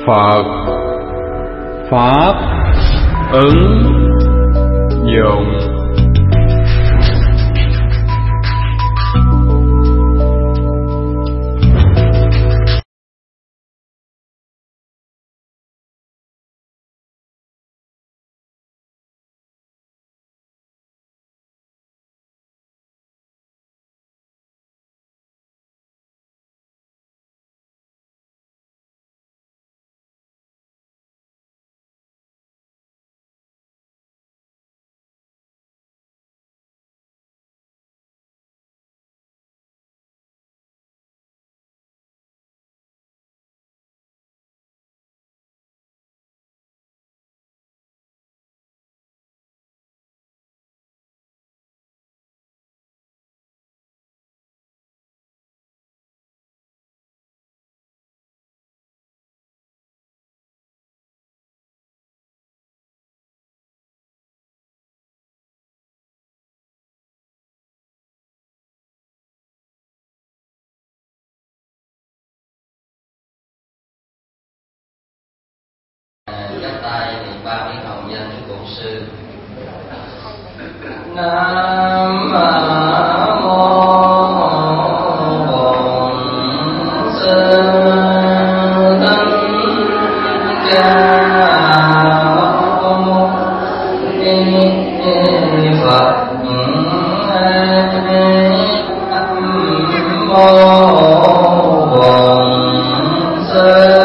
Phật Pháp ứng dụng. Chắp tay niệm ba tiếng hồng danh Đức Bổn Sư. Nam mô Bổn Sư Thích Ca Mâu Ni Phật. Nam mô Bổn Sư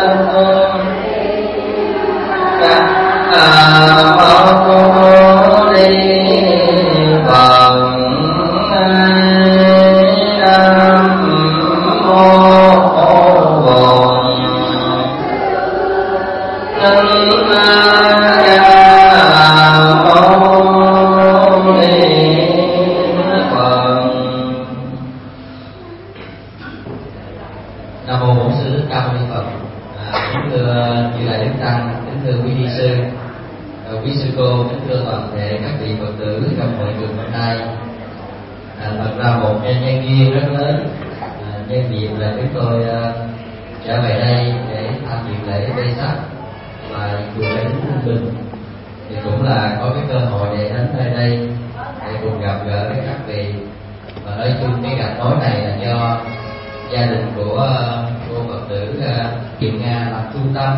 trở về đây để tham dự lễ Tây Sắc và chùa Thánh Bình, thì cũng là có cái cơ hội để đến nơi đây để cùng gặp gỡ với các vị. Và nói chung cái gặp nói này là do gia đình của cô Phật tử Kiều Nga làm trung tâm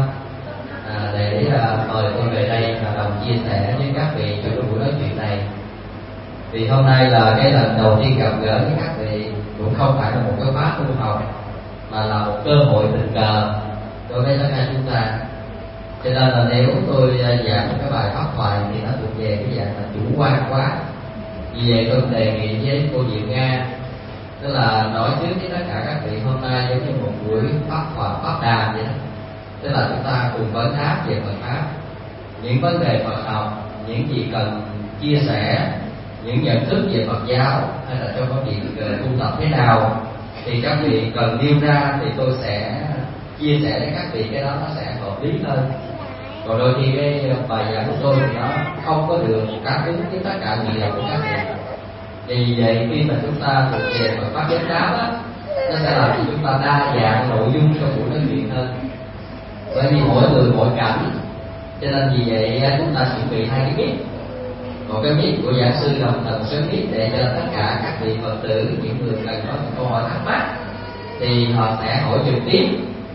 để mời tôi về đây và đồng chia sẻ với các vị trong cái buổi nói chuyện này. Vì hôm nay là cái lần đầu tiên gặp gỡ với các vị, cũng không phải là một cái khóa tu học mà là một cơ hội tình cờ đối với tất cả chúng ta. Cho nên là nếu tôi giảng một cái bài pháp thoại thì nó thuộc về cái dạng là chủ quan quá. Vì vậy tôi đề nghị với cô Diệu Nga, tức là nói trước với tất cả các vị hôm nay giống như một buổi pháp thoại, pháp đàm vậy đó. Tức là chúng ta cùng vấn đáp về Phật pháp, những vấn đề Phật học, những gì cần chia sẻ, những nhận thức về Phật giáo hay là trong các việc tu tập thế nào thì các vị cần nêu ra thì tôi sẽ chia sẻ với các vị, cái đó nó sẽ hợp lý hơn. Còn đôi khi cái bài giảng của tôi thì nó không có được đáp ứng với tất cả nguyện vọng của các vị. Vì vậy khi mà chúng ta thuộc về Phật pháp vấn đáp á, nó sẽ làm cho chúng ta đa dạng nội dung trong buổi nói chuyện hơn. Bởi vì mỗi người mỗi cảnh, cho nên vì vậy chúng ta chuẩn bị hai cái mic. Một cái mic của giảng sư là một tần số mic để cho tất cả các vị Phật tử, những người cần có những câu hỏi thắc mắc thì họ sẽ hỏi trực tiếp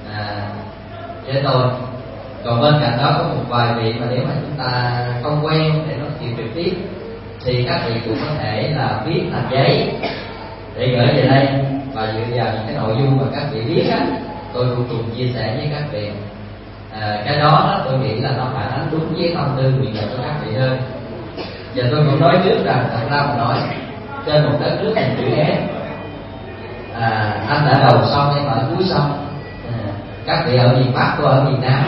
với tôi. Còn bên cạnh đó có một vài vị mà nếu mà chúng ta không quen để nói chuyện trực tiếp thì các vị cũng có thể là viết thành giấy để gửi về đây, và dựa vào những cái nội dung mà các vị viết á, tôi cũng cùng chia sẻ với các vị. Cái đó tôi nghĩ là nó phản ánh đúng với tâm tư nguyện vọng của các vị hơn. Và tôi cũng nói trước rằng thật ra mà nói trên một đất nước hình chữ S, anh đã đầu sông em ở cuối sông, các vị ở miền Bắc, tôi ở miền Nam.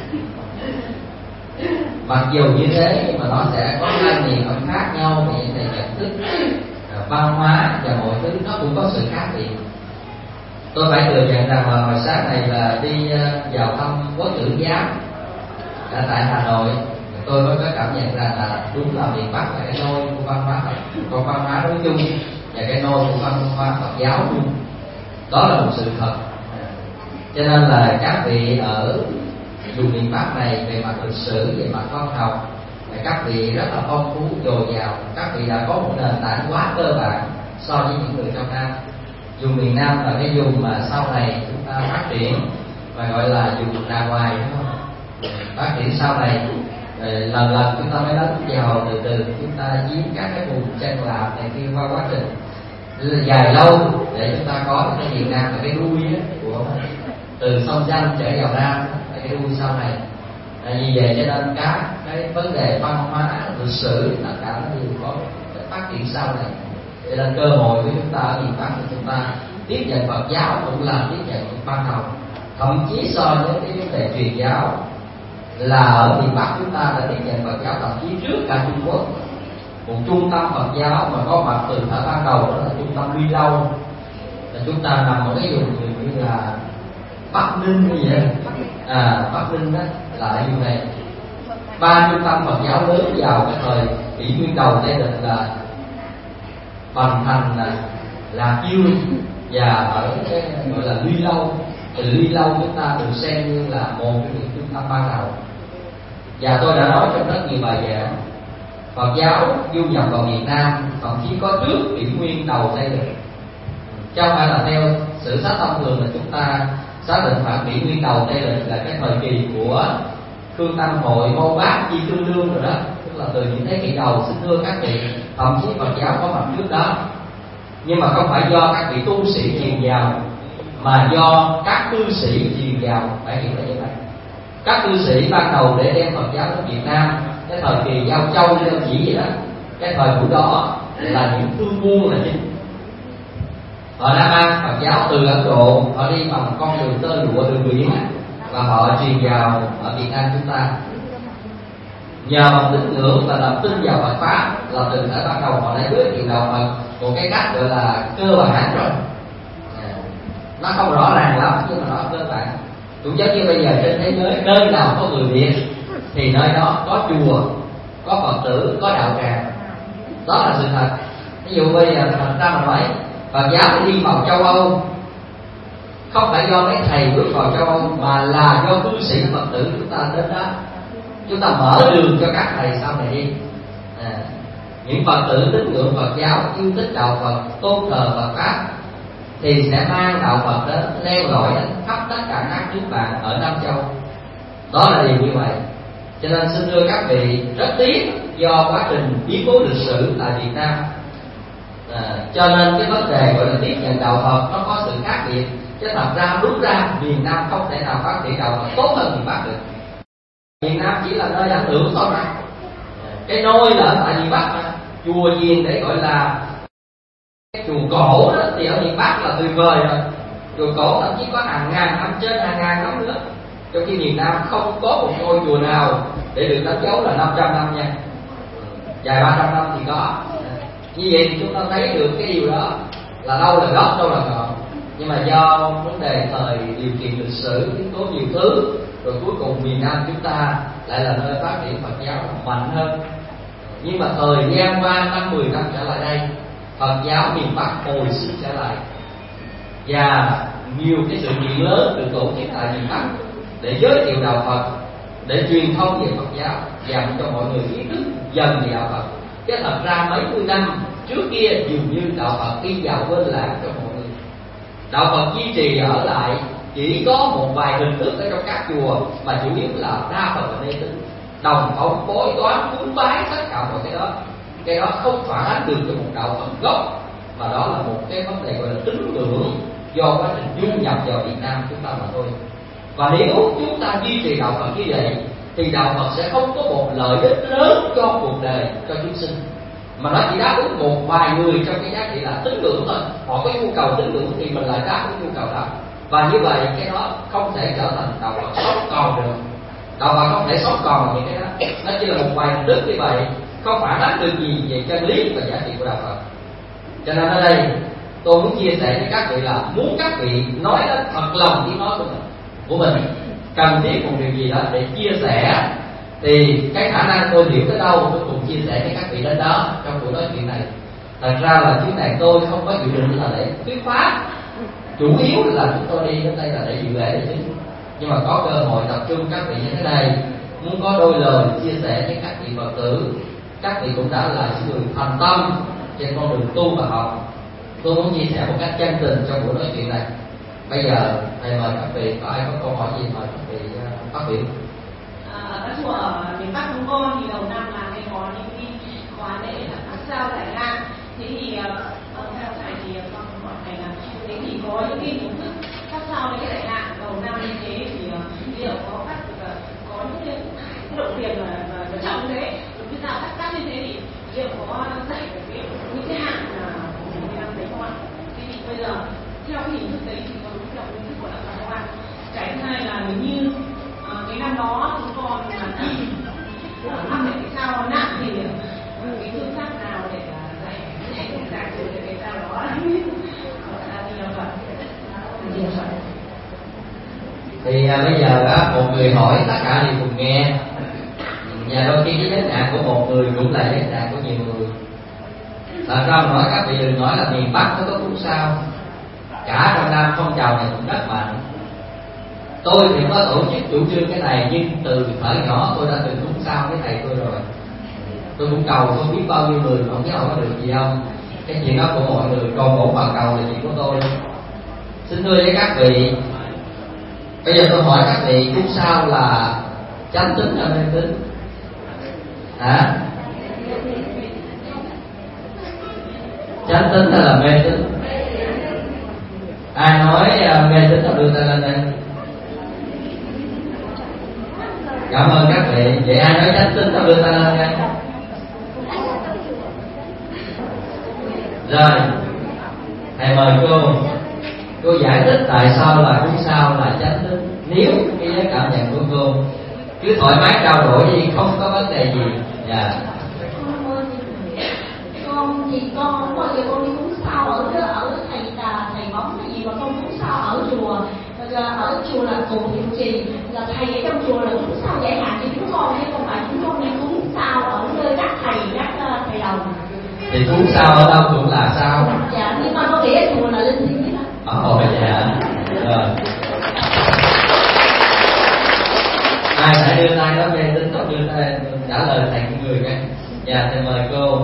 Mặc dù như thế nhưng mà nó sẽ có hai miền nó khác nhau về những nhận thức, văn hóa và mọi thứ nó cũng có sự khác biệt. Tôi phải thừa nhận rằng là hồi sáng này là đi vào thăm Quốc tử giám ở tại Hà Nội, tôi mới có cảm nhận rằng là đúng là miền Bắc là cái nôi của văn hóa nói chung và cái nôi của văn hóa Phật giáo chung. Đó là một sự thật. Cho nên là các vị ở Dùng miền Bắc này về mặt lịch sử, về mặt văn học, các vị rất là phong phú dồi dào. Các vị đã có một nền tảng quá cơ bản so với những người trong Nam. Dùng miền Nam là cái vùng mà sau này chúng ta phát triển và gọi là dùng ra ngoài, đúng không? Phát triển sau này lần lần chúng ta mới đánh vào, từ từ chúng ta chiếm các cái vùng chân lạp này kia qua quá trình dài lâu để chúng ta có cái miền Nam là cái đuôi của từ sông Danh trở vào Nam, là cái đuôi sau này. Vì vậy cho nên các cái vấn đề văn hóa, lịch sử tất cả nó đều có cái phát triển sau này. Cho nên cơ hội của chúng ta ở miền Bắc của chúng ta tiếp nhận Phật giáo cũng là tiếp nhận ban đầu. Thậm chí so với cái vấn đề truyền giáo là ở miền Bắc chúng ta đã tiếp nhận Phật giáo thậm chí trước cả Trung Quốc. Một trung tâm Phật giáo mà có mặt từ thời ban đầu đó là trung tâm Ly Lâu, là chúng ta nằm ở cái vùng như là Bắc Ninh như vậy. Bắc Ninh đó là ở vùng này. 3 trung tâm Phật giáo lớn vào cái thời kỷ nguyên đầu Tây Lịch là Bành Thành, Lạc Dương và ở cái gọi là Ly Lâu. Từ Ly Lâu chúng ta được xem như là một trong những trung tâm ban đầu. Và tôi đã nói trong rất nhiều bài giảng, Phật giáo du nhập vào miền Nam thậm chí có trước kỷ nguyên đầu Tây Lịch, chứ không phải là theo sử sách thông thường là chúng ta xác định khoảng kỷ nguyên đầu Tây Lịch là cái thời kỳ của Khương Tăng Hội, Mâu Bác, Chi Tương Đương rồi đó, tức là từ những thế kỷ đầu. Xin thưa các vị, thậm chí Phật giáo có mặt trước đó, nhưng mà không phải do các vị tu sĩ truyền vào, mà do các cư sĩ truyền vào. Phải hiểu là như vậy. Các cư sĩ ban đầu để đem Phật giáo đến Việt Nam, cái thời kỳ Giao Châu, Giao Chỉ gì đó, cái thời buổi đó là những thương buôn là chính. Họ đã mang Phật giáo từ Ấn Độ, họ đi bằng con đường tơ lụa, đường biển, và họ truyền vào ở Việt Nam chúng ta. Nhờ bằng tín ngưỡng và lòng tin vào Phật pháp là từ thời ban đầu họ đã giới thiệu đạo Phật một cái cách gọi là cơ bản rồi. Nó không rõ ràng lắm nhưng mà nó cơ bản. Cũng giống như bây giờ trên thế giới, nơi nào có người Việt thì nơi đó có chùa, có Phật tử, có đạo tràng. Đó là sự thật. Ví dụ bây giờ thật ra mà nói Phật giáo đi vào châu Âu không phải do mấy thầy bước vào châu Âu, mà là do cư sĩ Phật tử chúng ta đến đó. Chúng ta mở đường cho các thầy sau này đi. Những Phật tử tín ngưỡng Phật giáo, yêu thích đạo Phật, tôn thờ Phật pháp thì sẽ mang đạo Phật đến, leo lọi đến khắp tất cả các nước bạn ở Nam Châu. Đó là điều như vậy. Cho nên xin thưa các vị, rất tiếc do quá trình biến cố lịch sử tại Việt Nam, cho nên cái vấn đề gọi là tiếp nhận đạo Phật nó có sự khác biệt. Chứ thật ra đúng ra miền Nam không thể nào phát triển đạo Phật tốt hơn miền Bắc được. Miền Nam chỉ là nơi ảnh hưởng thôi mà. Cái nôi là ở tại miền Bắc mà. Chùa chiền để gọi là cái chùa cổ đó thì ở miền Bắc là tuyệt vời rồi. Chùa cổ thậm chí có hàng ngàn năm, trên hàng ngàn năm nữa. Trong khi miền Nam không có một ngôi chùa nào để được đánh dấu là 500 năm nha. Dài 300 năm thì có. Như vậy thì chúng ta thấy được cái điều đó là đâu là gốc, đâu là ngọn. Nhưng mà do vấn đề thời điều kiện lịch sử, yếu tố nhiều thứ, rồi cuối cùng miền Nam chúng ta lại là nơi phát triển Phật giáo mạnh hơn. Nhưng mà thời gian qua 5-10 năm trở lại đây, Phật giáo miền Bắc hồi sinh trở lại, và nhiều cái sự kiện lớn được tổ chức tại miền Bắc để giới thiệu đạo Phật, để truyền thông về Phật giáo, và cho mọi người ý thức dần về đạo Phật. Chứ thật ra mấy mươi năm trước kia dường như đạo Phật đi vào quên lãng cho mọi người. Đạo Phật duy trì ở lại chỉ có một vài hình thức ở trong các chùa, mà chủ yếu là đa phần là mê tín, đồng phóng bói toán cúng bái, tất cả mọi cái đó không phản ánh được cho một đạo Phật gốc, mà đó là một cái vấn đề gọi là tín ngưỡng do quá trình du nhập vào Việt Nam chúng ta mà thôi. Và nếu chúng ta duy trì đạo Phật như vậy thì đạo Phật sẽ không có một lợi ích lớn cho cuộc đời, cho chúng sinh, mà nó chỉ đáp ứng một vài người trong cái giá trị là tín ngưỡng thôi. Họ có nhu cầu tín ngưỡng thì mình lại đáp ứng nhu cầu đó, và như vậy cái đó không thể trở thành đạo Phật sống còn được. Đạo Phật không thể sống còn bằng những cái đó. Nó chỉ là một vài hình thức như vậy, không phản ánh được gì về chân lý và giá trị của đạo Phật. Cho nên ở đây tôi muốn chia sẻ với các vị là muốn các vị nói đến thật lòng tiếng nói của mình, cần thiết một điều gì đó để chia sẻ, thì cái khả năng tôi hiểu tới đâu tôi cùng chia sẻ với các vị đến đó trong buổi nói chuyện này. Thật ra là chuyến này tôi không có dự định là để thuyết pháp, chủ yếu là chúng tôi đi đến đây là để dự lễ chứ. nhưng mà có cơ hội tập trung các vị như thế này, muốn có đôi lời chia sẻ với các vị Phật tử. Các vị cũng đã là những người thành tâm trên con đường tu và học. Tôi muốn chia sẻ một cách chân tình trong buổi nói chuyện này. Bây giờ thầy mời các vị, có ai có câu hỏi gì mời các vị phát biểu. Ở các chùa ở miền Bắc chúng con thì đầu năm là hay có những cái khóa lễ là các sao giải hạn. Thế thì theo thầy thì con hỏi thầy là thế thì có những cái hình thức các sao lễ giải hạn đầu năm như thế thì liệu có những cái đồng tiền mà trọng thế, cái sao các như thế thì liệu có giải được những cái hạn của mình năm đấy không ạ? Thế thì bây giờ theo cái hình thức đấy thì có đúng là hình thức của đạo Phật không ạ? Cái thứ hai là nếu như cái năm đó chúng con là mắc cái sao nặng thì cái phương pháp nào để giải trừ cái sao đó thì bây giờ đó, một người hỏi tất cả đều cùng nghe, và đôi khi cái vấn nạn của một người cũng là vấn nạn của nhiều người. Là sao nói các vị đừng nói là miền Bắc nó có cúng sao, cả trong Nam phong trào này cũng rất mạnh. Tôi thì có tổ chức chủ trương cái này, nhưng từ thời nhỏ tôi đã từng cúng sao với thầy tôi rồi. Tôi cũng cầu không biết bao nhiêu người, không biết có được gì không. Cái chuyện đó của mọi người, còn một bà cầu là chuyện của tôi. Xin thưa với các vị, bây giờ tôi hỏi các vị, cúng sao là chánh tính hay mê tín? Hả? Chánh tính hay là mê tín? Ai nói mê tín là đưa tay lên đây. Cảm ơn các vị. Vậy ai nói chánh tính là đưa tay lên đây. Rồi, thầy mời cô giải thích tại sao là cúng sao là chánh tính. Nếu cái cảm nhận của cô cứ thoải mái trao đổi đi, không có vấn đề gì. Dạ. Con không bao giờ con đi cúng sao ở thầy bóng cái gì mà con cúng sao ở chùa. Ở chùa là cụ Thiệu Trì, là thầy ở trong chùa là cúng sao giải hạn cho chúng con, chứ không phải chúng con đi cúng sao ở nơi các thầy đồng. Thì cúng sao ở đâu cũng là sao. Dạ, nhưng mà có nghĩa chùa là linh thiêng nhất. Dạ. Rồi. Ai phải đưa tay đó mê tín, không đưa tay trả lời thầy của người nha. Dạ, thầy mời cô.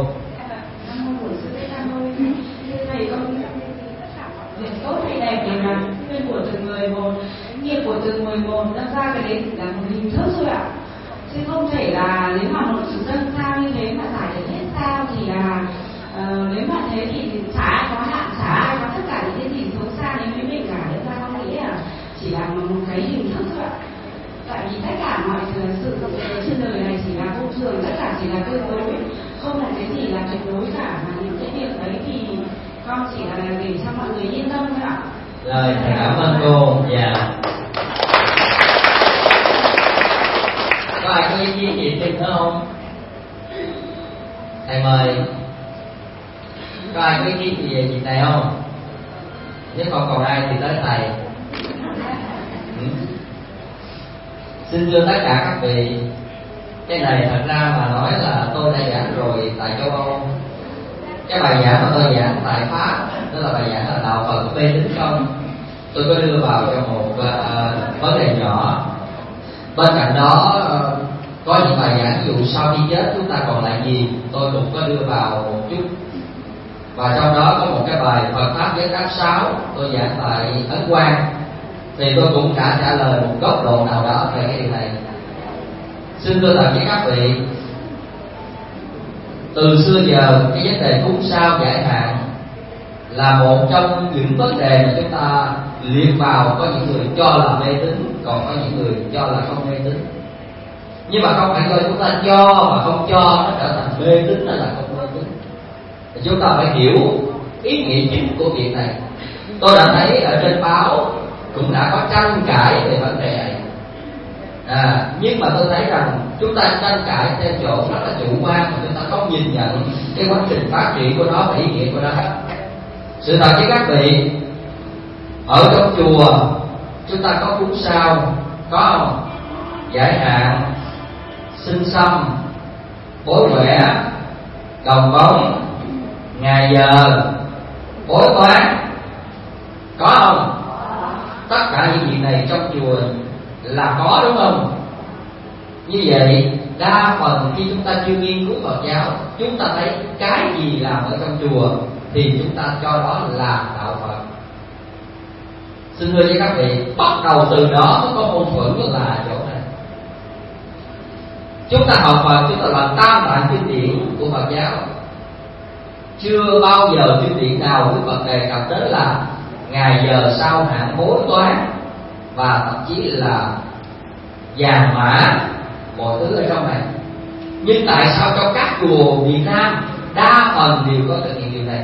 Thầy con việc tốt hay đẹp thì là duyên của từng người một, nghiệp của từng người một, đâm ra cái đấy chỉ là một hình thức thôi ạ. Chứ không thể là nếu mà một sự dân sao như thế mà giải được hết sao thì là nếu mà thế thì chả ai có hạn, chả ai có tất cả những cái gì xấu xa đến với mình cả. Đâm ra con nghĩ là chỉ là một cái hình thức thôi ạ. Tại vì tất cả mọi sự trên đời này chỉ là vô thường, tất cả chỉ là tương đối, không là cái gì là tuyệt đối cả, mà những cái việc đấy thì con chỉ là để cho mọi người yên tâm thôi ạ. Rồi, thầy cảm ơn cô. Dạ. Có ai có ý kiến gì thêm nữa không? Thầy mời. Có ai có ý kiến gì về việc này không? Nếu không còn ai thì tới thầy. Xin thưa tất cả các vị, cái này thật ra mà nói là tôi đã giảng rồi tại châu Âu. Cái bài giảng mà tôi giảng tại Pháp, đó là bài giảng là đạo Phật mê tín không. Tôi có đưa vào trong một vấn đề nhỏ. Bên cạnh đó có những bài giảng ví dụ sau khi chết chúng ta còn lại gì, tôi cũng có đưa vào một chút. Và trong đó có một cái bài Phật Pháp Giới Tác 6 tôi giảng tại Ấn Quang, thì tôi cũng đã trả lời một góc độ nào đó về cái điều này. Xin tôi thật với các vị, từ xưa giờ cái vấn đề cúng sao giải hạn là một trong những vấn đề mà chúng ta liệt vào. Có những người cho là mê tín, còn có những người cho là không mê tín. Nhưng mà không phải do chúng ta cho mà không cho nó trở thành mê tín hay là không mê tín. Thì chúng ta phải hiểu ý nghĩa chính của việc này. Tôi đã thấy ở trên báo cũng đã có tranh cãi về vấn đề này. Nhưng mà tôi thấy rằng chúng ta tranh cãi theo chỗ rất là chủ quan, mà chúng ta không nhìn nhận cái quá trình phát triển của nó và ý nghĩa của nó. Sự thật với các vị, ở trong chùa chúng ta có cúng sao, có không? Giải hạn, sinh xăm, bói quẻ, đồng bóng, ngày giờ, bói toán, có không? Tất cả những việc này trong chùa là có, đúng không? Như vậy đa phần khi chúng ta chưa nghiên cứu Phật giáo, chúng ta thấy cái gì làm ở trong chùa thì chúng ta cho đó là đạo Phật. Xin thưa với các vị, bắt đầu từ đó mới có mâu thuẫn là chỗ này. Chúng ta học Phật, chúng ta làm tam tạng kinh điển của Phật giáo, chưa bao giờ kinh điển nào Đức Phật đề cập đến là ngày giờ sau hạn hối toán, và thậm chí là vàng mã mọi thứ ở trong này. Nhưng tại sao trong các chùa Việt Nam đa phần đều có thực hiện điều này?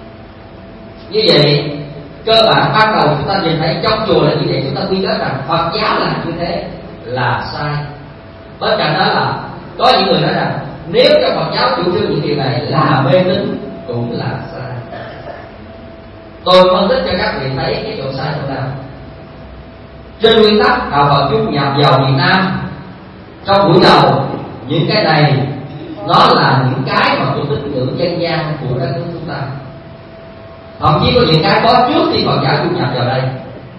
Như vậy cơ bản ban đầu chúng ta nhìn thấy trong chùa là như vậy, chúng ta quy kết rằng Phật giáo là như thế là sai. Bên cạnh đó là có những người nói rằng nếu trong Phật giáo chủ trương những điều này là mê tín, cũng là sai. Tôi phân tích cho các vị thấy cái chỗ sai chỗ nào. Trên nguyên tắc đạo Phật chung nhập vào Việt Nam, trong buổi đầu những cái này nó là những cái mà tôi tín ngưỡng dân gian của đất nước chúng ta. Thậm chí có những cái có trước khi Phật giáo du nhập vào đây.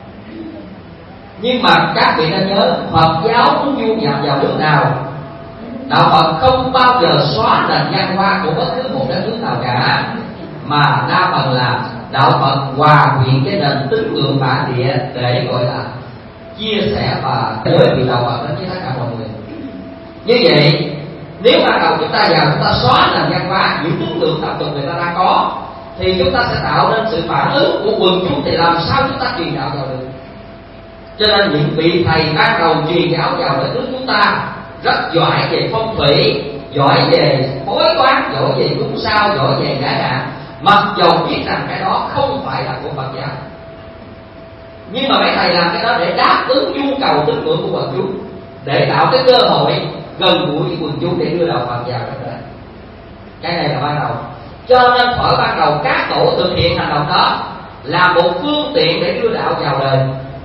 Nhưng mà các vị nên nhớ, Phật giáo muốn du nhập vào nước nào, đạo Phật không bao giờ xóa nền văn hóa của bất cứ một đất nước nào cả, mà đa phần là đạo Phật hòa quyện cái nền tín ngưỡng bản địa để gọi là chia sẻ và giới thiệu đạo Phật đến với tất cả mọi người. Như vậy nếu ban đầu chúng ta vào chúng ta xóa nền văn hóa, những tín ngưỡng tập tục người ta đang có, thì chúng ta sẽ tạo nên sự phản ứng của quần chúng, thì làm sao chúng ta truyền đạo vào được? Cho nên những vị thầy ban đầu truyền giáo vào đất nước chúng ta rất giỏi về phong thủy, giỏi về bói toán, giỏi về cúng sao, giỏi về giải hạn, mặc dầu biết rằng cái đó không phải là của Phật giáo. Nhưng mà mấy thầy làm cái đó để đáp ứng nhu cầu tín ngưỡng của quần chúng, để tạo cái cơ hội gần gũi với quần chúng để đưa đạo Phật vào trong đó. Cái này là ban đầu. Cho nên khỏi ban đầu các tổ thực hiện hành động đó là một phương tiện để đưa đạo vào đời.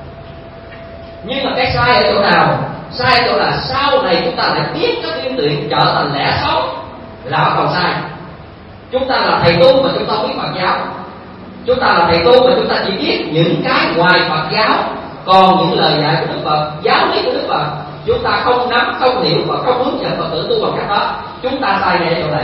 Nhưng mà cái sai ở chỗ nào? Sai ở chỗ là sau này chúng ta lại biết cái phương tiện trở thành lẽ sống là bắt đầu sai. Chúng ta là thầy tu mà chúng ta không biết Phật giáo. Chúng ta là thầy tu mà chúng ta chỉ biết những cái ngoài Phật giáo, còn những lời dạy của Đức Phật, giáo lý của Đức Phật chúng ta không nắm, không hiểu và không hướng dẫn Phật tử tu bằng cách đó. Chúng ta sai ngay ở chỗ này.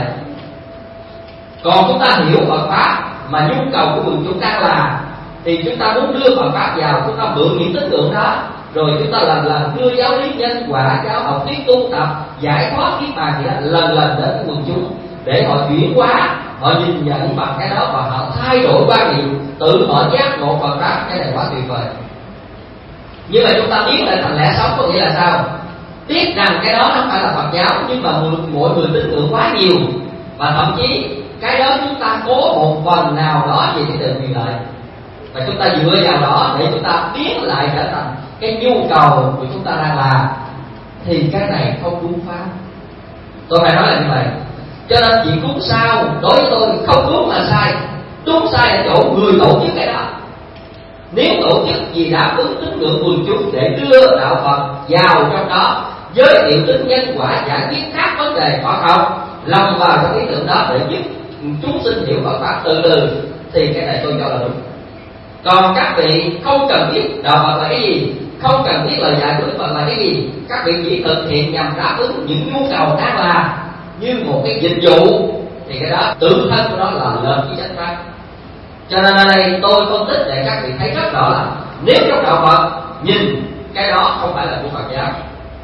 Còn chúng ta hiểu Phật pháp mà nhu cầu của quần chúng đang là, thì chúng ta muốn đưa Phật pháp vào, chúng ta mượn những tín ngưỡng đó, rồi chúng ta lần đưa giáo lý nhân quả, giáo học thuyết tu tập, giải thoát kiếp bàn gì đó lần đến quần chúng để họ chuyển hóa, họ nhìn nhận bằng cái đó và họ thay đổi quan niệm, tự họ giác ngộ Phật pháp. Cái này quá tuyệt vời. Nhưng mà chúng ta biết lại thành lẽ sống có nghĩa là sao? Biết rằng cái đó không phải là Phật giáo, nhưng mà mọi người tín ngưỡng quá nhiều, và thậm chí cái đó chúng ta có một phần nào đó về cái đường quyền lợi, và chúng ta dựa vào đó để chúng ta biến lại trở thành cái nhu cầu của chúng ta đang làm, thì cái này không đúng pháp. Tôi phải nói là như vậy. Cho nên chuyện cúng sao đối với tôi không đúng là sai, đúng sai ở chỗ người tổ chức cái đó. Nếu tổ chức gì đáp ứng tín ngưỡng quần chúng để đưa đạo Phật vào trong đó, giới thiệu tính nhân quả, giải quyết các vấn đề khoa học, lòng vào trong ý tưởng đó để giúp chúng sinh hiểu Phật pháp từ từ, thì cái này tôi cho là đúng. Còn các vị không cần biết đạo Phật là cái gì, không cần biết lời dạy của Đức Phật là cái gì, các vị chỉ thực hiện nhằm đáp ứng những nhu cầu đang làm như một cái dịch vụ, thì cái đó tự thân của nó là lệch với chánh pháp. Cho nên ở đây tôi phân tích để các vị thấy rất rõ là nếu trong đạo Phật nhìn cái đó không phải là của Phật giáo,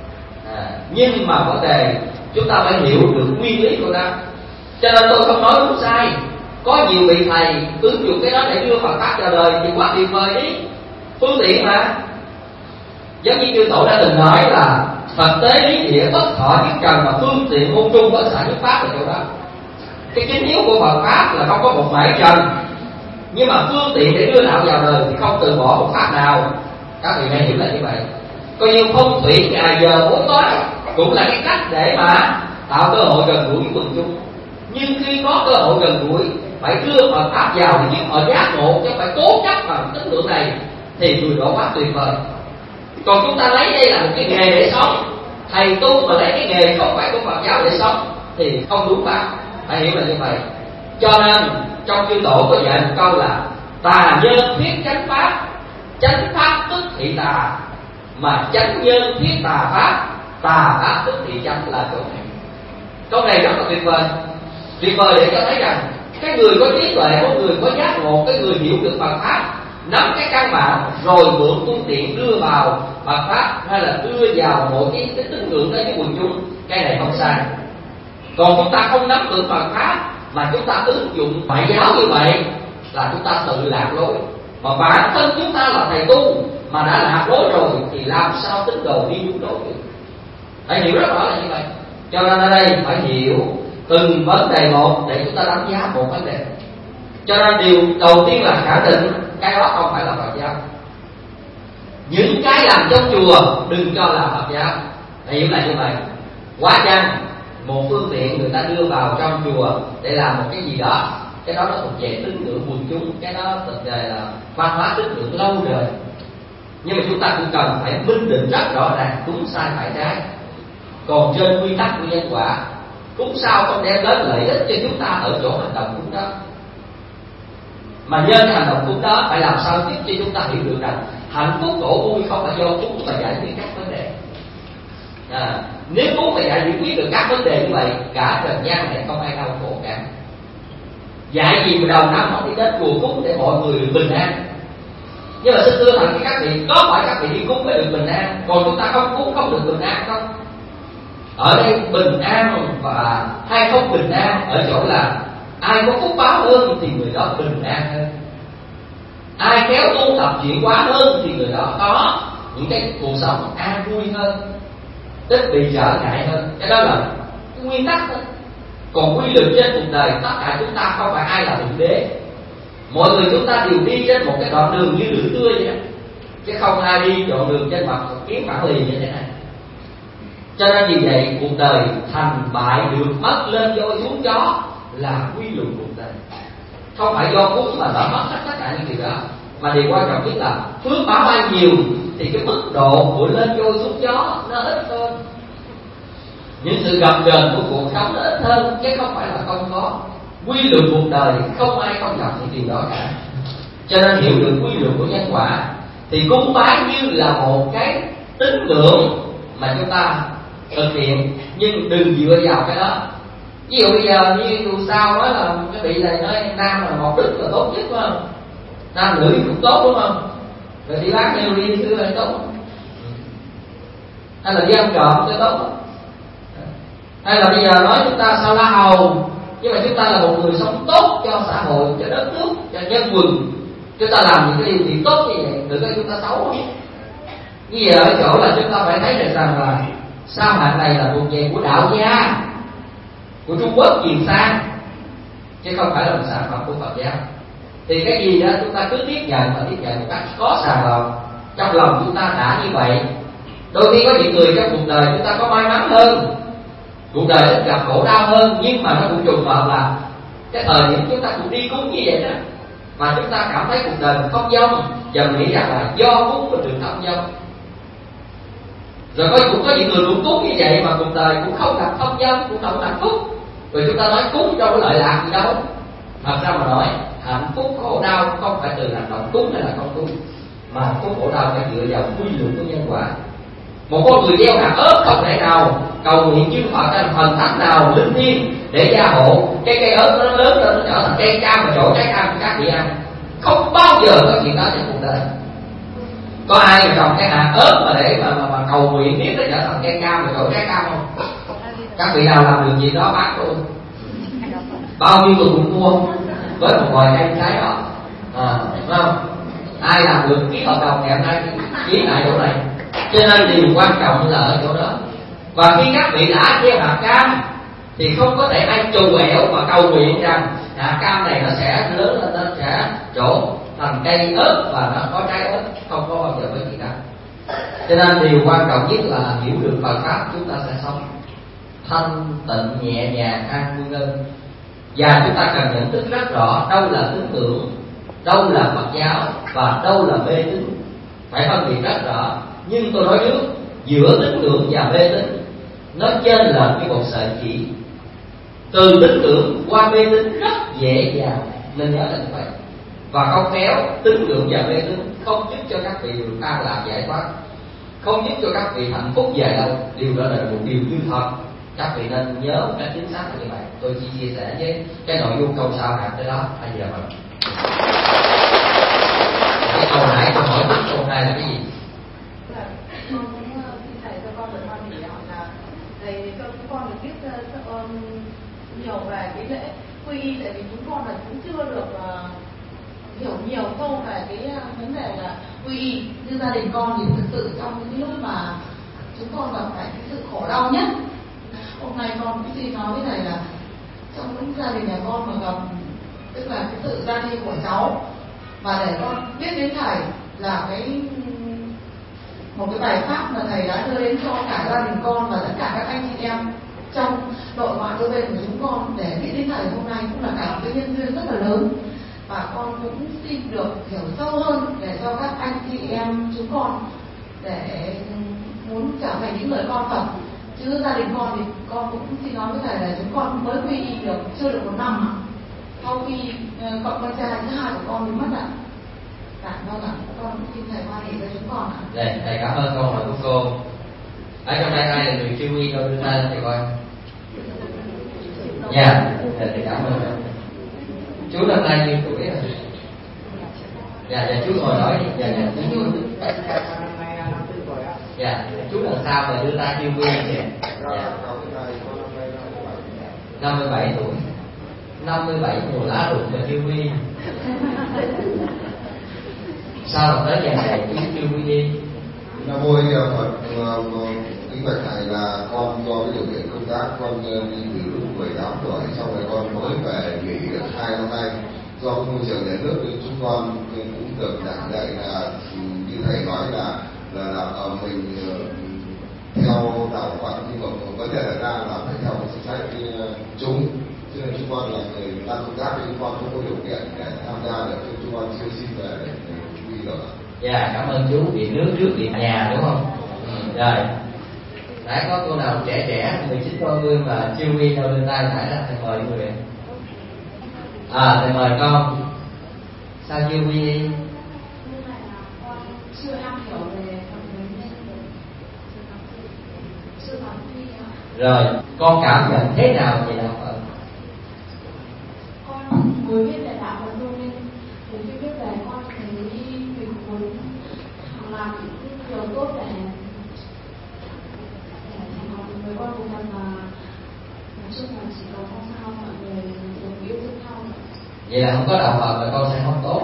nhưng mà vấn đề chúng ta phải hiểu được nguyên lý của nó. Cho nên tôi không nói đúng sai. Có nhiều vị thầy ứng dụng cái đó để đưa Phật pháp vào đời thì quá tuyệt vời đi, phương tiện mà. Giống như chư tổ đã từng nói là Phật tế lý địa bất thọ nhất trần, mà phương tiện môn trung bất xả nhất pháp là chỗ đó. Cái chính yếu của Phật pháp là không có một mảy trần, nhưng mà phương tiện để đưa đạo vào đời thì không từ bỏ một pháp nào. Các vị hãy hiểu là như vậy. Coi như phong thủy ngày giờ bố toán cũng là cái cách để mà tạo cơ hội gần gũi với quần chúng. Nhưng khi có cơ hội gần gũi, phải đưa Phật pháp vào thì giúp họ giác ngộ, chứ phải cố chấp bằng tín ngưỡng này, thì người đó quá tuyệt vời. Còn chúng ta lấy đây là một cái nghề để sống, thầy tu mà lấy cái nghề không phải của Phật giáo để sống thì không đúng pháp. Phải hiểu là như vậy. Cho nên trong chư tổ có dạy một câu là tà nhân thuyết chánh pháp tức thị tà, mà chánh nhân thiết tà pháp. Tà pháp tức thì chánh là chỗ này. Câu này rất là tuyệt vời. Tuyệt vời để cho thấy rằng cái người có trí tuệ, cái người có giác ngộ, cái người hiểu được Phật pháp, nắm cái căn bản rồi mượn phương tiện đưa vào Phật pháp, hay là đưa vào mỗi cái tín ngưỡng tới cái quần chúng, cái này không sai. Còn chúng ta không nắm được Phật pháp mà chúng ta ứng dụng ngoại giáo như vậy là chúng ta tự lạc lối. Mà bản thân chúng ta là thầy tu mà đã lạc lối rồi thì làm sao tín đồ đi đúng lối được? Phải hiểu rất rõ là như vậy. Cho nên ở đây phải hiểu từng vấn đề một để chúng ta đánh giá một vấn đề. Cho nên điều đầu tiên là khẳng định cái đó không phải là Phật giáo. Những cái làm trong chùa đừng cho là Phật giáo. Hiểu là như vậy. Quá chăng một phương tiện người ta đưa vào trong chùa để làm một cái gì đó, cái đó nó thuộc về tín ngưỡng quần chúng, cái đó thực về là văn hóa tín ngưỡng lâu đời. Nhưng mà chúng ta cũng cần phải minh định rất rõ ràng đúng sai phải trái. Còn trên quy tắc của nhân quả, cúng sao không đem đến lợi ích cho chúng ta ở chỗ hành động cúng đó, mà nhân hành động cúng đó phải làm sao giúp cho chúng ta hiểu được rằng hạnh phúc khổ vui không phải do cúng mà giải quyết các vấn đề. Nếu cúng mà giải quyết được các vấn đề như vậy, cả trần gian này không ai đau khổ cả. Dạy gì mà đầu năm họ đi đến chùa cúng để mọi người được bình an. Nhưng mà xin thưa thật với các vị, có phải các vị đi cúng mới được bình an, còn chúng ta không cúng không được bình an không? Ở đây bình an và hay không bình an ở chỗ là ai có phúc báo hơn thì người đó bình an hơn, ai khéo tu tập chuyển hóa hơn thì người đó có những cái cuộc sống an vui hơn, ít bị trở ngại hơn. Cái đó là cái nguyên tắc thôi. Còn quy luật trên cuộc đời tất cả chúng ta không phải ai là thượng đế. Mọi người chúng ta đều đi trên một cái đoạn đường như lưỡi tươi vậy đó, chứ không ai đi đoạn đường trên mặt kiếm phản lì như thế này. Cho nên vì vậy cuộc đời thành bại được mất lên voi xuống chó là quy luật cuộc đời. Không phải do cúng mà đã mất tất cả những điều đó, mà điều quan trọng nhất là phước báo bao nhiêu thì cái mức độ của lên voi xuống chó nó ít hơn. Những sự gặp gờn của cuộc sống nó ít hơn, chứ không phải là không có. Quy luật cuộc đời không ai không gặp những điều đó cả. Cho nên hiểu được quy luật của nhân quả thì cúng bái như là một cái tín ngưỡng mà chúng ta thực hiện, nhưng đừng dựa vào cái đó. Ví dụ bây giờ như dù sao nói là cái vị này nói nam là một đức là tốt nhất phải không? Nam nữ cũng tốt đúng không? Rồi đi bán heo đi thứ là tốt, hay là đi ăn trộm cho tốt, hay là bây giờ nói chúng ta sao la hầu, nhưng mà chúng ta là một người sống tốt cho xã hội, cho đất nước, cho nhân quần, chúng ta làm những cái điều gì tốt như vậy, đừng có chúng ta xấu. Như vậy ở chỗ là chúng ta phải thấy được rằng là sao mạng này là thuộc về của đạo gia, của Trung Quốc truyền sang, chứ không phải là một sản phẩm của Phật giáo. Thì cái gì đó chúng ta cứ tiếp nhận và tiếp nhận một cách có sàng lọc. Trong lòng chúng ta đã như vậy. Đôi khi có những người trong cuộc đời chúng ta có may mắn hơn, cuộc đời ít gặp khổ đau hơn, nhưng mà nó cũng trùng hợp là cái thời điểm chúng ta cũng đi cúng như vậy đó, mà chúng ta cảm thấy cuộc đời không vong và nghĩ rằng là do cúng mà trường không vong. Rồi cũng có những người cũng cúng như vậy mà cuộc đời cũng không gặp không vong, cũng không hạnh phúc. Rồi chúng ta nói cúng đâu có lợi lạc gì đâu. Thật ra mà nói hạnh phúc khổ đau không phải từ hành động cúng hay là không cúng, mà hạnh phúc khổ đau phải dựa vào quy luật của nhân quả. Một con người gieo hạt ớt không thể nào cầu nguyện chư Phật hay thần thánh nào linh thiêng để gia hộ cái cây ớt nó lớn lên nó trở thành cây cam mà chỗ trái cam các vị ăn. Không bao giờ có chuyện đó trong cuộc đời. Có ai trồng cái hạt ớt mà để mà cầu nguyện biết nó trở thành cây cam mà chỗ trái cam không? Các vị nào làm được gì đó bán luôn, bao nhiêu người cũng mua với một vài cây trái đó, đúng không? Ai làm được ký hợp đồng ngày hôm nay ký lại chỗ này. Cho nên điều quan trọng là ở chỗ đó. Và khi các vị đã gieo hạt cam thì không có thể ai trù ẻo mà cầu nguyện rằng hạt cam này nó sẽ lớn lên, nó sẽ trổ thành cây ớt và nó có trái ớt. Không có bao giờ có gì cả. Cho nên điều quan trọng nhất là hiểu được Phật pháp, chúng ta sẽ sống thanh tịnh nhẹ nhàng an vui hơn. Và chúng ta cần nhận thức rất rõ đâu là tín ngưỡng, đâu là Phật giáo và đâu là mê tín. Phải phân biệt rất rõ. Nhưng tôi nói trước, giữa tín ngưỡng và mê tín nó trên là cái một sợi chỉ. Từ tín ngưỡng qua mê tín rất dễ dàng, nên nhớ là như vậy. Và không khéo tín ngưỡng và mê tín không giúp cho các vị được an lạc giải thoát. không giúp cho các vị hạnh phúc dài lâu. Điều đó là một điều như thật. Các vị nên nhớ một cách chính xác là như vậy. Tôi chỉ chia sẻ với cái nội dung câu sau hạn tới đó. Bây giờ mình cái câu nãy tôi hỏi tiếp, câu này là cái gì? Con cũng xin thầy cho con được con để hỏi là thầy cho chúng con được biết nhiều về cái lễ quy y, tại vì chúng con là cũng chưa được hiểu nhiều sâu về cái vấn đề là quy y. Như gia đình con thì thực sự trong những lúc mà chúng con gặp phải cái sự khổ đau nhất, hôm nay con cũng xin nói với thầy là trong những gia đình nhà con mà gặp tức là cái sự ra đi của cháu, và để con biết đến thầy là một cái bài pháp mà thầy đã đưa đến cho cả gia đình con và tất cả các anh chị em trong đội ngoại đôi bên của chúng con để biết đến thầy hôm nay cũng là cả một cái nhân duyên rất là lớn. Và con cũng xin được hiểu sâu hơn để cho các anh chị em chúng con để muốn trở thành những người con Phật. Chứ gia đình con thì con cũng xin nói với thầy là chúng con mới quy y được chưa được 1 năm ạ. Sau khi cậu con trai thứ hai của con bị mất ạ. Dạ vâng ạ, con cũng xin thầy hoan hỷ cho chúng con ạ. Đây, thầy cảm ơn câu hỏi của cô. Ở trong đây ai là người chưa quy đâu, đưa tay lên thầy coi. Dạ, thầy cảm ơn. Chú năm nay nhiêu tuổi rồi? Dạ, chú ngồi nói đi. Dạ, chú. Dạ, chú làm sao mà đưa tay chưa quy kìa? Dạ. 57 tuổi. 57 mùa lá rụng mà chưa quy. Sao mà tới ngày này chú chưa quy đi? Nam mô A Di Đà Phật. Kính bạch thầy là con do cái điều kiện công tác con đi từ lúc 18 tuổi, sau này con mới về nghỉ được 2 năm nay. Do môi trường nhà nước nên chúng con cũng được giảng dạy là như thầy nói là mình theo đạo Phật, nhưng mà vấn đề ra là phải theo một chính sách chung. Cho nên chúng con là người đang công tác thì chúng con không có điều kiện để tham gia được, nên chúng con chưa xin về để quy được. Dạ, cảm ơn chú. Điện nước trước điện nhà đúng không? Rồi. Đã có cô nào trẻ 19 20 mà chưa quy đâu lên tay phải là thầy mời người. Thầy mời con. Sao chưa quy đi? Chưa am hiểu về rồi, con cảm nhận thế nào về đạo Phật? Con mới biết về đạo Phật luôn, nên khi biết về con thấy mình muốn làm những điều tốt để thành học với con cùng nhau, và nói chung là chỉ có mong sao mọi người được yêu thương nhau. Vậy là không có đạo Phật là con sẽ không tốt.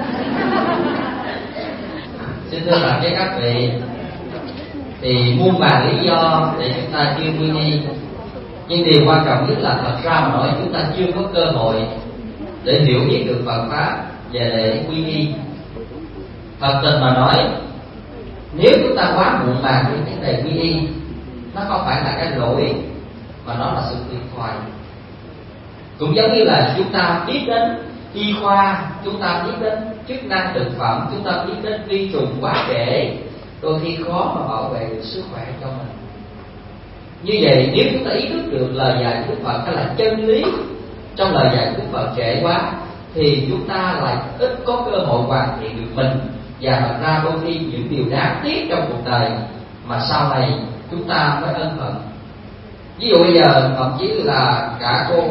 Xin thưa bạn với các vị, thì muôn vàn lý do để chúng ta chưa quy y, nhưng điều quan trọng nhất là thật ra mà nói chúng ta chưa có cơ hội để hiểu biết được Phật pháp về lễ quy y. Thật tình mà nói, nếu chúng ta quá muộn màng với vấn đề quy y, nó không phải là cái lỗi mà nó là sự thiệt thòi. Cũng giống như là chúng ta biết đến y khoa, chúng ta biết đến chức năng thực phẩm, chúng ta biết đến vi trùng quá trễ, đôi khi khó mà bảo vệ được sức khỏe cho mình. Như vậy nếu chúng ta ý thức được lời dạy của Đức Phật hay là chân lý trong lời dạy của Đức Phật trễ quá, thì chúng ta lại ít có cơ hội hoàn thiện được mình, và thật ra đôi khi những điều đáng tiếc trong cuộc đời mà sau này chúng ta mới ân hận. Ví dụ bây giờ thậm chí là cả cô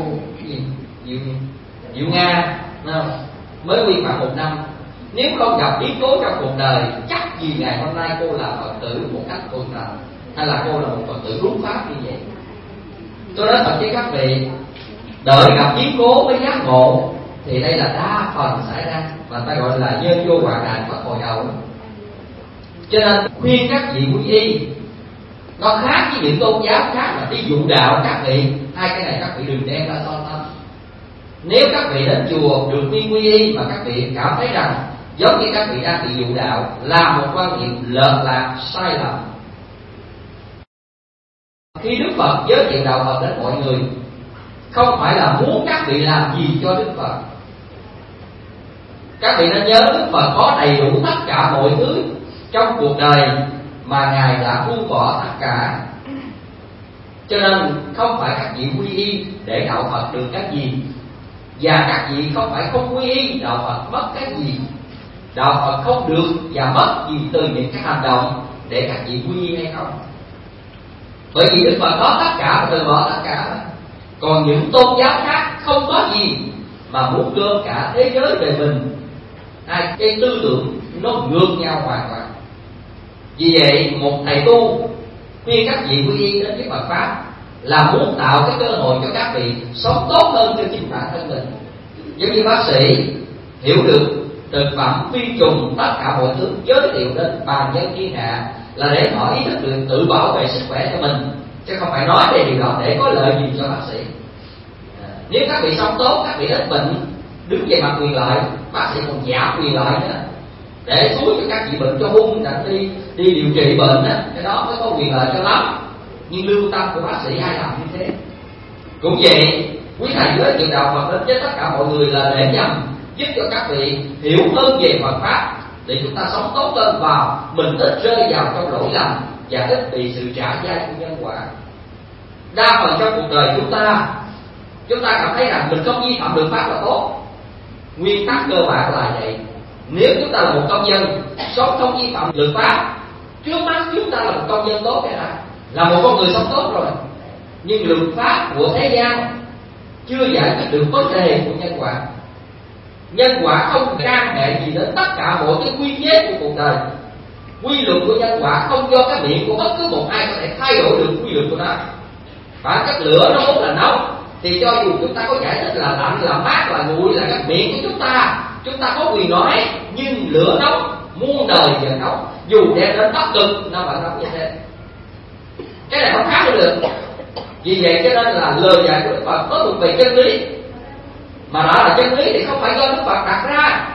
Diệu Nga mới quy phạm 1 năm, nếu không gặp biến cố trong cuộc đời, chắc gì ngày hôm nay cô là Phật tử một cách thuận lợi, hay là cô là một Phật tử đúng pháp như vậy. Tôi nói thật với các vị, đợi gặp biến cố mới giác ngộ thì đây là đa phần xảy ra, mà ta gọi là nhân vô hoạn nạn bắt hồi đầu. Cho nên khuyên các vị quy y, nó khác với những tôn giáo khác là đi dụ đạo các vị. Hai cái này các vị đừng đem ra so sánh. Nếu các vị đến chùa được quy y mà các vị cảm thấy rằng giống như các vị đang bị dụ đạo, là một quan niệm lệch lạc sai lầm. Khi Đức Phật giới thiệu đạo Phật đến mọi người, không phải là muốn các vị làm gì cho Đức Phật. Các vị nên nhớ Đức Phật có đầy đủ tất cả mọi thứ trong cuộc đời mà Ngài đã buông bỏ tất cả. Cho nên không phải các vị quy y để đạo Phật được cái gì, và các vị không phải không quy y đạo Phật mất cái gì. Đạo Phật không được và mất gì từ những cái hành động để các vị quy y hay không? Bởi vì Đức Phật có tất cả và từ bỏ tất cả. Còn những tôn giáo khác không có gì mà muốn đưa cả thế giới về mình. Cái tư tưởng nó ngược nhau hoàn toàn. Vì vậy một thầy tu khuyên các vị quy y đến với Phật pháp là muốn tạo cái cơ hội cho các vị sống tốt hơn cho chính bản thân mình. Giống như bác sĩ hiểu được thực phẩm phi trùng tất cả mọi thứ giới thiệu đến bàn dân thiên hạ là để họ ý thức được tự bảo vệ sức khỏe cho mình, chứ không phải nói về điều đó để có lợi gì cho bác sĩ. Nếu các vị sống tốt, các vị hết bệnh, đứng về mặt quyền lợi, bác sĩ còn giảm quyền lợi nữa để xúi cho các vị bệnh cho hung đi điều trị bệnh đó, cái đó mới có quyền lợi cho lắm. Nhưng lương tâm của bác sĩ ai làm như thế? Cũng vậy, quý thầy giới thiệu đạo Phật đến với tất cả mọi người là để nhằm giúp cho các vị hiểu hơn về Phật pháp, để chúng ta sống tốt hơn và mình ít rơi vào trong lỗi lầm và ít bị sự trả giá của nhân quả. Đa phần trong cuộc đời chúng ta cảm thấy rằng mình không vi phạm luật pháp là tốt. Nguyên tắc cơ bản là vậy. Nếu chúng ta là một công dân sống không vi phạm luật pháp, trước mắt chúng ta là một công dân tốt, là một con người sống tốt rồi. Nhưng luật pháp của thế gian chưa giải quyết được vấn đề của nhân quả. Nhân quả không can hệ gì đến tất cả mọi cái quy chế của cuộc đời. Quy luật của nhân quả không do cái miệng của bất cứ một ai có thể thay đổi được quy luật của nó. Bản chất lửa nó vốn là nóng, thì cho dù chúng ta có giải thích là lạnh, là mát, là nguội, là cái miệng của chúng ta có quyền nói, nhưng lửa nóng muôn đời giờ nóng, dù đem đến bắc cực nó vẫn nóng như thế. Cái này không khác được. Vì vậy cho nên là lời dạy của Đức Phật có thuộc về chân lý, mà đó là chân lý thì không phải do Đức Phật đặt ra.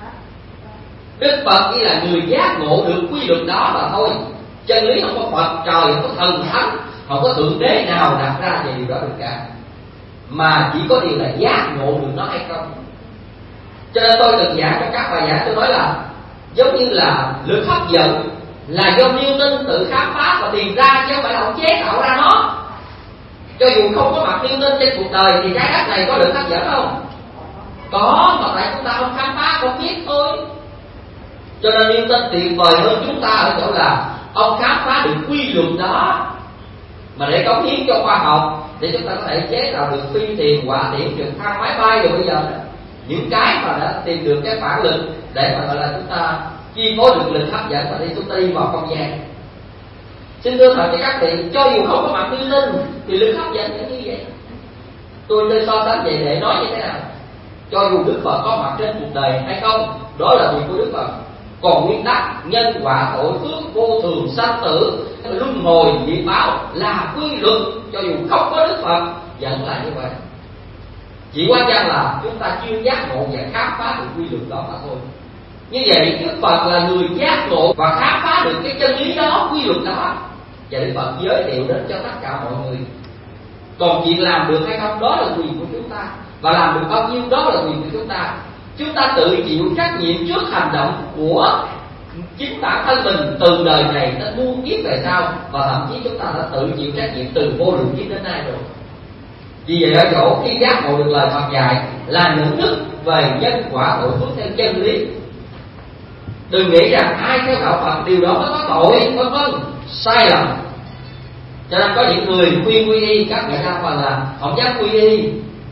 Đức Phật chỉ là người giác ngộ được quy luật đó mà thôi. Chân lý không có Phật trời, không có thần thánh, không có thượng đế nào đặt ra về điều đó được cả, mà chỉ có điều là giác ngộ được nó hay không. Cho nên tôi từng giảng trong các bài giảng, tôi nói là giống như là lực hấp dẫn là do Newton tự khám phá và tìm ra, chứ không phải là ông chế tạo ra nó. Cho dù không có mặt Newton trên cuộc đời thì trái đất này có lực hấp dẫn không? Có, mà tại chúng ta không khám phá, không biết thôi. Cho nên Newton tuyệt vời hơn chúng ta ở chỗ là ông khám phá được quy luật đó, mà để cống hiến cho khoa học, để chúng ta có thể chế tạo được phi thuyền, hỏa tiễn, trực thăng, máy bay rồi bây giờ đó. Những cái mà đã tìm được cái phản lực để mà gọi là chúng ta chi phối được lực hấp dẫn và đi chúng ta đi vào không gian. Xin thưa thật với các vị, cho dù không có mặt Newton linh thì lực hấp dẫn như vậy. Tôi so sánh vậy để nói như thế nào? Cho dù Đức Phật có mặt trên cuộc đời hay không, đó là việc của Đức Phật. Còn nguyên tắc nhân quả tội phước vô thường sanh tử luân hồi nghiệp báo là quy luật, cho dù không có Đức Phật vẫn là như vậy. Chỉ quan trọng là chúng ta chưa giác ngộ và khám phá được quy luật đó mà thôi. Như vậy Đức Phật là người giác ngộ và khám phá được cái chân lý đó, quy luật đó, và Đức Phật giới thiệu đến cho tất cả mọi người. Còn việc làm được hay không đó là quyền của chúng ta, và làm được bao nhiêu đó là quyền của chúng ta. Chúng ta tự chịu trách nhiệm trước hành động của chính bản thân mình từ đời này đến muôn kiếp về sau, và thậm chí chúng ta đã tự chịu trách nhiệm từ vô lượng kiếp đến nay rồi. Vì vậy ở chỗ khi giác ngộ được lời Phật dạy là nhận thức về nhân quả tội phước theo chân lý. Đừng nghĩ rằng ai theo đạo Phật điều đó mới có tội, vân vân, sai lầm. Cho nên có những người khuyên quy y, các vị đa phần là không dám quy y.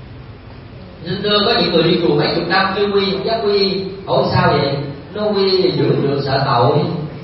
Nên thưa có những người đi chùa mấy chục năm chưa quy, không dám quy y. Ủa sao vậy? Nó quy thì giữ được sợ tội.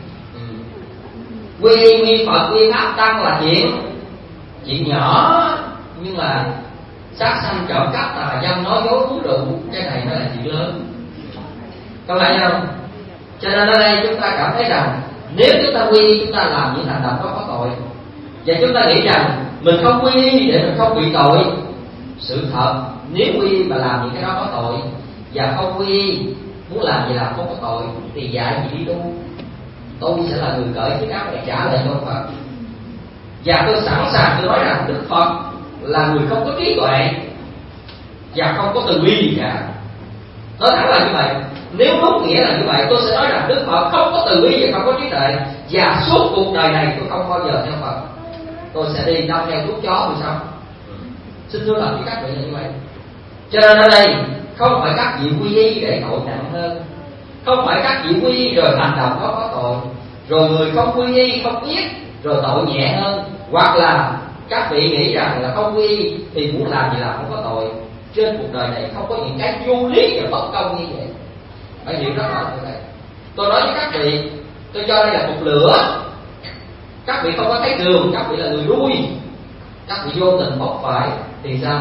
Quy Phật, quy Pháp Tăng là chuyện nhỏ, nhưng mà sát sanh trộm cắp tà dâm nói dối uống rượu, cái này nó là chuyện lớn. Có phải không? Cho nên ở đây chúng ta cảm thấy rằng nếu chúng ta quy, chúng ta làm những hành động đó có tội, và chúng ta nghĩ rằng mình không quy y để mình không bị tội. Sự thật, nếu quy y mà làm những cái đó có tội, và không quy y muốn làm gì làm không có tội, thì dạy gì đi tu. Tôi sẽ là người cởi chiếc áo để trả lại cho Phật. Và tôi sẵn sàng tôi nói rằng Đức Phật là người không có trí tuệ và không có từ bi gì cả. Nói thẳng là như vậy. Nếu đúng nghĩa là như vậy, tôi sẽ nói rằng Đức Phật không có từ bi và không có trí tuệ, và suốt cuộc đời này tôi không bao giờ theo Phật. Tôi sẽ đi đâm theo thuốc chó thì sao? Xin thưa là với các vị là như vậy. Cho nên ở đây không phải các vị quy y để tội nặng hơn, không phải các vị quy y rồi hành động đó có tội, rồi người không quy y không biết rồi tội nhẹ hơn, hoặc là các vị nghĩ rằng là không quy y thì muốn làm gì làm không có tội. Trên cuộc đời này không có những cái vô lý và bất công như vậy, phải hiểu rất rõ như vậy. Tôi nói với các vị, tôi cho đây là cục lửa. Các vị không có thấy đường, các vị là người đuôi, các vị vô tình bóc phải thì sao?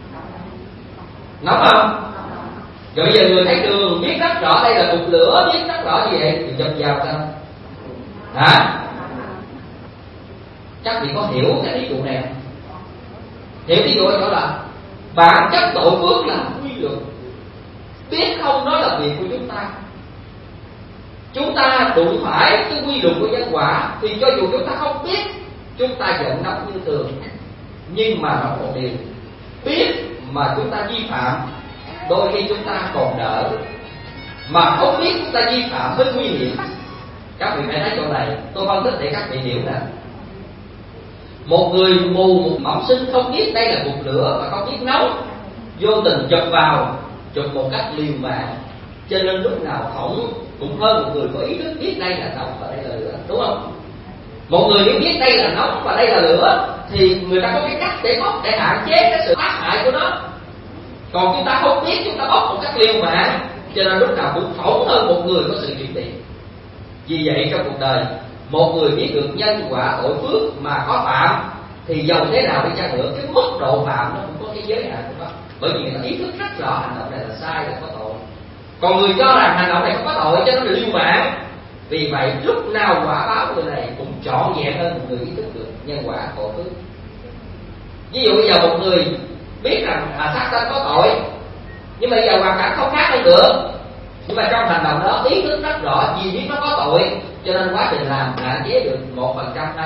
Nóng không? Rồi bây giờ người thấy đường, biết rất rõ đây là cục lửa, biết rất rõ gì vậy thì chụp vào sao? Hả? Các vị có hiểu cái ví dụ này không? Hiểu ví dụ ở chỗ là bản chất tội phước là quy luật, biết không đó là việc của chúng ta. Chúng ta đụng phải cái quy luật của nhân quả thì cho dù chúng ta không biết, chúng ta giận nóng như thường. Nhưng mà nó một điều, biết mà chúng ta vi phạm, đôi khi chúng ta còn đỡ, mà không biết chúng ta vi phạm mới nguy hiểm. Các vị phải thấy chỗ này, tôi phân tích để các vị hiểu nè. Một người mù, một bẩm sinh không biết đây là cục lửa và không biết nấu, vô tình chụp vào, chụp một cách liều mạng, cho nên lúc nào hỏng cũng hơn một người có ý thức biết đây là nóng và đây là lửa, đúng không? Một người nếu biết đây là nóng và đây là lửa thì người ta có cái cách để bóc, để hạn chế cái sự tác hại của nó. Còn chúng ta không biết, chúng ta bóc một cách liều mạng, cho nên lúc nào cũng hỏng hơn một người có sự chuẩn bị. Vì vậy trong cuộc đời, một người biết được nhân quả tội phước mà có phạm thì dầu thế nào đi chăng nữa, cái mức độ phạm nó cũng có cái giới hạn của nó. Bởi vì người ta ý thức rất rõ hành động này là sai, là có tội. Còn người cho rằng hành động này không có tội cho nó là liều mạng. Vì vậy lúc nào quả báo người này cũng trọn vẹn hơn một người ý thức được nhân quả tội phước. Ví dụ bây giờ một người biết rằng sát sanh có tội, nhưng mà bây giờ hoàn cảnh không khác hơn nữa, nhưng mà trong hành động đó ý thức rất rõ vì biết nó có tội, cho nên quá trình làm hạn chế được 1%, 2%, 5%,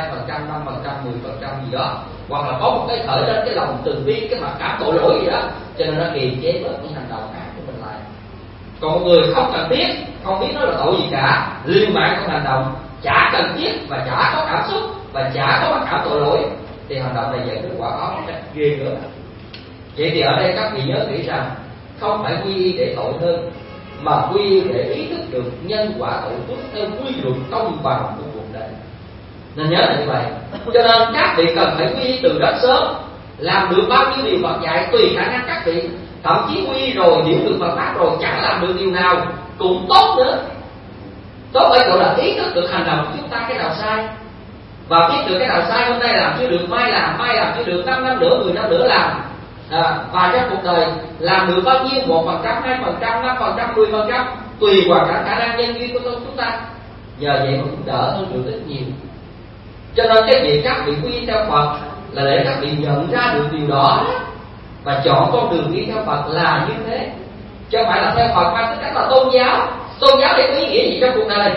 10% gì đó, hoặc là có một cái khởi lên cái lòng từ bi, cái mặc cảm tội lỗi gì đó, cho nên nó kiềm chế bớt những hành động khác của mình lại. Còn một người không cần biết, không biết nó là tội gì cả, liều mạng trong hành động, chả cần thiết và chả có cảm xúc và chả có mặc cảm tội lỗi, thì hành động này dẫn đến quả báo một cách ghê nữa. Vậy thì ở đây các vị nhớ kỹ rằng không phải quy y để tội hơn, mà quy y để ý thức được nhân quả tội phước theo quy luật công bằng của cuộc đời. Nên nhớ là như vậy. Cho nên các vị cần phải quy y từ rất sớm, làm được bao nhiêu điều Phật dạy tùy khả năng các vị. Thậm chí quy y rồi, hiểu được Phật pháp rồi, chẳng làm được điều nào cũng tốt nữa. Tốt ở chỗ là ý thức được hành động của chúng ta cái nào sai, và biết được cái nào sai, hôm nay làm chưa được, mai làm chưa được, 5 năm nữa, 10 năm nữa làm. Và trong cuộc đời làm được bao nhiêu, 1%, 2%, 5%, 10%, tùy hoàn cảnh khả năng nhân duyên của chúng ta. Nhờ vậy mà cũng đỡ hơn được rất nhiều. Cho nên cái việc các vị quy theo Phật là để các vị nhận ra được điều đó và chọn con đường đi theo Phật là như thế, chứ không phải là theo Phật mang tính cách là tôn giáo. Tôn giáo thì có ý nghĩa gì trong cuộc đời?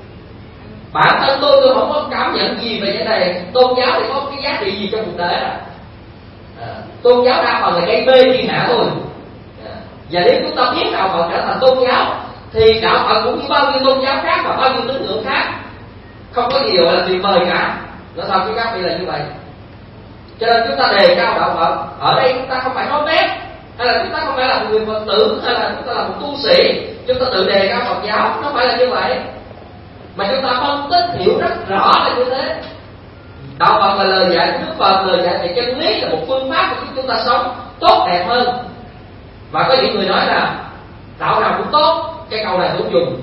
Bản thân tôi không có cảm nhận gì về cái này. Tôn giáo thì có cái giá trị gì trong cuộc đời đó? Tôn giáo đa phần là gây mê thiên hạ thôi. Và nếu chúng ta biết đạo Phật trở thành tôn giáo thì đạo Phật cũng như bao nhiêu tôn giáo khác và bao nhiêu tín ngưỡng khác, không có gì gọi là tuyệt vời cả. Nó thật với các vị là như vậy. Cho nên chúng ta đề cao đạo Phật. Ở đây chúng ta không phải nói mét, hay là chúng ta không phải là một người Phật tử, hay là chúng ta là một tu sĩ chúng ta tự đề cao Phật giáo, không phải là như vậy. Mà chúng ta phân tích hiểu rất rõ là như thế. Đạo Phật là lời dạy của Đức Phật, lời dạy về chân lý, là một phương pháp để chúng ta sống tốt đẹp hơn. Và có những người nói là đạo nào cũng tốt, cái câu này tôi dùng.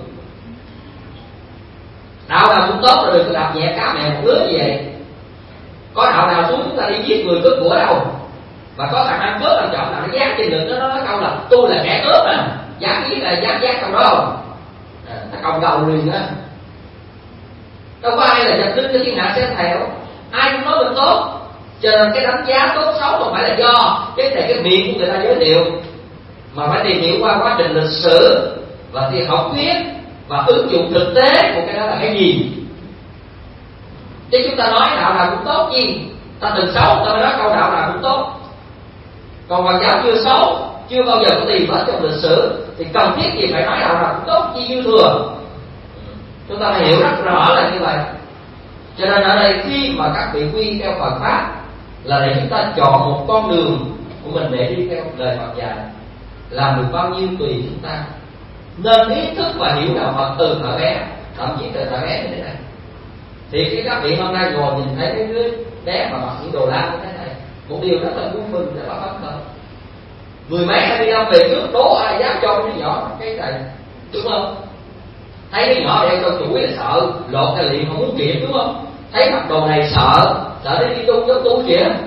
Đạo nào cũng tốt rồi đừng có đạp nhẹ cá mẹ một lứa như vậy. Có đạo nào xuống chúng ta đi giết người cướp của đâu. Và có thằng ăn cướp làm trộm nào nó dán trên ngực nó nói câu là tôi là kẻ cướp à, dám giết là dám câu đó không? Nó còng đầu liền á. Đâu có ai là giật đinh cho thiên hạ xem theo. Ai cũng nói mình tốt. Cho nên cái đánh giá tốt xấu không phải là do cái miệng của người ta giới thiệu, mà phải tìm hiểu qua quá trình lịch sử và thì học thuyết và ứng dụng thực tế của cái đó là cái gì. Chứ chúng ta nói đạo nào cũng tốt gì, ta từng xấu ta mới nói câu đạo nào cũng tốt. Còn Phật giáo chưa xấu, chưa bao giờ có tìm hết trong lịch sử thì cần thiết gì phải nói đạo nào cũng tốt chi dư thừa. Chúng ta phải hiểu rất rõ là như vậy. Cho nên ở đây khi mà các vị quy theo Phật pháp là để chúng ta chọn một con đường của mình để đi theo lời Phật dạy. Làm được bao nhiêu tùy chúng ta. Nên ý thức và hiểu đạo Phật từ thời bé, thậm chí từ thời bé như thế này. Thì cái các vị hôm nay ngồi nhìn thấy mấy đứa bé mà mặc những đồ lam như thế này, một điều rất là vui mừng, rất là phấn khởi. 10 mấy 20 năm về trước đố ai dám cho đứa nhỏ cái này, đúng không? Thấy đứa nhỏ đeo con chuỗi là sợ, lột ra liền không muốn kịp, đúng không? Thấy mặc đồ này sợ nó đi tu giống tu vậy á,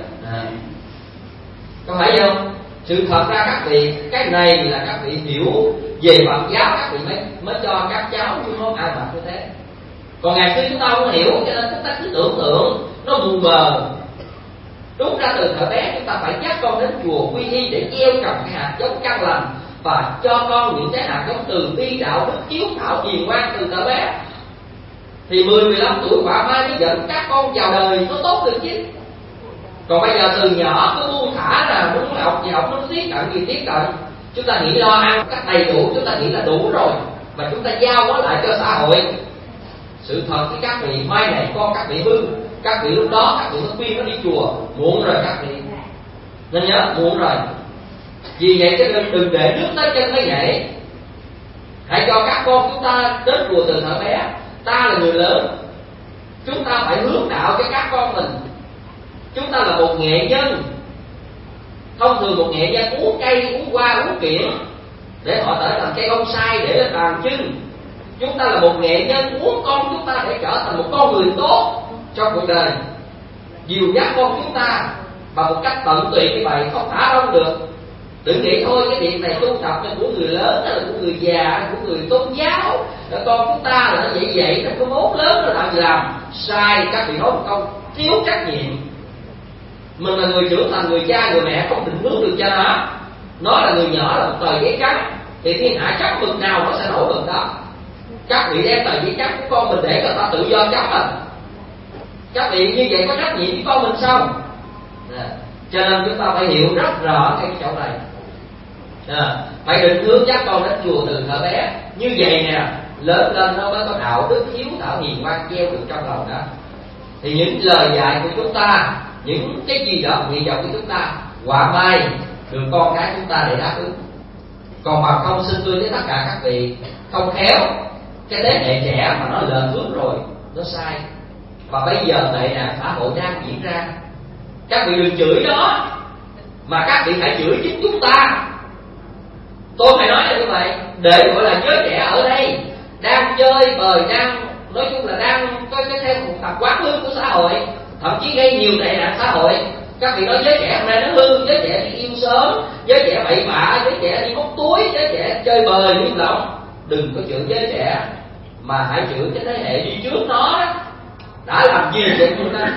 có phải không? Sự thật ra các vị, cái này là các vị hiểu về Phật giáo, các vị mới cho các cháu chứ không ai mặc như thế. Còn ngày xưa chúng ta không hiểu, cho nên chúng ta cứ tưởng tượng nó mù mờ. Đúng ra từ thời bé chúng ta phải dắt con đến chùa quy y để gieo trồng cái hạt giống căn lành và cho con những cái hạt giống từ bi đạo đức hiếu thảo hiền ngoan từ thời bé. Thì 10-15 tuổi quả mai mới dẫn các con vào đời nó tốt được chứ. Còn bây giờ từ nhỏ cứ buông thả là muốn học gì học, muốn tiếp cận gì tiếp cận. Chúng ta nghĩ lo ăn cách đầy đủ, chúng ta nghĩ là đủ rồi, mà chúng ta giao nó lại cho xã hội. Sự thật với các vị, mai này con các vị hư, các vị lúc đó các vị mới khuyên nó đi chùa, muộn rồi các vị. Nên nhớ muộn rồi. Vì vậy cho nên đừng để nước tới chân mới nhảy. Hãy cho các con chúng ta đến chùa từ thời bé. Ta là người lớn, chúng ta phải hướng đạo cho các con mình. Chúng ta là một nghệ nhân. Thông thường một nghệ nhân uống cây, uống hoa, uống kiển để họ trở thành cây bonsai để lên bàn chân. Chúng ta là một nghệ nhân uống con chúng ta để trở thành một con người tốt trong cuộc đời. Dìu dắt con chúng ta bằng một cách tận tụy như vậy, không thả rông được. Đừng nghĩ thôi cái việc này tu tập là của người lớn, là của người già, của người tôn giáo. Con chúng ta là nó vậy, nó có mốt lớn nó làm gì làm. Sai, các vị nói một câu thiếu trách nhiệm. Mình là người trưởng thành, người cha, người mẹ không định hướng được cho nó là người nhỏ là một tờ giấy trắng, thì thiên hạ chấp mực nào nó sẽ nổi mực đó. Các vị đem tờ giấy trắng của con mình để người ta tự do chấp mình. Các vị như vậy có trách nhiệm với con mình sao? Cho nên chúng ta phải hiểu rất rõ cái chỗ này. Phải định hướng dắt con đến chùa từ thời bé. Như vậy nè, lớn lên nó mới có đạo đức hiếu thảo hiền ngoan gieo được trong lòng đó. Thì những lời dạy của chúng ta, những cái gì đó nguyện vọng của chúng ta, quả mai được con cái chúng ta để đáp ứng. Còn mà không, xin tôi với tất cả các vị không khéo, cái thế hệ trẻ mà nó lệch hướng rồi, nó sai. Và bây giờ này là xã hội đang diễn ra. Các vị đừng chửi nó, mà các vị hãy chửi chính chúng ta. Tôi phải nói là như vậy, để gọi là giới trẻ ở đây đang chơi bời, đang nói chung là đang có cái theo một tập quán hư của xã hội, thậm chí gây nhiều tệ nạn xã hội. Các vị nói giới trẻ hôm nay nó hư, giới trẻ đi yêu sớm, giới trẻ bậy bạ, giới trẻ đi móc túi, giới trẻ chơi bời liên lộng. Đừng có chửi giới trẻ, mà hãy chửi cái thế hệ đi trước nó đó, đã làm gì cho chúng ta.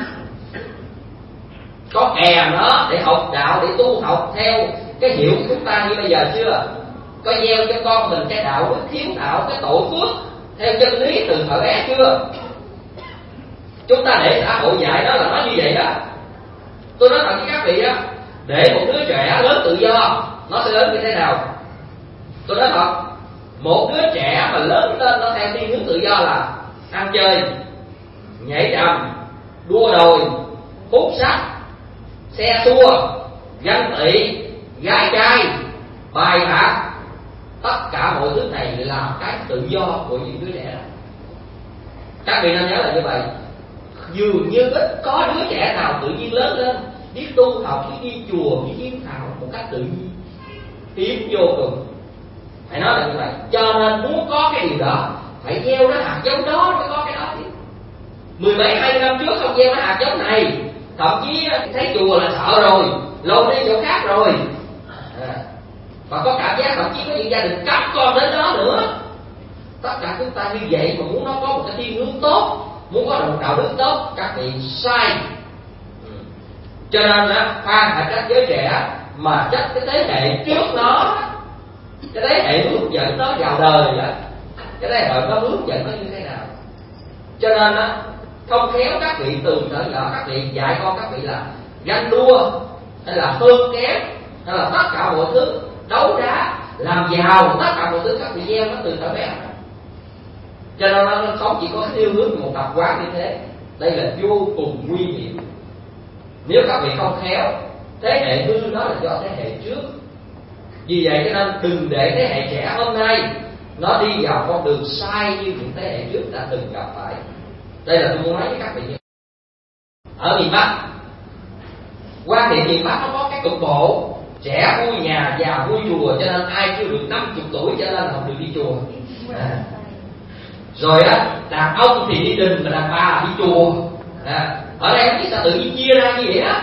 Có kèm nó để học đạo, để tu học theo cái hiểu của chúng ta như bây giờ chưa? Có gieo cho con mình cái đạo đức hiếu thảo, cái tội phước theo chân lý từ thời bé chưa? Chúng ta để xã hội dạy nó là nó như vậy đó. Tôi nói thật với các vị á, để một đứa trẻ lớn tự do, nó sẽ lớn như thế nào? Tôi nói thật, một đứa trẻ mà lớn lên nó theo thiên hướng tự do là ăn chơi, nhảy trầm, đua đòi, hút sách, xe xua, ganh tị, gái trai, bài bạc. Tất cả mọi thứ này là cái tự do của những đứa trẻ đó. Các vị nên nhớ là như vậy. Dường như ít có đứa trẻ nào tự nhiên lớn lên biết tu học, biết đi chùa, biết hiếu thảo một cách tự nhiên, hiếm vô cùng. Phải nói là như vậy. Cho nên muốn có cái điều đó phải gieo cái hạt giống đó mới có cái đó chứ. 10 mấy 20 năm trước không gieo cái hạt giống này, thậm chí thấy chùa là sợ rồi, lâu đi chỗ khác rồi. Và có cảm giác thậm chí có những gia đình cấm con đến đó nữa. Tất cả chúng ta như vậy mà muốn nó có một cái thiên hướng tốt, muốn có một đạo đức tốt, các vị sai. Cho nên khoan hãy trách giới trẻ, mà trách cái thế hệ trước nó, cái thế hệ hướng dẫn nó vào đời đó, cái thế hệ nó hướng dẫn nó như thế nào. Cho nên không khéo các vị từ trở nhỏ các vị dạy con các vị là ganh đua, hay là hơn kém, hay là tất cả mọi thứ đấu đá, làm giàu, tất cả mọi thứ các vị gieo nó từ thời bé. Cho nên nó không chỉ có theo hướng một tập quán như thế. Đây là vô cùng nguy hiểm. Nếu các vị không khéo, thế hệ hư đó là do thế hệ trước. Vì vậy cho nên đừng để thế hệ trẻ hôm nay nó đi vào con đường sai như những thế hệ trước đã từng gặp phải. Đây là tôi muốn nói với các vị. Ở miền Bắc, quan niệm miền Bắc nó có cái cục bộ trẻ vui nhà, già vui chùa, cho nên ai chưa được 50 tuổi trở lên không được đi chùa. Rồi á, đàn ông thì đi đình mà đàn bà đi chùa. Ở đây không biết sao tự nhiên chia ra như vậy đó.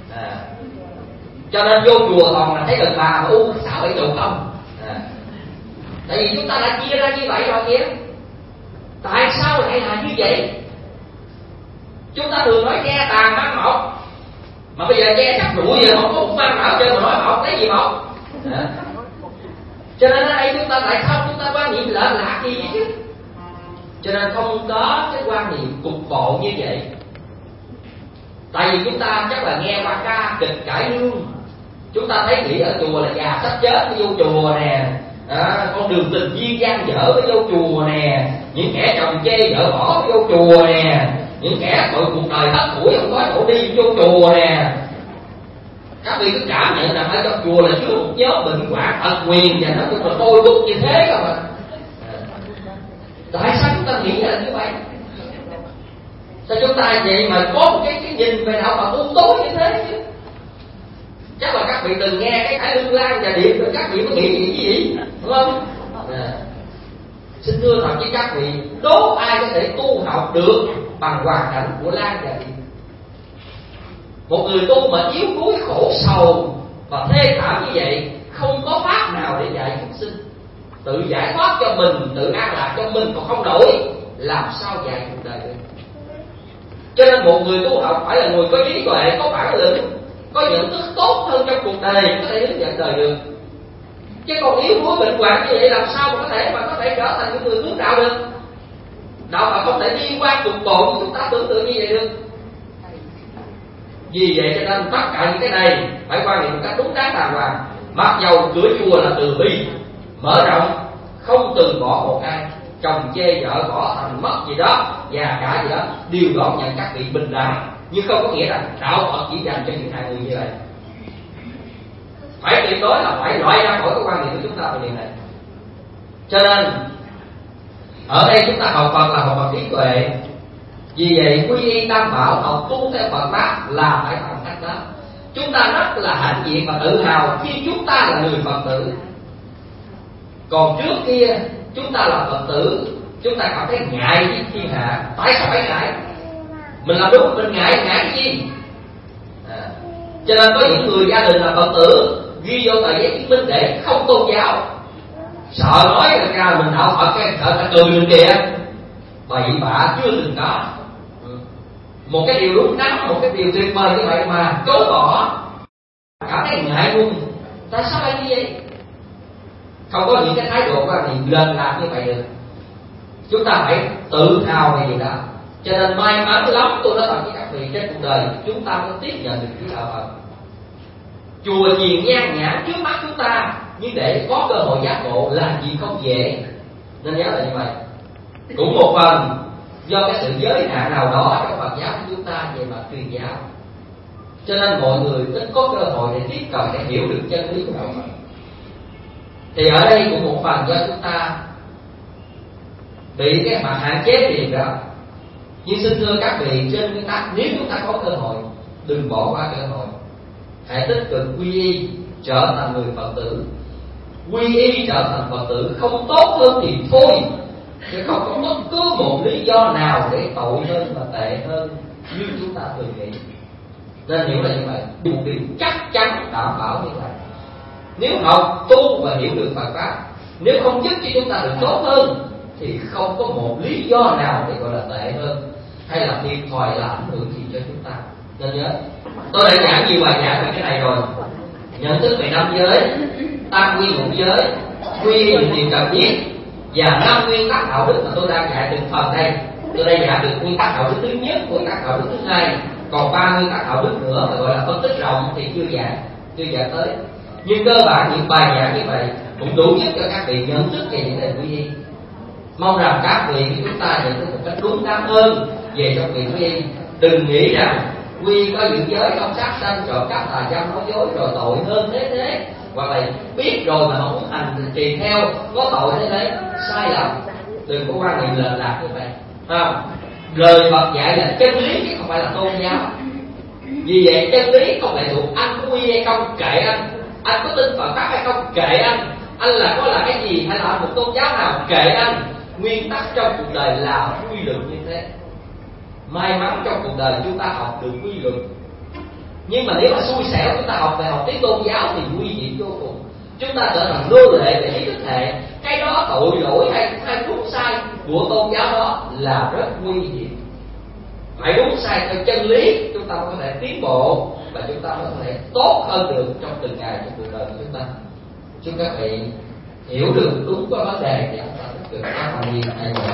Cho nên vô chùa toàn là thấy đàn bà mà 6-7 trụ không. Tại vì chúng ta đã chia ra như vậy rồi kìa. Tại sao lại là như vậy? Chúng ta thường nói che tàn mang mộc, mà bây giờ che chắc rụi giờ không có một mang mạo chơi mà nói mộc lấy gì mộc. Cho nên ở đây chúng ta tại sao chúng ta quan niệm lệch lạc gì vậy chứ? Cho nên không có cái quan niệm cục bộ như vậy. Tại vì chúng ta chắc là nghe qua ca kịch cải lương, chúng ta thấy nghĩ ở chùa là già sắp chết mới vô chùa nè, con đường tình duyên gian dở mới vô chùa nè, những kẻ chồng chê vợ bỏ mới vô chùa nè, những kẻ tội cuộc đời thất củi không có chỗ đi vô chùa nè. Các vị cứ cảm nhận rằng ở trong chùa là chứa một nhóm bệnh hoạn thật quyền và nó cũng là tôi đúc như thế không ạ? Tại sao chúng ta nghĩ là như vậy? Sao chúng ta vậy mà có một cái nhìn về đạo Phật u tối như thế chứ? Chắc là các vị từng nghe cái cải lương lan và điệp rồi các vị có nghĩ gì đúng không? Xin thưa thật với các vị, đố ai có thể tu học được bằng hoàn cảnh của lan và điệp? Một người tu mà yếu đuối khổ sầu và thê thảm như vậy, không có pháp nào để dạy chúng sinh tự giải thoát cho mình, tự an lạc cho mình còn không nổi, làm sao dạy cuộc đời được? Cho nên một người tu học phải là người có trí tuệ, có bản lĩnh, có nhận thức tốt hơn trong cuộc đời có thể hướng dẫn đời được. Chứ còn yếu đuối bệnh hoạn như vậy làm sao mà có thể trở thành những người hướng đạo được? Đạo Phật không thể đi qua cục bộ chúng ta tưởng tượng như vậy được. Vì vậy cho nên tất cả những cái này phải quan niệm một cách đúng đắn đàng hoàng. Mặc dầu cửa chùa là từ bi, mở rộng, không từ bỏ một ai, chồng chê vợ bỏ thành mất gì đó, già cả gì đó, đều đón nhận các vị bình đẳng, nhưng không có nghĩa rằng đạo Phật chỉ dành cho những hai người như vậy. Phải tuyệt đối là phải loại ra khỏi cái quan niệm của chúng ta về điều này. Cho nên ở đây chúng ta học Phật là học Phật trí tuệ. Vì vậy quy y tam bảo, học tu theo Phật pháp là phải bằng cách đó. Chúng ta rất là hãnh diện và tự hào khi chúng ta là người Phật tử. Còn trước kia chúng ta là Phật tử, chúng ta cảm thấy ngại với thiên hạ. Tại sao phải ngại? Mình làm đúng mình ngại cái gì? Cho nên có những người gia đình là Phật tử ghi vô tờ giấy chứng minh để không tôn giáo, sợ nói ra mình đạo Phật cái sợ ta cười mình kìa. Bậy bạ chưa từng có. Một cái điều đúng đắn, một cái điều tuyệt vời như vậy mà chối bỏ, cảm thấy ngại ngùng. Tại sao lại như vậy? Không có những cái thái độ của anh thì lên lạc như vậy được. Chúng ta phải tự hào về điều đó. Cho nên may mắn lắm, tôi nói thật với các vị, trên cuộc đời chúng ta có tiếp nhận được cái đạo Phật. Chùa chiền nhan nhã trước mắt chúng ta, nhưng để có cơ hội giác ngộ là gì không dễ. Nên nhớ là như vậy. Cũng một phần do cái sự giới hạn nào đó trong Phật giáo của chúng ta về mặt truyền giáo, cho nên mọi người ít có cơ hội để tiếp cận, để hiểu được chân lý của đạo Phật. Thì ở đây cũng một phần do chúng ta bị cái mặt hạn chế về điều đó. Nhưng xin thưa các vị, trên nguyên tắc nếu chúng ta có cơ hội, đừng bỏ qua cơ hội, hãy tích cực quy y trở thành người Phật tử. Quy y trở thành Phật tử không tốt hơn thì thôi, chứ không có bất cứ một lý do nào để tội hơn và tệ hơn như chúng ta thường nghĩ. Nên hiểu là như vậy, một điều chắc chắn đảm bảo như vậy. Nếu học tu và hiểu được Phật pháp, nếu không giúp cho chúng ta được tốt hơn, thì không có một lý do nào để gọi là tệ hơn hay là thiệt thòi là ảnh hưởng gì cho chúng ta. Nên nhớ, tôi đã giảng nhiều bài giảng về cái này rồi. Nhận thức về năm giới, tam quy ngũ giới, quy những điều cần thiết và 5 nguyên tắc đạo đức mà tôi đang dạy từng phần đây. Tôi đây dạy được nguyên tắc đạo đức thứ nhất, nguyên tắc đạo đức thứ hai, còn 3 nguyên tắc đạo đức nữa mà gọi là phân tích rộng thì chưa dạy tới. Nhưng cơ bản những bài giảng như vậy cũng đủ giúp cho các vị nhận thức về những đề quy y. Mong rằng các vị của chúng ta nhận thức một cách đúng đắn hơn về trong việc quy y. Đừng nghĩ rằng quy y có giữ giới, không sát sanh, trộm cắp, tà dâm, nói dối rồi tội hơn thế, hoặc là biết rồi mà không hành trì theo có tội thế đấy, sai lầm. Đừng có quan niệm lệch lạc như vậy, không? Lời Phật dạy là chân lý chứ không phải là tôn giáo. Vì vậy chân lý không phải thuộc anh có quy hay không kệ anh có tin Phật pháp hay không kệ anh là cái gì hay là một tôn giáo nào kệ anh. Nguyên tắc trong cuộc đời là quy luật như thế. May mắn trong cuộc đời chúng ta học được quy luật. Nhưng mà nếu mà xui xẻo chúng ta học tí tôn giáo thì nguy hiểm vô cùng. Chúng ta trở thành nô lệ về ý thức hệ. Cái đó tội lỗi hay đúng sai của tôn giáo đó là rất nguy hiểm. Phải đúng sai theo chân lý chúng ta mới có thể tiến bộ và chúng ta mới có thể tốt hơn được trong từng ngày trong cuộc đời của chúng ta. Chúc các vị hiểu được đúng cái vấn đề để chúng ta tích cực các thành viên hay là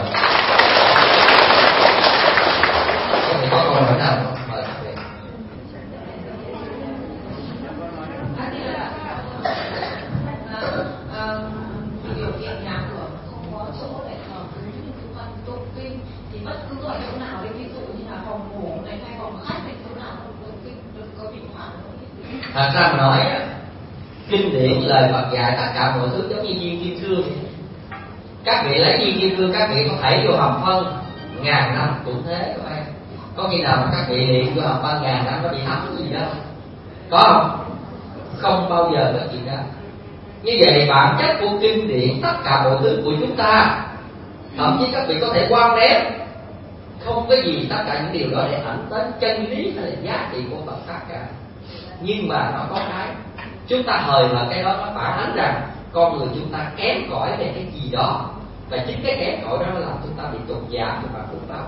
có câu hỏi nào không? Mời các vị. Điều kiện nhà cửa không có chỗ để thờ cúng chúng ta tụng kinh thì bất cứ ở chỗ nào đấy, ví dụ như là phòng ngủ này hay phòng khách hay chỗ nào cũng tụng kinh có bị phạt không? Thật ra mà nói kinh điển lời Phật dạy tất cả mọi thứ giống như viên kim cương. Các vị lấy viên kim cương các vị có thể vô hầm phân ngàn năm cũng thế các bạn. Có khi nào mà các vị hiện vô hầm phân ngàn năm có bị thấm cái gì đâu? Có không? Không bao giờ có chuyện đó. Như vậy bản chất của kinh điển tất cả mọi thứ của chúng ta, thậm chí các vị có thể quan ném, không có gì tất cả những điều đó để ảnh đến chân lý hay là giá trị của Phật pháp cả. Nhưng mà nó có cái chúng ta hời mà cái đó nó phản ánh rằng con người chúng ta kém cỏi về cái gì đó, và chính cái kém cỏi đó làm chúng ta bị tụt giảm và phúc báo.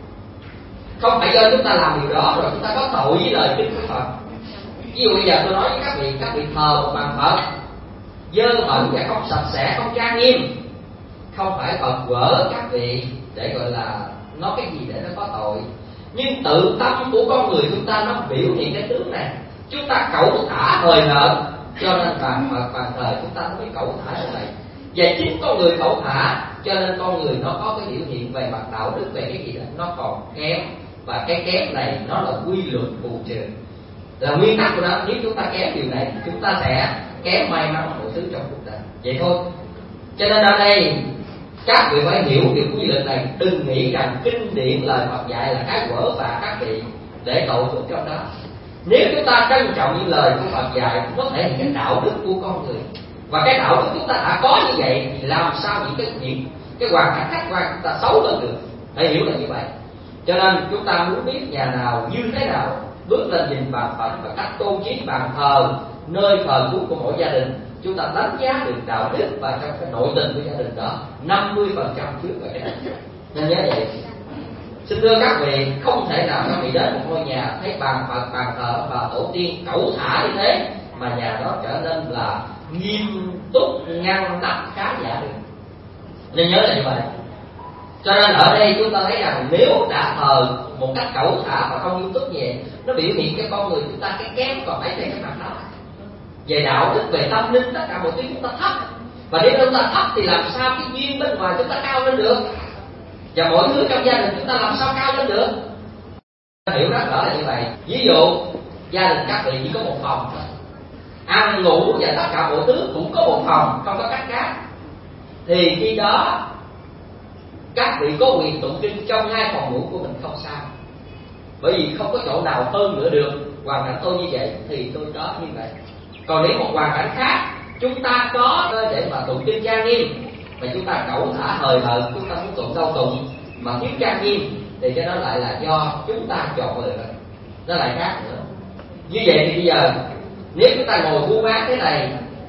Không phải do chúng ta làm điều đó rồi chúng ta có tội với lời kinh của Phật. Ví dụ bây giờ tôi nói với các vị thờ một bàn Phật dơ bẩn và không sạch sẽ, không trang nghiêm, không phải Phật quở các vị để gọi là nói cái gì để nó có tội, nhưng tự tâm của con người chúng ta nó biểu hiện cái tướng này. Chúng ta cẩu thả hời hợt, cho nên bàn Phật bàn thờ chúng ta mới cẩu thả như vậy. Và chính con người cẩu thả, cho nên con người nó có cái biểu hiện về mặt đạo đức, về cái gì đó nó còn kém. Và cái kém này nó là quy luật bù trừ, là nguyên tắc của nó. Nếu chúng ta kém điều này chúng ta sẽ kém may mắn mọi thứ trong cuộc đời. Vậy thôi. Cho nên ở đây các vị phải hiểu điều quy luật này. Đừng nghĩ rằng kinh điển lời Phật dạy là cái quở phạt các vị để tội phước trong đó. Nếu chúng ta trân trọng những lời của Phật dạy, có thể hiện cái đạo đức của con người, và cái đạo đức chúng ta đã có như vậy thì làm sao những cái hoàn cảnh khách quan chúng ta xấu hơn được. Hãy hiểu là như vậy. Cho nên chúng ta muốn biết nhà nào như thế nào, bước lên nhìn bàn Phật và cách tôn trí bàn thờ, nơi thờ cúng của mỗi gia đình, chúng ta đánh giá được đạo đức và trong cái nội tình của gia đình đó 50% trước về cái này. Nên nhớ vậy. Xin thưa các vị, không thể nào các vị đến một ngôi nhà thấy bàn Phật, bàn thờ và tổ tiên cẩu thả như thế mà nhà đó trở nên là nghiêm túc, ngăn nắp, khá giả được. Nên nhớ là như vậy. Cho nên ở đây chúng ta thấy rằng nếu đã thờ một cách cẩu thả và không nghiêm túc vậy, nó biểu hiện cái con người chúng ta cái kém còn phải trên cái mặt đó. Về đạo đức, về tâm linh, tất cả mọi thứ chúng ta thấp. Và nếu chúng ta thấp thì làm sao cái duyên bên ngoài chúng ta cao lên được? Và mọi thứ trong gia đình chúng ta làm sao cao lên được? Hiểu rất rõ là như vậy. Ví dụ gia đình các vị chỉ có một phòng thôi, ăn ngủ và tất cả mọi thứ cũng có một phòng, không có cách khác, thì khi đó các vị có quyền tụng kinh trong hai phòng ngủ của mình không sao, bởi vì không có chỗ nào hơn nữa được. Hoàn cảnh tôi như vậy thì tôi đó như vậy. Còn nếu một hoàn cảnh khác chúng ta có để mà tụng kinh trang nghiêm, mà chúng ta cẩu thả hời hợt, chúng ta muốn tụng đâu tụng mà thiếu trang nghiêm, thì cái đó lại là do chúng ta chọn lựa, nó lại khác nữa. Như vậy thì bây giờ nếu chúng ta ngồi buôn bán thế này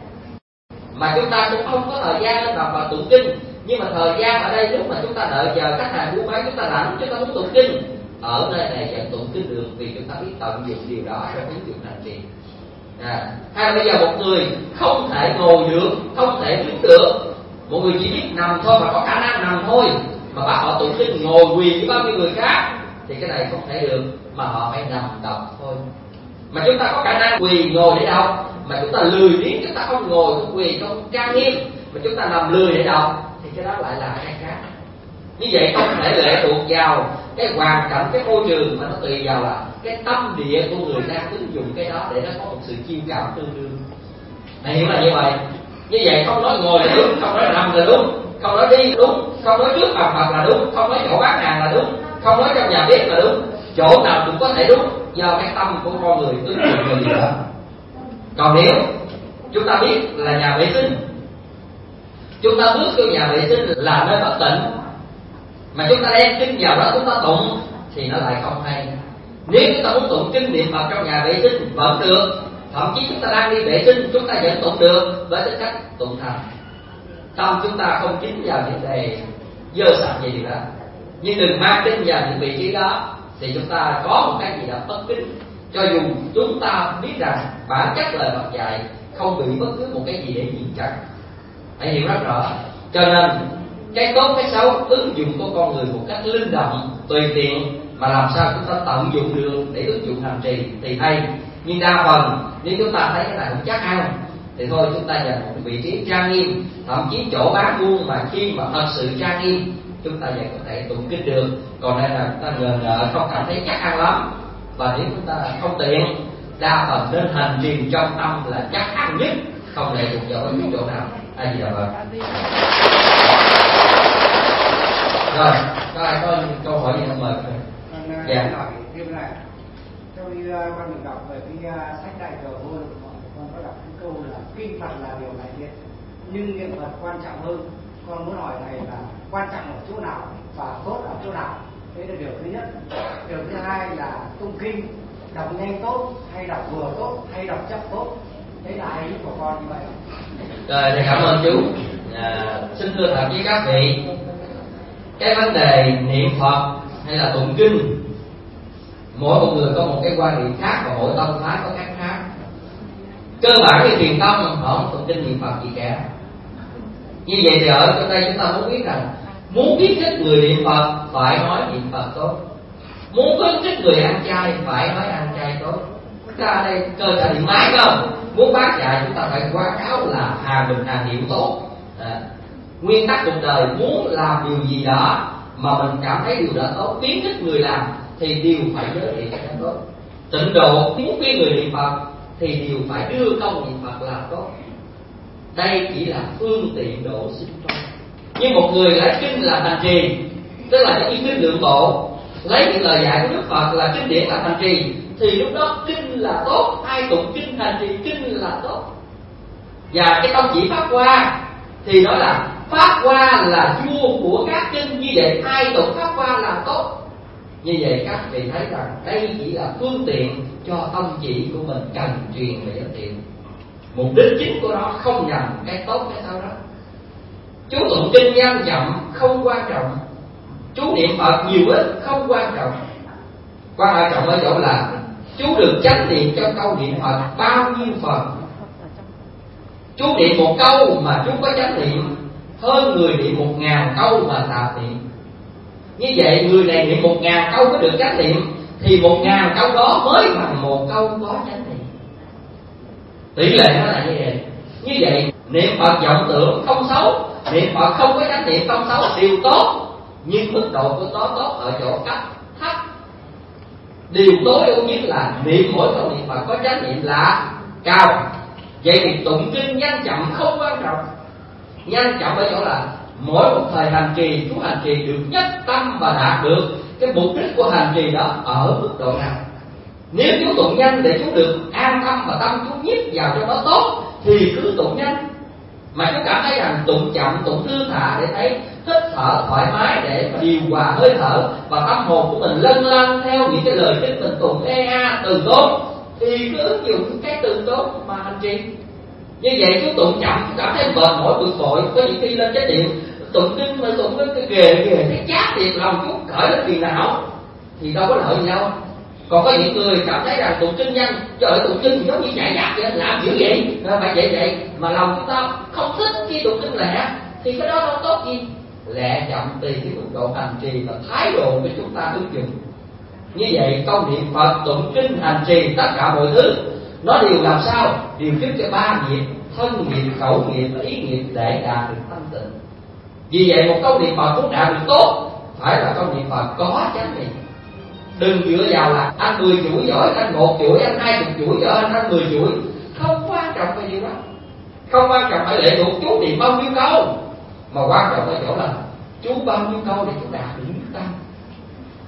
mà chúng ta cũng không có thời gian lên mà tụng kinh, nhưng mà thời gian ở đây lúc mà chúng ta đợi chờ khách hàng buôn bán, chúng ta rảnh, chúng ta muốn tụng kinh, ở nơi này vẫn tụng kinh được, vì chúng ta biết tận dụng điều đó trong ứng dụng hành trì. Hay là bây giờ một người không thể ngồi được, không thể đứng được, một người chỉ biết nằm thôi mà có khả năng nằm thôi, mà bắt họ tụng kinh ngồi quỳ với bao nhiêu người khác, thì cái này không thể được, mà họ phải nằm đọc thôi. Mà chúng ta có khả năng quỳ ngồi để đọc, mà chúng ta lười biếng, chúng ta không ngồi không quỳ không trang nghiêm, mà chúng ta nằm lười để đọc, thì cái đó lại là cái khác. Như vậy không thể lệ thuộc vào cái hoàn cảnh, cái môi trường, mà nó tùy vào là cái tâm địa của người đang ứng dụng cái đó để nó có một sự chiêu cảm tương đương. Này hiểu là như vậy. Như vậy không nói ngồi là đúng, không nói nằm là đúng, không nói đi đúng, không nói trước bàn Phật là đúng, không nói chỗ bán hàng là đúng, Không nói trong nhà bếp là đúng, chỗ nào cũng có thể đúng, do cái tâm của con người ứng dụng vào điều đó. Còn nếu chúng ta biết là nhà vệ sinh, chúng ta bước vô nhà vệ sinh là nơi bất tịnh, mà chúng ta đem kinh vào đó chúng ta tụng thì nó lại không hay. Nếu chúng ta muốn tụng kinh niệm Phật trong nhà vệ sinh vẫn được, thậm chí chúng ta đang đi vệ sinh chúng ta vẫn tụng được với tính cách tụng thành. Tâm chúng ta không dính vào những đề dơ sạch gì điều đó, nhưng đừng mang kinh vào những vị trí đó thì chúng ta có một cái gì đó bất kính. Cho dù chúng ta biết rằng bản chất lời Phật dạy không bị bất cứ một cái gì để nhìn trật, hãy hiểu rất rõ. Cho nên cái tốt cái xấu ứng dụng của con người một cách linh động tùy tiện, mà làm sao chúng ta tận dụng được để ứng dụng hành trì thì hay. Nhưng đa phần nếu chúng ta thấy cái này không chắc ăn thì thôi chúng ta dành một vị trí trang nghiêm, thậm chí chỗ bán buôn mà khi mà thật sự trang nghiêm chúng ta vẫn có thể tụng kinh được. Còn đây là chúng ta ngờ ngợ không cảm thấy chắc ăn lắm, và nếu chúng ta không tiện, đa phần nên hành trì trong tâm là chắc ăn nhất, không lệ thuộc vào bất cứ chỗ nào. Ai gì đâu rồi. Rồi, có ai có câu hỏi gì không mời? Dạ. Hỏi thêm là theo như con được đọc về cái sách Đại Thừa Hôn, con có đọc cái câu là kinh Phật là điều đại diện, nhưng niệm Phật quan trọng hơn. Con muốn hỏi thầy là quan trọng ở chỗ nào và tốt ở chỗ nào? Đấy là điều thứ nhất. Điều thứ hai là tụng kinh đọc nhanh tốt hay đọc vừa tốt hay đọc chậm tốt? Đấy là ý của con như vậy. Rồi, thầy cảm ơn chú. Xin thưa thật với các vị, cái vấn đề niệm Phật hay là tụng kinh, mỗi một người có một cái quan điểm khác và mỗi tông phái có cách khác. Cơ bản thì thiền tông họ không tụng kinh niệm Phật gì cả. Như vậy thì ở trong đây chúng ta muốn biết rằng, muốn khuyến khích người niệm Phật phải nói niệm Phật tốt, muốn khuyến khích người ăn chay phải nói ăn chay tốt. Chúng ta đây cơ sở điện máy không? Muốn bác dạy chúng ta phải quảng cáo là hà bình hà niệm tốt. Nguyên tắc cuộc đời muốn làm điều gì đó mà mình cảm thấy điều đó tốt, khuyến khích người làm thì đều phải giới thiệu cái đó tốt. Tịnh độ muốn khuyên người niệm Phật thì đều phải đưa câu niệm Phật là tốt. Đây chỉ là phương tiện độ sinh tồn. Nhưng một người lấy kinh là hành trì, tức là cái kinh lượng bộ, lấy những lời dạy của Đức Phật là kinh điển là hành trì, thì lúc đó kinh là tốt, ai tụng kinh hành trì kinh là tốt. Và cái tông chỉ Pháp Hoa thì nói là Pháp Hoa là vua của các kinh, như vậy ai tụng Pháp Hoa là tốt. Như vậy các vị thấy rằng đây chỉ là phương tiện cho tông chỉ của mình cần truyền và giới thiệu. Mục đích chính của nó không nhằm cái tốt cái xấu đó. Chú tụng kinh nhanh chậm không quan trọng, chú niệm Phật nhiều ít không quan trọng. Quan trọng ở chỗ là chú được chánh niệm trong câu niệm Phật bao nhiêu phần. Chú niệm một câu mà chú có chánh niệm hơn người niệm 1000 câu mà tạp niệm. Như vậy người này niệm 1000 câu mới được chánh niệm, thì 1000 câu đó mới bằng một câu có chánh niệm. Tỷ lệ nó là như vậy. Như vậy niệm Phật vọng tưởng không xấu, niệm Phật không có chánh niệm không xấu đều tốt, nhưng mức độ của nó tốt ở chỗ cấp thấp. Điều tối ưu nhất là niệm mỗi câu niệm Phật có chánh niệm là cao. Vậy thì tụng kinh nhanh chậm không quan trọng. Nhanh chậm ở chỗ là mỗi một thời hành trì chú hành trì được nhất tâm và đạt được cái mục đích của hành trì đó ở mức độ nào. Nếu chú tụng nhanh để chú được an tâm và tâm chú nhiếp vào trong đó tốt thì cứ tụng nhanh. Mà chú cảm thấy rằng tụng chậm, tụng thư thả để thấy hít thở thoải mái để mà điều hòa hơi thở và tâm hồn của mình lân lân theo những cái lời kinh mình tụng từ tốt thì cứ ứng dụng cái từ tốt mà hành trì. Như vậy chú tụng chậm chú cảm thấy mệt mỏi bực bội, có những khi lên chánh niệm tụng kinh mà tụng cái ghề thấy chát thiệt lòng chú khởi lên phiền não thì đâu có lợi gì đâu. Còn có những người cảm thấy rằng tụng kinh nhanh, trời ơi tụng kinh thì giống như chạy giặc vậy, làm dữ vậy, phải vậy mà lòng chúng ta không thích khi tụng kinh lẹ thì cái đó đâu tốt gì. Lẹ chậm tùy cái mức độ hành trì và thái độ của chúng ta ứng dụng. Như vậy câu niệm Phật, tụng kinh, hành trì tất cả mọi thứ nó đều làm sao đều giúp cho ba nghiệp thân nghiệp, khẩu nghiệp và ý nghiệp để đạt được thanh tịnh. Vì vậy một câu niệm Phật muốn đạt được tốt phải là câu niệm Phật có chánh niệm. Đừng dựa vào là anh 10 chuỗi giỏi, anh 1 chuỗi, anh 20 chuỗi giỏi, anh 10 chuỗi. Không quan trọng về điều đó. Không quan trọng phải lệ thuộc chú niệm bao nhiêu câu, mà quan trọng ở chỗ là chú bao nhiêu câu để chú đạt được nhất tâm.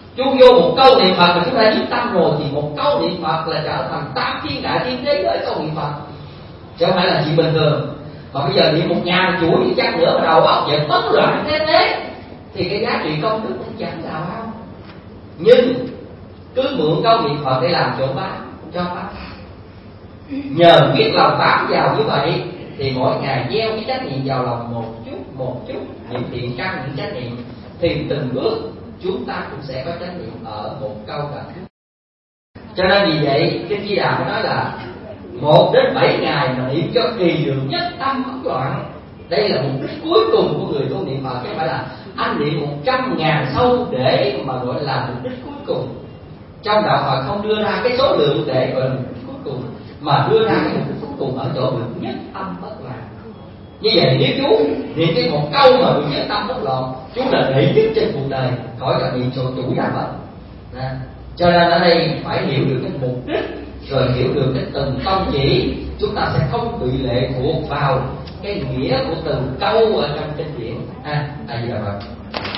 Chú vô một câu niệm Phật mà chúng ta nhất tâm rồi thì một câu niệm Phật là trở thành 8 thiên đại thiên thế giới câu niệm Phật, chứ không phải là chuyện bình thường. Còn bây giờ niệm 1000 chuỗi đi chăng nữa mà đầu óc vậy bất loạn thế thì cái giá trị công đức nó chẳng là bao. Nhưng cứ mượn câu niệm Phật để làm chỗ bám cho bám, nhờ biết lòng bám vào như vậy thì mỗi ngày gieo cái chánh niệm vào lòng một chút, niệm thiện căn, niệm chánh niệm thì từng bước chúng ta cũng sẽ có chánh niệm ở một câu cả. Cho nên vì vậy Kinh Di Đà mới nói là 1 đến 7 ngày mà niệm cho kỳ được nhất tâm bất loạn. Đây là mục đích cuối cùng của người tu niệm Phật, chứ không phải là anh niệm 100.000 sâu để mà gọi là mục đích cuối cùng. Trong đạo Phật không đưa ra cái số lượng để gọi là mục đích cuối cùng, mà đưa ra cái mục đích cuối cùng ở chỗ được nhất tâm bất loạn. Như vậy nếu chú niệm cái một câu mà được nhất tâm bất loạn, chú là đệ nhất trên cuộc đời, khỏi là niệm chủ đạo hết. Cho nên ở đây phải hiểu được cái mục đích, rồi hiểu được cái từng tông chỉ, chúng ta sẽ không bị lệ thuộc vào cái nghĩa của từng câu ở trong kinh điển. Gì là Phật.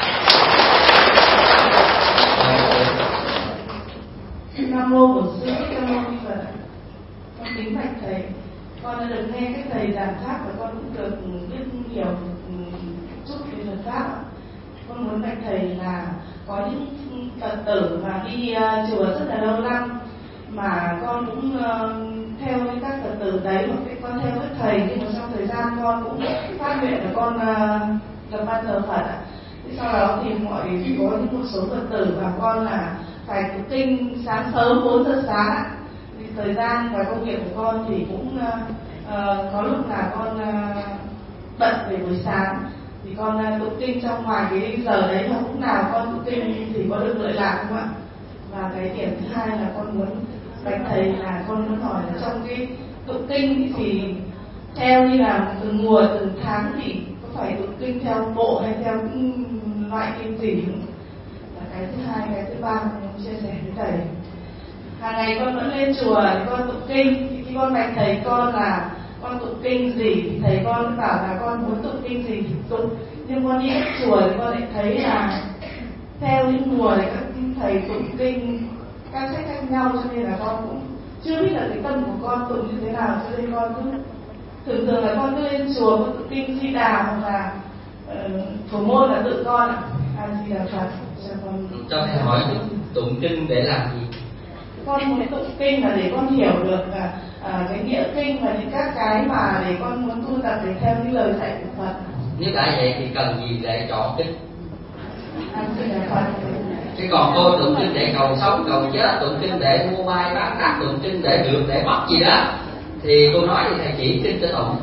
Nam mô Bổn Sư Thích Ca Mâu Ni Phật. Con kính bạch thầy, con đã được nghe các thầy giảng pháp và con cũng được biết nhiều chút về Phật pháp. Con muốn bạch thầy là có những Phật tử mà đi chùa rất là lâu năm mà con cũng theo với các Phật tử đấy, hoặc con theo với thầy, nhưng mà trong thời gian con cũng phát nguyện là con lập ban thờ Phật. Sau đó thì có một số Phật tử và con là phải tụng kinh sáng sớm 4 giờ sáng. Thì thời gian và công việc của con thì cũng có lúc là con bận về buổi sáng thì con tụng kinh trong ngoài cái giờ đấy, mà lúc nào con tụng kinh thì có được lợi lạc không ạ? Và cái điểm thứ hai là con muốn bạch thầy là con muốn hỏi là trong cái tụng kinh thì theo như là từng mùa từng tháng thì có phải tụng kinh theo bộ hay theo loại kinh gì không? Và cái thứ hai, cái thứ ba con muốn chia sẻ với thầy. Hàng ngày con vẫn lên chùa thì con tụng kinh, thì khi con bạch thầy con là con tụng kinh gì thì thầy con bảo là con muốn tụng kinh gì thì tụng, nhưng con đi hết chùa thì con lại thấy là theo những mùa thì các thầy tụng kinh các sách khác nhau, cho nên là con cũng chưa biết là cái tâm của con tụng như thế nào, cho nên con cứ thường là con cứ lên chùa con tụng kinh Di Đà hoặc là thủ môn là tự con ạ. Di Đà Phật. Cho thầy hỏi tụng kinh để làm gì? Con muốn tụng kinh là để con hiểu được cái nghĩa kinh và những các cái mà để con muốn tu tập để theo những lời dạy của Phật. Nếu đã vậy thì cần gì để chọn kinh? Di Đà Phật. Chứ còn tôi tụng kinh để cầu sống cầu chết, tụng kinh để mua bay bán đắt, tụng kinh để được để mất gì đó thì tôi nói thì thầy chỉ kinh cho tụng.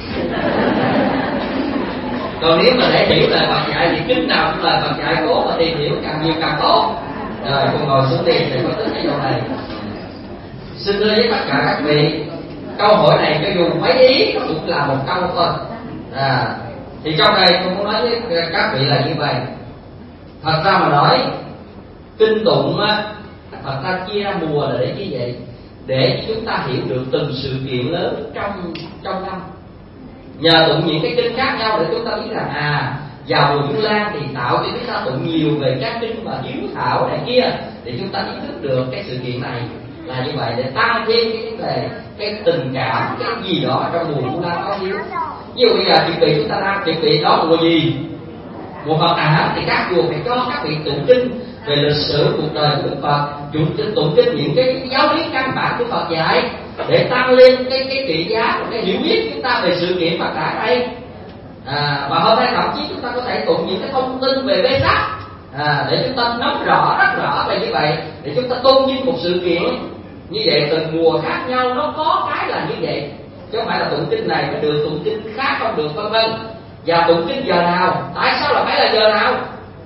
Còn nếu mà để hiểu lời Phật dạy thì kinh nào cũng lời Phật dạy cố mà tìm hiểu càng nhiều càng tốt. Rồi con ngồi xuống đi để có tính cái câu này. Xin thưa với tất cả các vị, câu hỏi này cho dù mấy ý nó cũng là một câu thôi. Thì trong đây tôi muốn nói với các vị là như vậy. Thật ra mà nói, kinh tụng thật ra chia ra mùa là để như vậy, để chúng ta hiểu được từng sự kiện lớn trong năm. Nhờ tụng những cái kinh khác nhau để chúng ta biết rằng vào mùa Vu Lan thì tạo cho chúng ta tụng nhiều về các kinh mà hiếu thảo này kia, để chúng ta ý thức được cái sự kiện này là như vậy, để tăng thêm cái vấn đề cái tình cảm cái gì đó trong mùa Vu Lan có hiếu. Ví dụ bây giờ chuẩn bị chúng ta đang chuẩn bị đó mùa gì? Mùa Phật đản thì các chùa phải cho các vị tụng kinh về lịch sử cuộc đời của Đức Phật, tụng kinh những cái giáo lý căn bản của Phật dạy để tăng lên cái trị giá và cái hiểu biết chúng ta về sự kiện Phật đản đây. Và hôm nay thậm chí chúng ta có thể tụng những cái thông tin về Vê Sắc để chúng ta nắm rõ rất rõ về như vậy, để chúng ta tôn vinh một sự kiện như vậy. Từng mùa khác nhau nó có cái là như vậy, chứ không phải là tụng kinh này mới được, tụng kinh khác không được, vân vân. Và tụng kinh giờ nào? Tại sao là phải là giờ nào?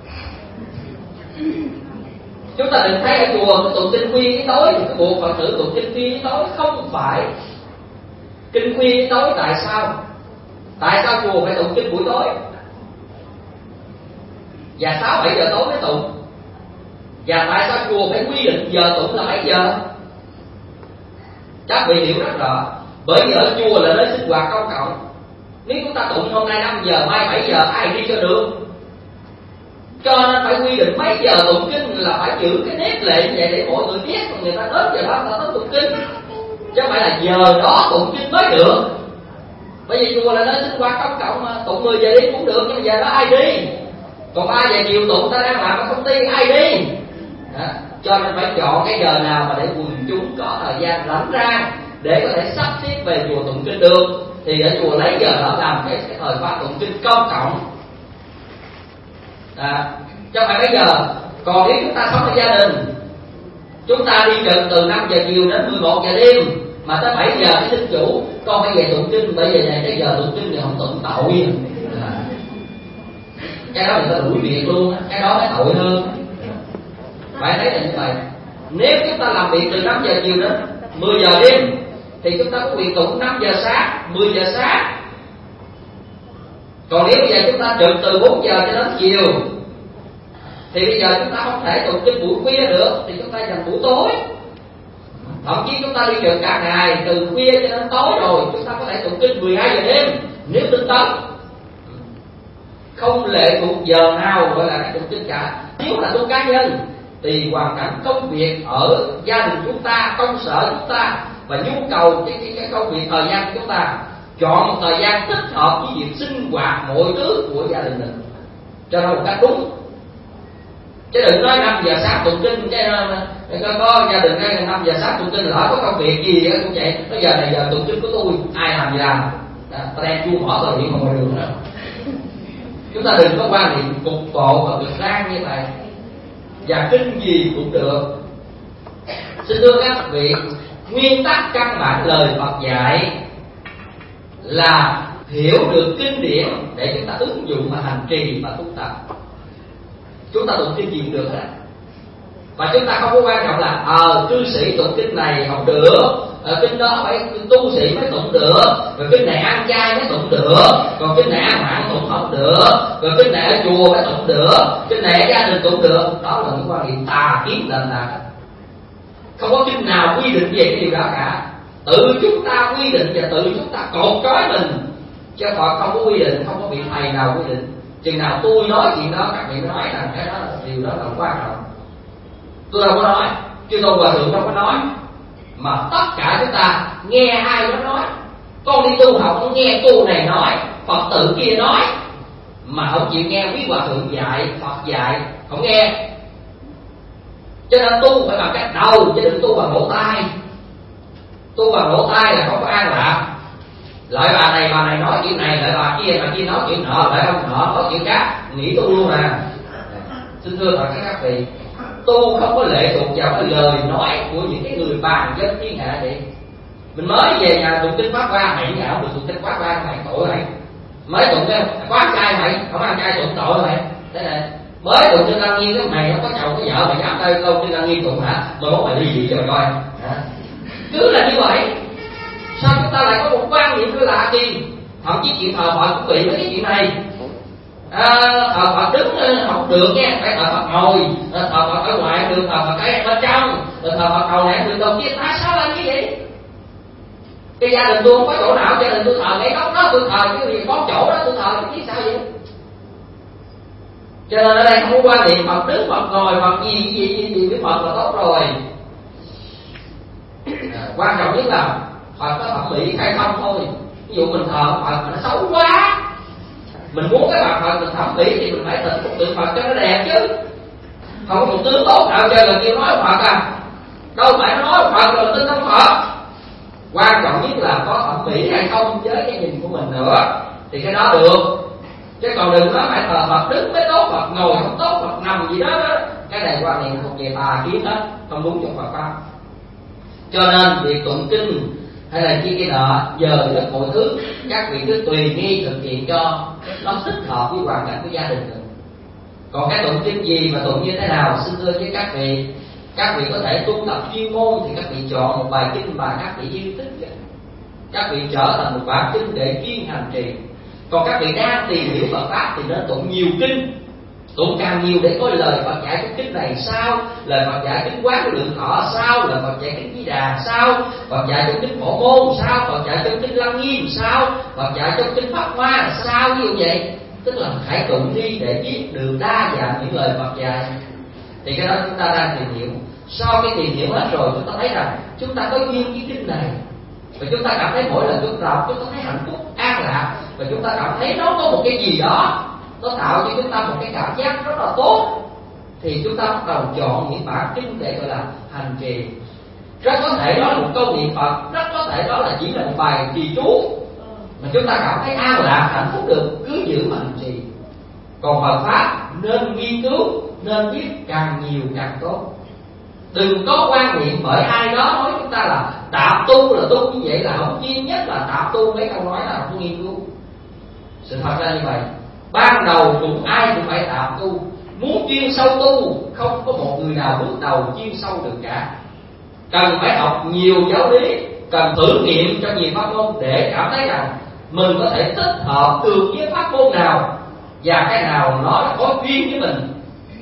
Chúng ta đừng thấy ở chùa tụng kinh khuya đến tối thì buộc Phật tử tụng kinh khuya đến tối. Không phải. Kinh khuya đến tối tại sao? Tại sao chùa phải tụng kinh buổi tối? Và 6-7 giờ tối mới tụng. Và tại sao chùa phải quy định giờ tụng là mấy giờ? Các vị hiểu rất rõ. Bởi vì ở chùa là nơi sinh hoạt công cộng. Nếu chúng ta tụng hôm nay 5 giờ, mai 7 giờ, ai đi cho được? Cho nên phải quy định mấy giờ tụng kinh, là phải giữ cái nếp lệ như vậy để mọi người biết người ta đến giờ đó người ta tới tụng kinh, chứ không phải là giờ đó tụng kinh mới được. Bởi vì chùa là nơi sinh hoạt công cộng mà, tụng 10 giờ đi cũng được, nhưng mà giờ đó ai đi? Còn 3 giờ chiều tụng ta đang làm ở công ty ai đi? Đó. Cho nên phải chọn cái giờ nào mà để quần chúng có thời gian rảnh ra để có thể sắp xếp về chùa tụng kinh được, thì ở chùa lấy giờ đó làm cái thời khóa tụng kinh công cộng. Chứ không phải bây giờ. Còn nếu chúng ta sống ở gia đình, chúng ta đi trực từ 5 giờ chiều đến 11 giờ đêm, mà tới 7 giờ cái xin chủ con phải về tụng kinh, bây giờ này cái giờ tụng kinh thì không tụng tội. Cái đó người ta đuổi việc luôn, cái đó mới tội hơn. Phải thấy là như vậy. Nếu chúng ta làm việc từ 5 giờ chiều đến 10 giờ đêm thì chúng ta có quyền tụng 5 giờ sáng, 10 giờ sáng. Còn nếu bây giờ chúng ta trực từ 4 giờ cho đến chiều thì bây giờ chúng ta không thể tụng kinh buổi khuya được, thì chúng ta dành buổi tối. Thậm chí chúng ta đi trực cả ngày từ khuya cho đến tối rồi, chúng ta có thể tụng kinh 12 giờ đêm nếu tinh tấn, không lệ thuộc giờ nào gọi là cái tụng kinh cả. Nếu là tu cá nhân thì hoàn cảnh công việc ở gia đình chúng ta, công sở chúng ta và nhu cầu cái công việc thời gian của chúng ta, chọn một thời gian thích hợp với việc sinh hoạt mọi thứ của gia đình mình cho nó một cách đúng. Chứ đừng nói 5 giờ sáng tụng kinh, có gia đình cái 5 giờ sáng tụng kinh lỡ có công việc gì đó cũng vậy, tới giờ này giờ tụng kinh của tôi, ai làm gì làm, ta đem chua mỏ tao điện ngoài đường đó. Chúng ta đừng có quan niệm cục bộ và cực đoan như vậy. Và kinh gì cũng được. Xin thưa các vị, nguyên tắc căn bản lời Phật dạy là hiểu được kinh điển để chúng ta ứng dụng mà hành trì và tu tập. Chúng ta tụng kinh gì cũng được hết. Và chúng ta không có quan trọng là cư sĩ tụng kinh này không được, kinh đó phải tu sĩ mới tụng được, rồi kinh này ăn chay mới tụng được, còn kinh này ăn mặn tụng không được, rồi kinh này ở chùa mới tụng được, kinh này ở gia đình tụng được. Đó là những quan điểm tà kiến lệch lạc. Không có kinh nào quy định về cái điều đó cả. Tự chúng ta quy định và tự chúng ta cột trói mình, chứ Phật không có quy định, không có vị thầy nào quy định. Chừng nào tôi nói chuyện đó, các vị nói rằng cái đó là điều đó là quan trọng. Tôi đâu có nói, chứ tôi Hòa Thượng đâu có nói, mà tất cả chúng ta nghe ai đó nói. Con đi tu học con nghe tu này nói, Phật tử kia nói, mà không chịu nghe quý Hòa Thượng dạy, Phật dạy, không nghe. Cho nên tu phải bằng cách đầu, chứ đừng tu bằng lỗ tai. Tu bằng lỗ tai là không có an lạc. Lại bà này nói chuyện này, lại bà kia nói chuyện nọ, lại ông nọ nói chuyện khác, nghĩ tu luôn à. Xin thưa tất cả các vị, tu không có lệ thuộc vào cái lời nói của những cái người bàn dân thiên hạ vậy. Mình mới về nhà tụng kinh Pháp Hoa, mày nhà không được tụng kinh Pháp Hoa, mày tội mày. Mới tụng cái có ăn chay mày, không ăn chay tụng tội mày. Thế này, mới tụng kinh Lăng Nghiêm, cái mày không có chồng có vợ, mày dám đây lâu kinh Lăng Nghiêm tụng hả? Mới mốt mày đi gì cho mày coi. Cứ là như vậy. Sao chúng ta lại có một quan niệm cứ lạ kỳ? Thậm chí chuyện thờ Phật cũng bị với cái chuyện này. Thờ Phật đứng không được nha, phải thờ Phật ngồi, thờ Phật ở ngoài được, thờ Phật ở bên trong, thờ Phật cầu này được đầu kia. Tại sao làm như vậy? Cái gia đình tôi không có chỗ nào, gia đình tôi thờ cái góc đó tôi thờ, cái gì có chỗ đó tôi thờ, chứ sao vậy? Cho nên ở đây không có quan niệm Phật đứng, Phật ngồi, Phật gì với Phật là tốt rồi. Quan trọng nhất là Phật có thẩm mỹ hay không thôi. Ví dụ mình thờ Phật mà nó xấu quá, mình muốn cái bà Phật mình thẩm mỹ thì mình phải tự phục tượng Phật cho nó đẹp chứ. Không có một tướng tốt nào chơi là kêu nói Phật à. Đâu phải nói Phật là tin không Phật. Quan trọng nhất là có thẩm mỹ hay không với cái nhìn của mình nữa thì cái đó được. Chứ còn đừng nói phải thờ Phật đứng mới tốt, Phật ngồi không tốt, Phật nằm gì đó. Cái này quan niệm thuộc về tà kiến hết, không đúng trong Phật pháp. Cho nên việc tụng kinh hay là chi cái nọ giờ rất mọi thứ các vị cứ tùy nghi thực hiện cho nó thích hợp với hoàn cảnh của gia đình mình. Còn cái tụng kinh gì và tụng như thế nào, xin thưa với các vị có thể tu tập chuyên môn thì các vị chọn một bài kinh mà các vị yêu thích, các vị trở thành một bản kinh để chuyên hành trì. Còn các vị đang tìm hiểu Phật pháp thì nên tụng nhiều kinh, tụng càng nhiều để coi lời Phật dạy trong kinh này sao, lời Phật dạy kinh Quán Lượng Thọ sao, lời Phật dạy kinh Di Đà sao, Phật dạy trong kinh Phổ Môn sao, Phật dạy trong kinh Lăng Nghiêm sao, Phật dạy trong kinh Pháp Hoa sao, ví dụ vậy. tức là hãy tụng đi để biết được đa dạng những lời Phật dạy. Thì cái đó chúng ta đang tìm hiểu. Sau khi tìm hiểu hết rồi, chúng ta thấy rằng chúng ta có duyên với kinh này, và chúng ta cảm thấy mỗi lần chúng ta đọc, chúng ta thấy hạnh phúc, an lạc, và chúng ta cảm thấy nó có một cái gì đó nó tạo cho chúng ta một cái cảm giác rất là tốt, thì chúng ta bắt đầu chọn những bản kinh để gọi là hành trì. Rất có thể đó là một câu niệm Phật, rất có thể đó là chỉ là một bài trì chú mà chúng ta cảm thấy an lạc, hạnh phúc được, cứ giữ mà hành trì. Còn Phật pháp nên nghiên cứu, nên biết càng nhiều càng tốt. Đừng có quan niệm bởi ai đó nói chúng ta là tạp tu là tu như vậy là không chuyên nhất, là tạp tu, mấy câu nói là không nghiên cứu. Sự thật ra như vậy, ban đầu cũng ai cũng phải tạp tu. Muốn chuyên sâu tu, không có một người nào bước đầu chuyên sâu được cả. Cần phải học nhiều giáo lý, cần thử nghiệm trong nhiều pháp môn để cảm thấy rằng mình có thể tích hợp được với pháp môn nào và cái nào nó có duyên với mình.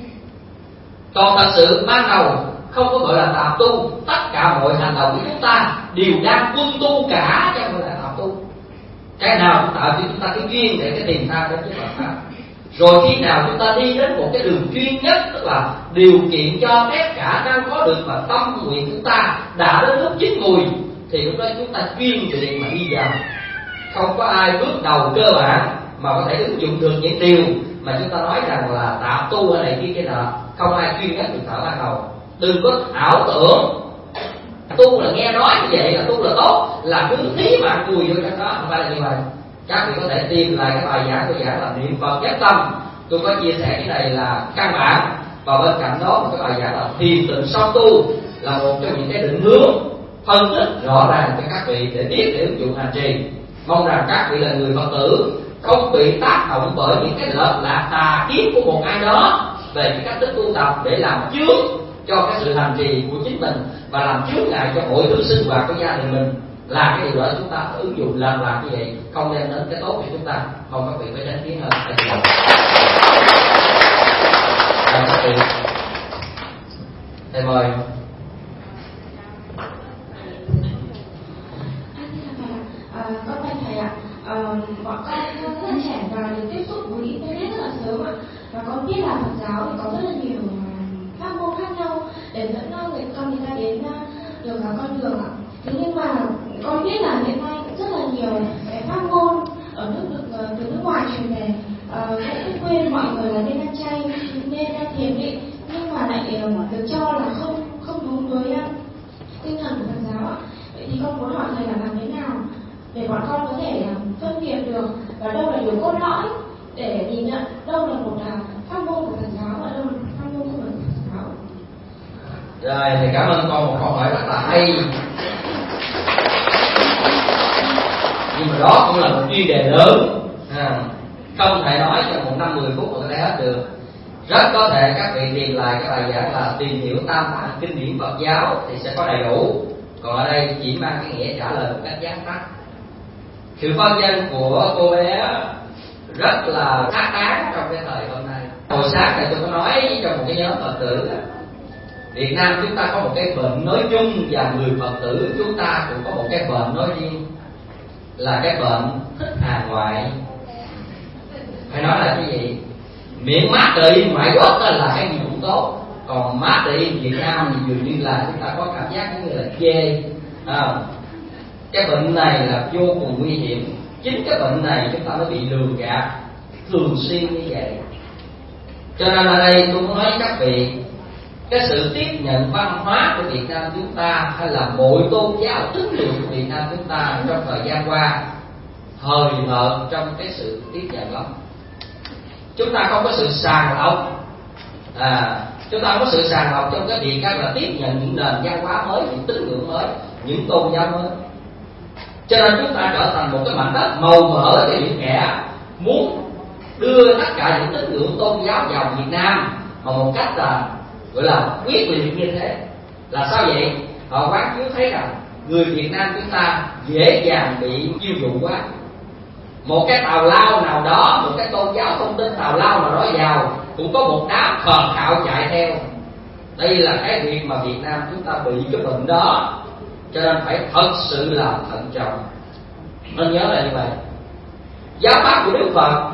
Còn thật sự ban đầu không có gọi là tạp tu, tất cả mọi hành động của chúng ta đều đang quân tu cả, chứ không phải là tạp tu. Cái nào cũng tạo cho chúng ta cái duyên để cái tìm ra đến cái Phật pháp. Rồi khi nào chúng ta đi đến một cái đường chuyên nhất, tức là điều kiện cho tất cả đang có được và tâm nguyện chúng ta đã đến lúc chín mùi, thì lúc đó chúng ta chuyên biệt mà đi vào. Không có ai bước đầu cơ bản mà có thể ứng dụng được những điều mà chúng ta nói rằng là tạp tu hay này kia cái nọ. Không ai chuyên nhất được thở ban đầu. Đừng có ảo tưởng tu là nghe nói như vậy là tu là tốt, là cứ thí mà cùi vô trong đó, không phải là như vậy. Các vị có thể tìm lại cái bài giảng tôi giảng là niệm Phật nhất tâm. Tôi có chia sẻ cái này là căn bản, và bên cạnh đó một cái bài giảng là thiền tịnh song tu là một trong những cái định hướng phân tích rõ ràng cho các vị để biết để ứng dụng hành trì. Mong rằng các vị là người Phật tử không bị tác động bởi những cái lệch lạc tà kiến của một ai đó về cái cách thức tu tập để làm chướng cho cái sự hành trì của chính mình và làm chướng ngại cho mọi thứ sinh hoạt của gia đình mình. Là cái điều đó chúng ta ứng dụng làm như vậy không đem đến cái tốt cho chúng ta. Mong các vị phải đến tiếng hơn. Các vị, thầy mời. Con thầy thầy ạ, bọn con rất là trẻ và được tiếp xúc với internet rất là sớm ạ, và con biết là Phật giáo thì có rất là nhiều pháp môn khác nhau để dẫn người ta đến được con đường ạ. Thế nhưng mà con biết là hiện nay cũng rất là nhiều cái pháp môn ở từ nước ngoài truyền về, cũng khuyên mọi người là nên ăn chay, nên thiền định, nhưng mà lại được cho là không đúng với tinh thần của Phật giáo ạ. Vậy thì con muốn hỏi thầy là làm thế nào để bọn con có thể phân biệt được và đâu là điều cốt lõi để nhìn nhận đâu là một pháp môn của Phật giáo và đâu là pháp môn của Phật giáo. Rồi, thì cảm ơn con một câu hỏi rất là hay. Nhưng mà đó cũng là một chuyên đề lớn, không thể nói trong một 5-10 phút mà có thể hết được. Rất có thể các vị tìm lại cái bài giảng là tìm hiểu tam tạng kinh điển Phật giáo thì sẽ có đầy đủ. Còn ở đây chỉ mang cái nghĩa trả lời một cách gián tắt. Sự phân danh của cô bé rất là xác đáng trong cái thời hôm nay. Hồi sáng này tôi có nói trong một cái nhóm Phật tử, Việt Nam chúng ta có một cái bệnh nói chung và người Phật tử chúng ta cũng có một cái bệnh nói riêng, là cái bệnh thích hàng ngoại. Phải nói là cái gì? Miệng mát trị ngoại quốc là cái gì cũng tốt, còn mát trị Việt Nam thì dường như là chúng ta có cảm giác giống như là chê. Cái bệnh này là vô cùng nguy hiểm. Chính cái bệnh này chúng ta mới bị lường gạt thường xuyên như vậy. Cho nên ở đây tôi muốn nói với các vị, cái sự tiếp nhận văn hóa của Việt Nam chúng ta hay là mọi tôn giáo tín ngưỡng của Việt Nam chúng ta trong thời gian qua hời hợt trong cái sự tiếp nhận lắm. Chúng ta không có sự sàng lọc, chúng ta không có sự sàng lọc trong cái việc là tiếp nhận những nền văn hóa mới, những tín ngưỡng mới, những tôn giáo mới. Cho nên chúng ta trở thành một cái mảnh đất màu mỡ để những kẻ muốn đưa tất cả những tín ngưỡng tôn giáo vào Việt Nam mà một cách là gọi là quyết liệt như thế. Là sao vậy? Họ quán chiếu thấy rằng người Việt Nam chúng ta dễ dàng bị chiêu dụ quá. Một cái tào lao nào đó, một cái tôn giáo thông tin tào lao nào đó vào, cũng có một đám khờ khạo chạy theo. Đây là cái việc mà Việt Nam chúng ta bị cái bệnh đó. Cho nên phải thật sự là thận trọng. Nên nhớ là như vậy. Giáo pháp của Đức Phật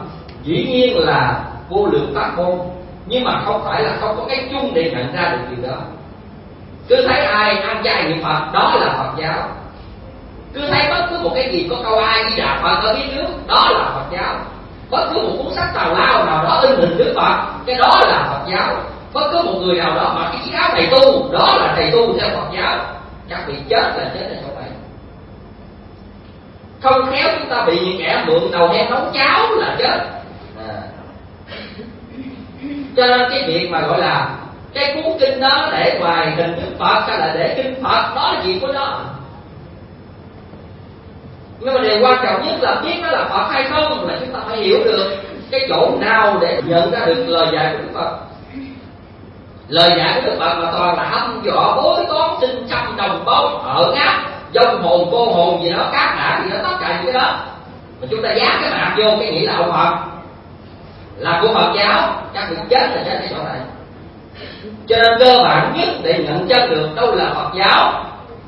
dĩ nhiên là vô lượng pháp môn, nhưng mà không phải là không có cái chung để nhận ra được điều đó. Cứ thấy ai ăn chay niệm Phật đó là Phật giáo, cứ thấy bất cứ một cái gì có câu A Di Đà Phật ở phía trước đó là Phật giáo, bất cứ một cuốn sách tào lao nào đó in hình Đức Phật cái đó là Phật giáo, bất cứ một người nào đó mặc cái chiếc áo thầy tu đó là thầy tu theo Phật giáo. Các vị chết là chết ở chỗ này. Không khéo chúng ta bị những kẻ mượn đầu heo nấu cháo là chết. Cho nên cái việc mà gọi là cái cuốn kinh đó để ngoài hình Đức Phật hay là để kinh Phật đó là chuyện của nó. Nhưng mà điều quan trọng nhất là biết nó là Phật hay không, là chúng ta phải hiểu được cái chỗ nào để nhận ra được lời dạy của Đức Phật. Lời dạy của Đức Phật mà toàn là hăm dọa bối toán sinh trăm đồng bóng ở ngáp dông hồn cô hồn gì đó, cát đả gì đó, tất cả những cái đó mà chúng ta dán cái mặt vô cái nghĩ là ông Phật là của Phật giáo. Các vị chết là chết cái chỗ này. Cho nên cơ bản nhất để nhận chân được đâu là Phật giáo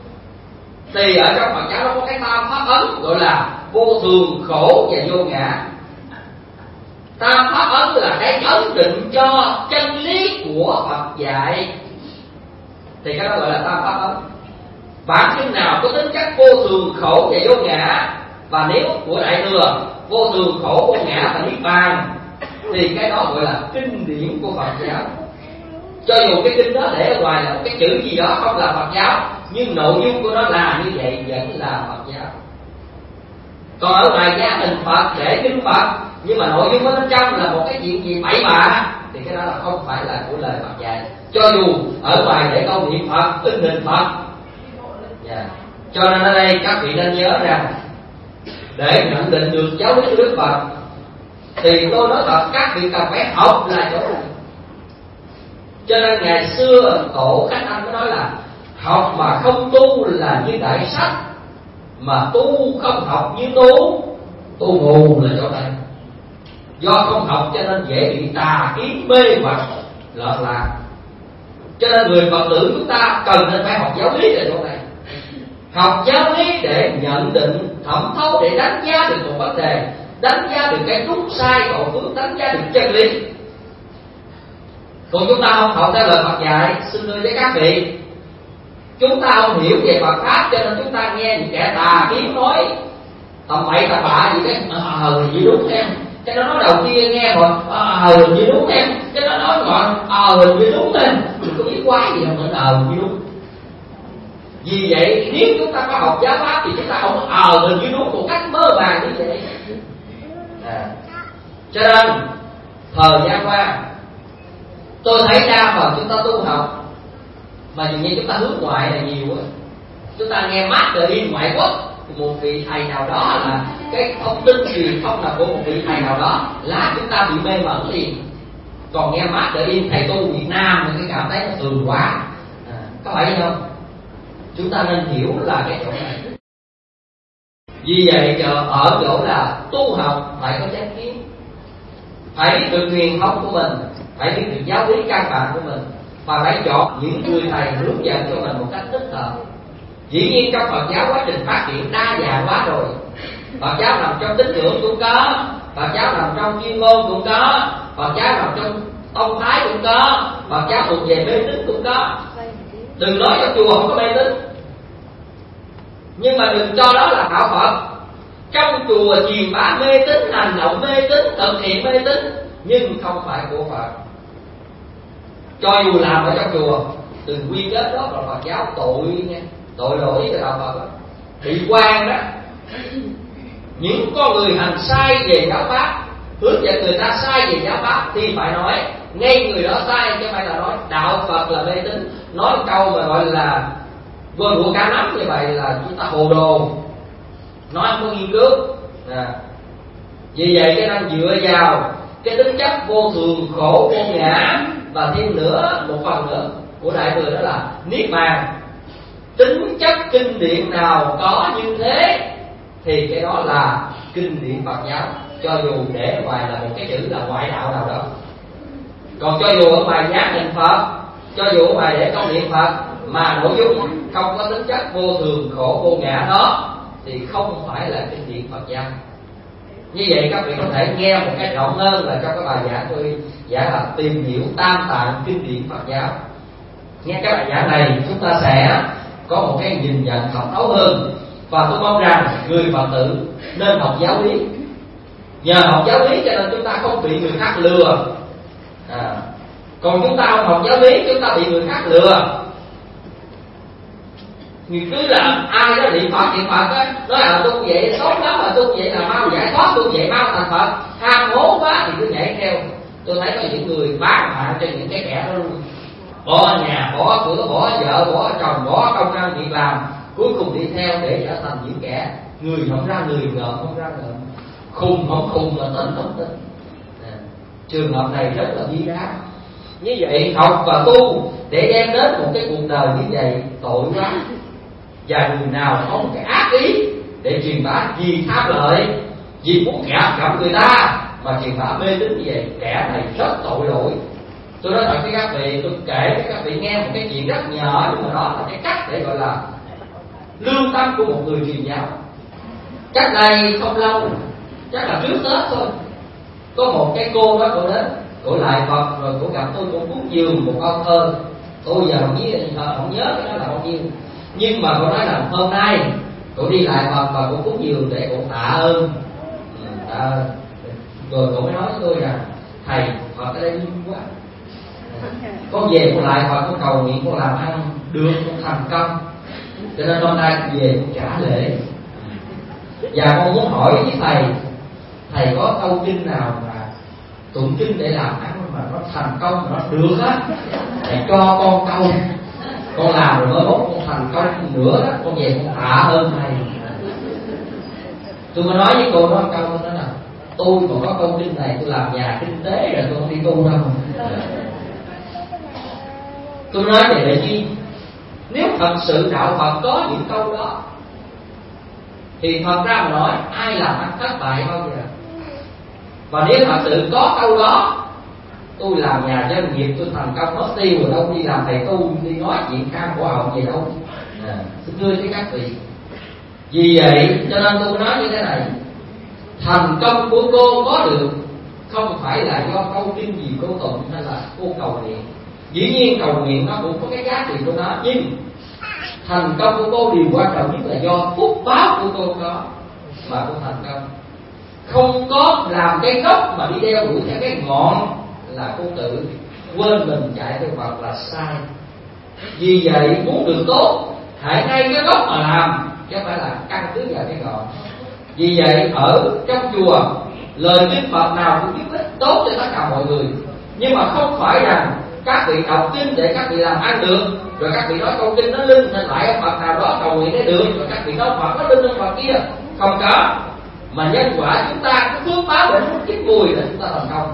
thì ở trong Phật giáo nó có cái tam pháp ấn gọi là vô thường, khổ và vô ngã. Tam pháp ấn là cái ấn định cho chân lý của Phật dạy, thì cái đó gọi là tam pháp ấn. Bản kinh nào có tính chất vô thường, khổ và vô ngã, và nếu của Đại Thừa vô thường, khổ, vô ngã và niết bàn, thì cái đó gọi là kinh điển của Phật giáo. Cho dù cái kinh đó để ở ngoài là một cái chữ gì đó không là Phật giáo, nhưng nội dung của nó là như vậy vẫn là Phật giáo. Còn ở ngoài giá hình Phật để kinh Phật, nhưng mà nội dung ở bên trong là một cái chuyện gì bậy bạ, thì cái đó là không phải là của lời Phật dạy. Cho dù ở ngoài để câu niệm Phật, in hình Phật. Cho nên ở đây các vị nên nhớ rằng để nhận định được giáo lý của Đức Phật thì tôi nói thật, các vị cần phải học là chỗ này. Cho nên ngày xưa tổ Khánh Anh có nói là học mà không tu là như đại sách, mà tu không học như tu mù là chỗ này. Do không học cho nên dễ bị tà kiến mê hoặc lợn lạc. Cho nên người Phật tử chúng ta cần nên phải học giáo lý ở chỗ này. Học giáo lý để nhận định, thẩm thấu, để đánh giá được một vấn đề, đánh giá được cái đúng sai tội phước, đánh giá được chân lý. Còn chúng ta không học theo lời Phật dạy, xin thưa với các vị, chúng ta không hiểu về Phật pháp, cho nên chúng ta nghe những kẻ tà kiến nói tầm bậy tầm bạ gì cái gì đúng em, cái nó nói đầu kia nghe còn hình như đúng em, cái nó nói còn hình như đúng em, đừng có biết quái gì mà hình như đúng. Vì vậy nếu chúng ta có học giáo pháp thì chúng ta không hình như đúng một cách mơ màng như vậy. Cho nên thời gian qua tôi thấy đa phần chúng ta tu học mà dường như chúng ta hướng ngoại là nhiều quá. Chúng ta nghe Mác đi ngoại quốc thì một vị thầy nào đó là cái thông tin truyền thông là của một vị thầy nào đó là chúng ta bị mê mẩn liền. Còn nghe Mác đi thầy tu Việt Nam thì cái cảm thấy nó thường quá. Có phải không? Chúng ta nên hiểu là cái chỗ này. Vì vậy ở chỗ là tu học phải có chánh kiến, phải biết được truyền thống của mình, phải biết được giáo lý căn bản của mình, và phải chọn những người thầy hướng dẫn cho mình một cách thích hợp. Dĩ nhiên trong Phật giáo quá trình phát triển đa dạng quá rồi. Phật giáo nằm trong tín ngưỡng cũng có, Phật giáo nằm trong chuyên môn cũng có, Phật giáo nằm trong tông phái cũng có, Phật giáo thuộc về mê tín cũng có. Đừng nói trong chùa không có mê tín, nhưng mà đừng cho đó là đạo Phật. Trong chùa truyền bá mê tín, hành động mê tín, thực hiện mê tín, nhưng không phải của Phật. Cho dù làm ở trong chùa, đừng quy kết đó là Phật giáo, tội nha, tội lỗi cho đạo Phật đó. Bị quan đó. Những con người hành sai về giáo pháp, hướng dẫn người ta sai về giáo pháp thì phải nói ngay người đó sai, chứ không phải là nói đạo Phật là mê tín. Nói câu mà gọi là vơ đũa cá nắm như vậy là chúng ta hồ đồ, nói không có nghiên cứu. Vì vậy cái năng dựa vào cái tính chất vô thường, khổ, vô ngã, và thêm nữa một phần nữa của Đại Thừa đó là niết bàn. Tính chất kinh điển nào có như thế thì cái đó là kinh điển Phật giáo, cho dù để ngoài là một cái chữ là ngoại đạo nào đó. Còn cho dù ở ngoài giá hình Phật, cho dù ở ngoài để công niệm Phật mà nội dung không có tính chất vô thường, khổ, vô ngã đó thì không phải là kinh điển Phật giáo. Như vậy các vị có thể nghe một cái rộng hơn là trong cái bài giảng tôi giảng là tìm hiểu tam tạng kinh điển Phật giáo. Nghe cái bài giảng này chúng ta sẽ có một cái nhìn nhận thẩm thấu hơn. Và tôi mong rằng người Phật tử nên học giáo lý. Nhờ học giáo lý cho nên chúng ta không bị người khác lừa. Còn chúng ta không học giáo lý, chúng ta bị người khác lừa. Người cứ là ai đó niệm Phật á, nói là tu vậy tốt lắm, mà tu vậy là mau giải thoát, tu vậy mau thành Phật, ham hố quá thì cứ nhảy theo. Tôi thấy có những người bán mạng cho những cái kẻ đó luôn, bỏ nhà, bỏ cửa, bỏ vợ, bỏ chồng, bỏ công ăn việc làm, cuối cùng đi theo để trở thành những kẻ người không ra người, ngờ không ra ngờ, khùng không khùng mà tỉnh không tỉnh. Trường hợp này rất là bi đát. Như vậy học và tu để đem đến một cái cuộc đời như vậy tội quá. Và người nào có một cái ác ý để truyền bá vì tham lợi, vì muốn gặp người ta mà truyền bá mê tín như vậy, kẻ này rất tội lỗi. Tôi nói thật với các vị, tôi kể với các vị nghe một cái chuyện rất nhỏ, nhưng mà đó là cái cách để gọi là lương tâm của một người truyền giáo. Cách này không lâu, chắc là trước Tết thôi, có một cái cô đó, cô đến, cô lại Phật rồi cô gặp tôi, cô cúng dường một câu thơ. Tôi giờ không nhớ cái đó là bao nhiêu, nhưng mà cô nói là hôm nay cô đi lại Phật và cô cúng dường để cô tạ ơn. Rồi cô mới nói với tôi rằng thầy, Phật ở đây linh quá, con về con lại Phật, con cầu nguyện con làm ăn được, con thành công, cho nên hôm nay con về con trả lễ. Và con muốn hỏi với thầy có câu kinh nào mà tụng kinh để làm ăn mà nó thành công, mà nó được á, thầy cho con câu, con làm rồi mới mốt con thành công nữa đó, con về con tạ ơn thầy. Tôi mới nói với cô đó câu đó là tôi còn có câu kinh này, tôi làm nhà kinh tế rồi, tôi không đi tu đâu. Tôi nói vậy để chi? Nếu thật sự đạo Phật có những câu đó thì thật ra mà nói ai làm ăn thất bại bao giờ. Và nếu thật sự có câu đó, tôi làm nhà doanh nghiệp tôi thành công mất tiêu rồi đâu đi làm thầy tu, đi nói chuyện khang khổ hậu gì đâu. Xin thưa với các vị, vì vậy cho nên tôi nói như thế này, thành công của cô có được không phải là do câu kinh gì cô tụng hay là cô cầu nguyện. Dĩ nhiên cầu nguyện nó cũng có cái giá trị của nó, nhưng thành công của cô điều quan trọng nhất là do phúc báo của cô có mà cô thành công. Không có làm cái gốc mà đi đeo đuổi theo cái ngọn là cô tự quên mình chạy theo Phật là sai. Vì vậy muốn được tốt, hãy ngay cái gốc mà làm, chứ không phải là căn cứ vào cái ngọn. Vì vậy ở trong chùa lời kinh Phật nào cũng giúp ích tốt cho tất cả mọi người, nhưng mà không phải rằng các vị đọc kinh để các vị làm ăn được, rồi các vị nói câu kinh nó linh nên lại ông Phật nào đó cầu nguyện để được, rồi các vị nói Phật nó linh ông Phật kia. Không có, mà nhân quả chúng ta có phước báo để nó chín mùi là chúng ta thành công.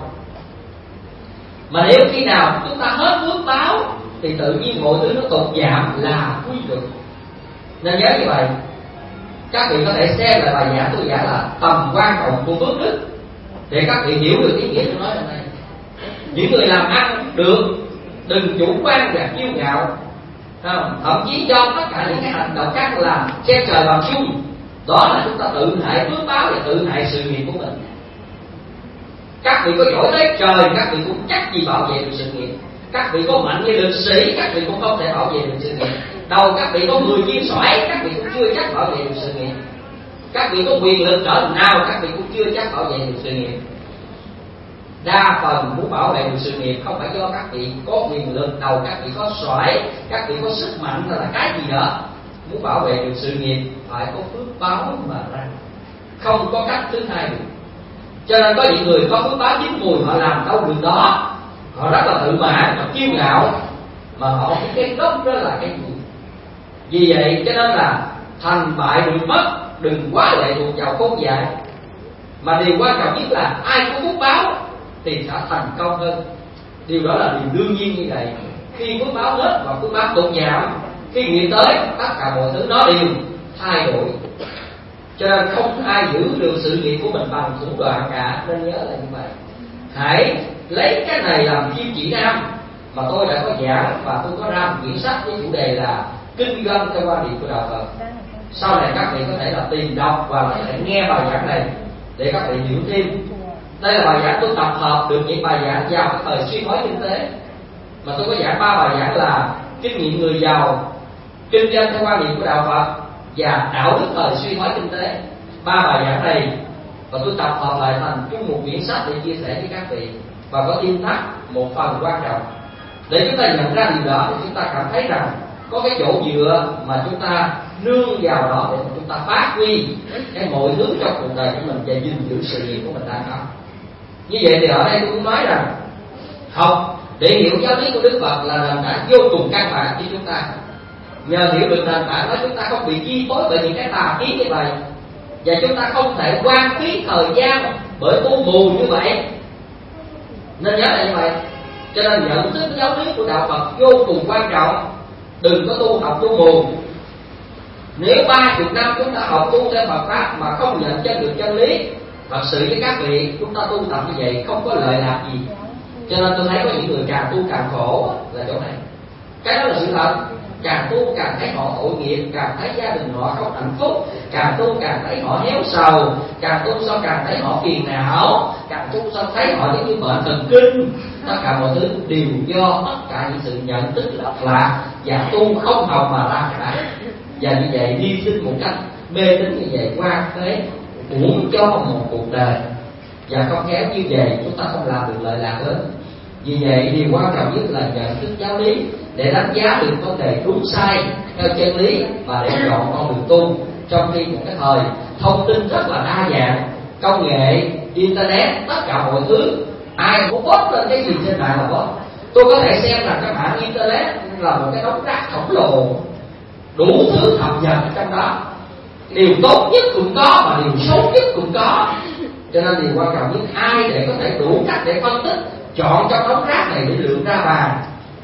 Mà nếu khi nào chúng ta hết phước báo thì tự nhiên mọi thứ nó tụt giảm là quy luật. Nên nhớ như vậy. Các vị có thể xem lại bài giảng tôi giảng là tầm quan trọng của phước đức để các vị hiểu được ý nghĩa tôi nói hôm nay. Những người làm ăn được đừng chủ quan và kiêu ngạo, thậm chí cho tất cả những cái hành động khác là che trời bằng chung, đó là chúng ta tự hại phước báo và tự hại sự nghiệp của mình. Các vị có giỏi tới trời, các vị cũng chắc gì bảo vệ được sự nghiệp. Các vị có mạnh như lực sĩ, các vị cũng không thể bảo vệ được sự nghiệp. Đầu các vị có 10 viên xoải, các vị cũng chưa chắc bảo vệ được sự nghiệp. Các vị có quyền lực cỡ nào, các vị cũng chưa chắc bảo vệ được sự nghiệp. Đa phần muốn bảo vệ được sự nghiệp không phải do các vị có quyền lực, đầu các vị có xoải, các vị có sức mạnh hay là cái gì đó. Muốn bảo vệ được sự nghiệp phải có phước báo mà ra, không có cách thứ hai được. Cho nên có những người có phước báo chín mùi họ làm đâu được đó, họ rất là tự mãn và kiêu ngạo, mà họ biết cái gốc đó là cái gì. Vì vậy cho nên là thành bại được mất đừng quá lệ thuộc vào khôn dại, mà điều quan trọng nhất là ai có phước báo thì sẽ thành công hơn. Điều đó là điều đương nhiên như vậy. Khi phước báo hết và phước báo tụt giảm, khi nguyện tới tất cả mọi thứ nó đều thay đổi. Cho nên không ai giữ được sự nghiệp của mình bằng thủ đoạn cả, nên nhớ là như vậy. Hãy lấy cái này làm kim chỉ nam, mà tôi đã có giảng và tôi có ra một quyển sách với chủ đề là kinh doanh theo quan điểm của đạo Phật. Sau này các vị có thể là tìm đọc và có thể nghe bài giảng này để các vị hiểu thêm. Đây là bài giảng tôi tập hợp được những bài giảng vào cái thời suy thoái kinh tế, mà tôi có giảng 3 bài giảng là kinh nghiệm người giàu, kinh doanh theo quan niệm của đạo Phật và đạo đức thời suy thoái kinh tế. 3 bài giảng này và tôi tập hợp lại thành chung một quyển sách để chia sẻ với các vị, và có thêm thắt một phần quan trọng để chúng ta nhận ra điều đó, thì chúng ta cảm thấy rằng có cái chỗ dựa mà chúng ta nương vào đó để chúng ta phát huy cái mọi thứ trong cuộc đời của mình và gìn giữ sự nghiệp của mình đang có. Như vậy thì ở đây tôi muốn nói rằng học để hiểu giáo lý của Đức Phật là nền tảng vô cùng căn bản cho chúng ta. Nhờ hiểu được nền tảng đó, chúng ta không bị chi phối bởi những cái tà kiến như vậy, và chúng ta không thể quan phí thời gian bởi tu mù như vậy. Nên nhớ là như vậy. Cho nên nhận thức giáo lý của đạo Phật vô cùng quan trọng. Đừng có tu học tu mù. Nếu 30 năm chúng ta học tu theo Phật pháp mà không nhận chân được chân lý, thật sự với các vị, chúng ta tu tập như vậy không có lợi lạc gì. Cho nên tôi thấy có những người càng tu càng khổ là chỗ này. Cái đó là sự thật. Càng tu càng thấy họ tội nghiệp, càng thấy gia đình họ không hạnh phúc, càng tu càng thấy họ héo sầu, càng tu sao càng thấy họ phiền não, càng tu sao thấy họ giống như bệnh thần kinh. Tất cả mọi thứ đều do tất cả những sự nhận thức lệch lạc và tu không học mà ra cả. Và như vậy hy sinh một cách mê tín như vậy qua thế uổng cho một cuộc đời, và không khéo như vậy chúng ta không làm được lợi lạc lớn. Vì vậy điều quan trọng nhất là nhận thức giáo lý để đánh giá được vấn đề đúng sai theo chân lý và để chọn con đường tu. Trong khi một cái thời thông tin rất là đa dạng, công nghệ, internet, tất cả mọi thứ, ai cũng post lên cái gì trên mạng là post. Tôi có thể xem rằng cái mạng internet là một cái đống rác khổng lồ, đủ thứ thập nhập trong đó, điều tốt nhất cũng có mà điều xấu nhất cũng có. Cho nên điều quan trọng nhất ai để có thể đủ cách để phân tích, chọn trong đống rác này để lựa ra vàng.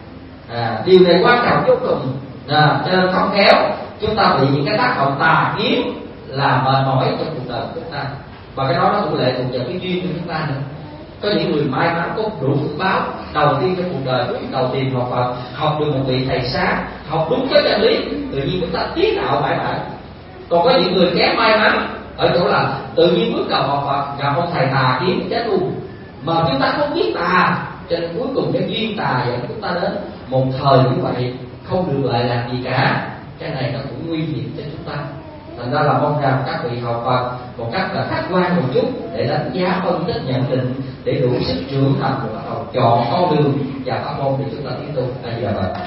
Điều này quan trọng vô cùng. Cho nên không khéo chúng ta bị những cái tác động tà kiến làm mệt mỏi trong cuộc đời của chúng ta, và cái đó nó cũng lệ thuộc vào cái duyên của chúng ta nữa. Có những người may mắn có đủ phước báo, đầu tiên trong cuộc đời đầu tiên học Phật, học được một vị thầy sáng, học đúng cái chân lý, tự nhiên chúng ta tiến đạo mãi mãi. Còn có những người kém may mắn ở chỗ là tự nhiên bước đầu học Phật gặp ông thầy tà kiến chết luôn, mà chúng ta không biết tà, cho nên cuối cùng cái duyên tà dẫn chúng ta đến một thời như vậy không được lợi lạc gì cả. Cái này nó cũng nguy hiểm cho chúng ta. Thành ra là mong rằng các vị học Phật một cách là khách quan một chút để đánh giá, phân tích, nhận định để đủ sức trưởng thành và bắt đầu chọn con đường và pháp môn để chúng ta tiến tu. Bây giờ vậy.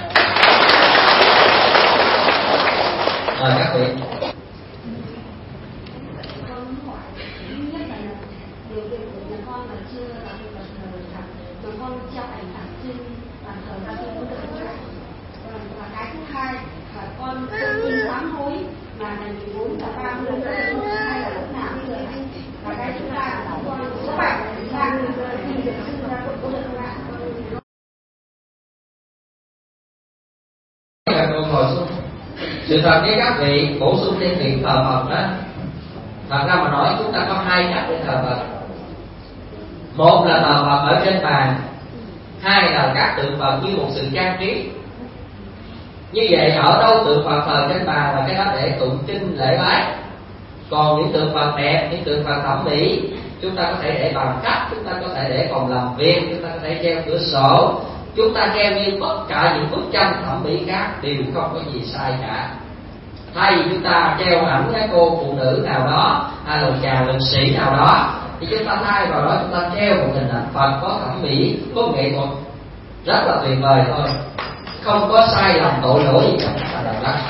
Các vị. Con tin sám hối mà thành 14 và 30 hay là lúc nào như vậy. Và cái thứ hai là con các bạn đang đi được sinh ra của được các bạn. Sự thật với các vị bổ sung thêm việc thờ Phật đó. Thật ra mà nói chúng ta có hai cách để thờ Phật. Một là thờ Phật ở trên bàn, hai là các tượng Phật như một sự trang trí. Như vậy ở đâu tượng Phật thờ trên bàn là cái đó để tụng kinh lễ bái. Còn những tượng Phật đẹp, những tượng Phật thẩm mỹ, chúng ta có thể để bàn khách, chúng ta có thể để phòng làm việc, chúng ta có thể treo cửa sổ, chúng ta treo như tất cả những bức tranh thẩm mỹ khác đều không có gì sai cả. Thay vì chúng ta treo ảnh cái cô phụ nữ nào đó hay là chàng lực sĩ nào đó, thì chúng ta thay vào đó chúng ta treo một hình ảnh Phật có thẩm mỹ, có nghệ thuật rất là tuyệt vời thôi, không có sai lầm tội lỗi gì trong đời đó.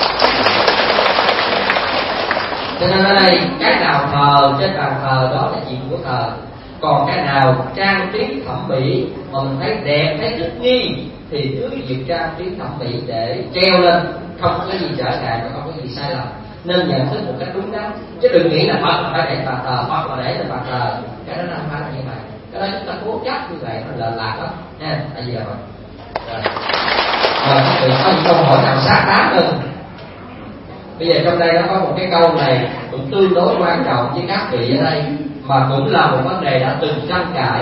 Cho nên ở đây cái nào thờ trên bàn thờ đó là chuyện của thờ, còn cái nào trang trí thẩm mỹ mà mình thấy đẹp, thấy thích nghi thì cứ việc trang trí thẩm mỹ để treo lên, không có gì trở ngại và không có gì sai lầm. Nên nhận thức một cách đúng đắn, chứ đừng nghĩ là Phật là phải để bàn thờ, Phật là để lên bàn thờ, cái đó nó không phải là như vậy. Cái đó chúng ta cố chấp như vậy nó lệch lạc lắm nha. Bây giờ rồi các vị có những câu hỏi nào xác đáng hơn. Bây giờ trong đây nó có một cái câu này cũng tương đối quan trọng với các vị ở đây, mà cũng là một vấn đề đã từng tranh cãi.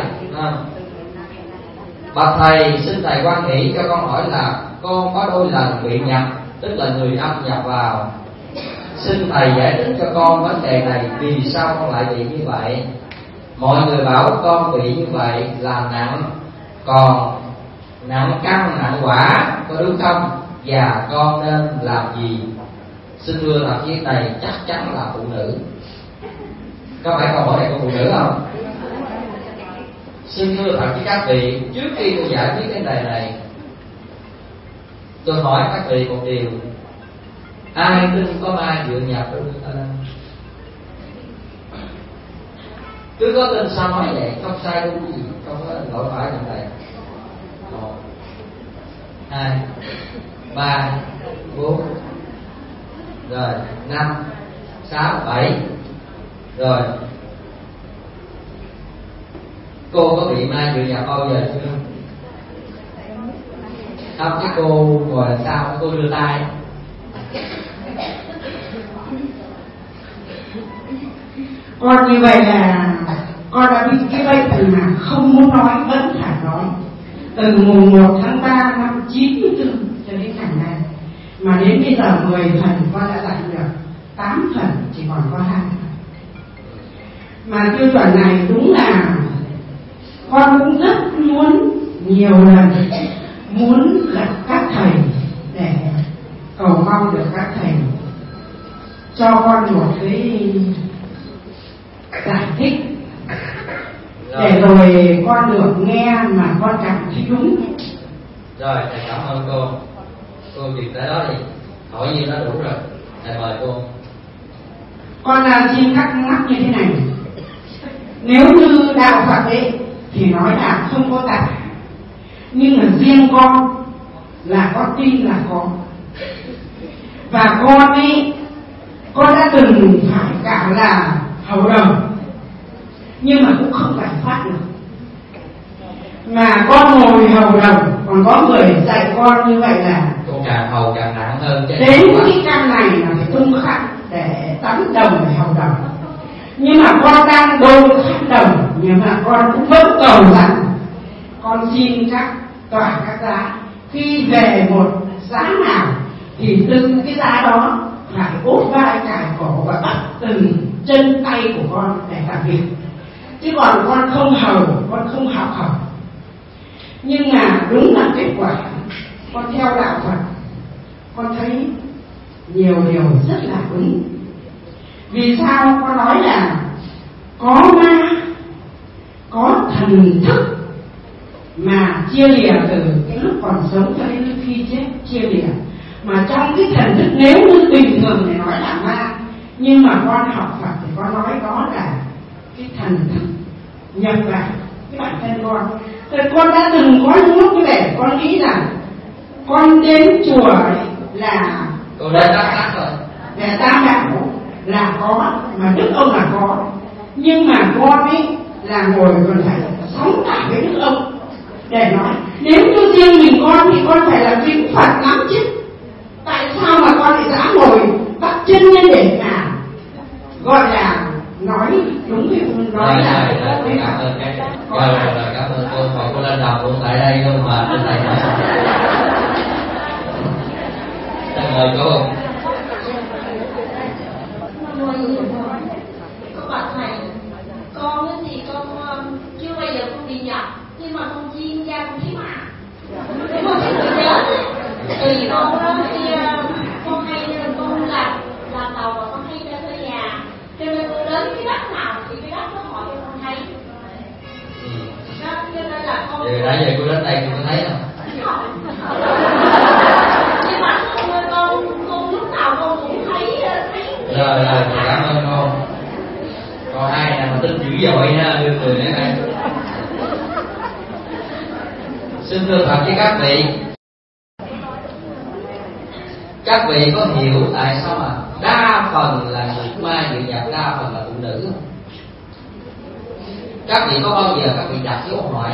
Bạch thầy, xin thầy quan nghĩ cho con hỏi là con có đôi lần bị nhập, tức là người âm nhập vào, Xin thầy giải thích cho con vấn đề này, vì sao con lại bị như vậy? Mọi người bảo con bị như vậy là nặng, còn nặng căn nặng quả, có đúng không? Và con nên làm gì? Xin thưa thạc sĩ này chắc chắn là phụ nữ. Có phải câu hỏi này của phụ nữ không? Xin thưa thạc sĩ các vị, trước khi tôi giải quyết vấn đề này, tôi hỏi các vị một điều: ai tin có ma dựa nhập trong người ta đâu? Cứ có tin sao nói vậy, không sai đúng gì, không có lỗi phải trong này. 1, 2, 3, 4, rồi 5, 6, 7. Rồi cô có bị ma dựa nhập bao giờ chưa? Không, cái cô ngồi làm sao, cô đưa tay. Con như vậy là con đã bị cái bệnh mà không muốn nói vẫn phải nói, từ mùng 1 tháng 3 năm 94 cho đến ngày nay, mà đến bây giờ 10 phần con đã dạy được 8 phần, chỉ còn có 2 phần. Mà tiêu chuẩn này đúng là con cũng rất muốn nhiều lần muốn gặp các thầy để cầu mong được các thầy cho con một cái giải thích để rồi con được nghe mà con cảm thấy đúng. Rồi, thầy cảm ơn cô. Cô dừng tới đó đi, hỏi gì đã đủ rồi. Thầy mời cô. Con xin thắc mắc như thế này: nếu như đạo Phật ấy thì nói là không có tà, nhưng mà riêng con là con tin là có. Và con ấy, con đã từng phải cả là hầu đồng, nhưng mà cũng không giải thoát được. Mà con ngồi hầu đồng, còn có người dạy con như vậy là con càng hầu càng nặng hơn. Đến cái căn này là phải tung khăn để tắm đồng để hầu đồng. Nhưng mà con đang đôi khăn đồng, nhưng mà con cũng vẫn cầu rằng con xin các tòa các giá khi về một giá nào thì từng cái giá đó phải úp vai cài cổ và bắt từng chân tay của con để làm việc. Chứ còn con không hầu, con không học hầu. Nhưng mà đúng là kết quả con theo đạo Phật, con thấy nhiều điều rất là đúng. Vì sao con nói là có ma, có thần thức mà chia lìa từ cái lúc còn sống cho đến khi chết, chia lìa. Mà trong cái thần thức, nếu như bình thường thì nói là ma, nhưng mà con học Phật thì con nói đó là cái thần thức nhập vào cái bản thân con. Rồi con đã từng có những lúc như vậy, con nghĩ rằng con đến chùa ấy là cô đến đắc rồi, để Tam Bảo là có, mà Đức ông là có, nhưng mà con ấy là ngồi còn phải sống cả với Đức ông để nói. Nếu như riêng mình con thì con phải là kính Phật lắm chứ, tại sao mà con lại dám ngồi bắt chân lên để mà gọi là nói đúng cái nói là cảm ơn cái rồi cảm ơn cô. Mà cô lên đầu luôn tại đây luôn mà trên này nói xong. Mời cô. Các bạn thầy, con thì con chưa bao giờ con bị nhập, nhưng mà con chuyên gia con thấy mà. Đúng không? Thì con thì con hay con làm đầu và con hay ra tới nhà, cho nên con đến cái đất nào thì cái đất nó hỏi cho con thấy. Đó, cho nên là con. Vậy nãy giờ cô đến đây cô thấy không? Nhưng mà con lúc nào con cũng thấy. Rồi cảm ơn cô. Còn ai nào mà tin dữ dội ha, đưa người đến đây. Xin thưa thật với các vị, các vị có hiểu tại sao mà đa phần là người ma dự nhập, đa phần là phụ nữ không? Các vị có bao giờ các vị đặt dấu hỏi?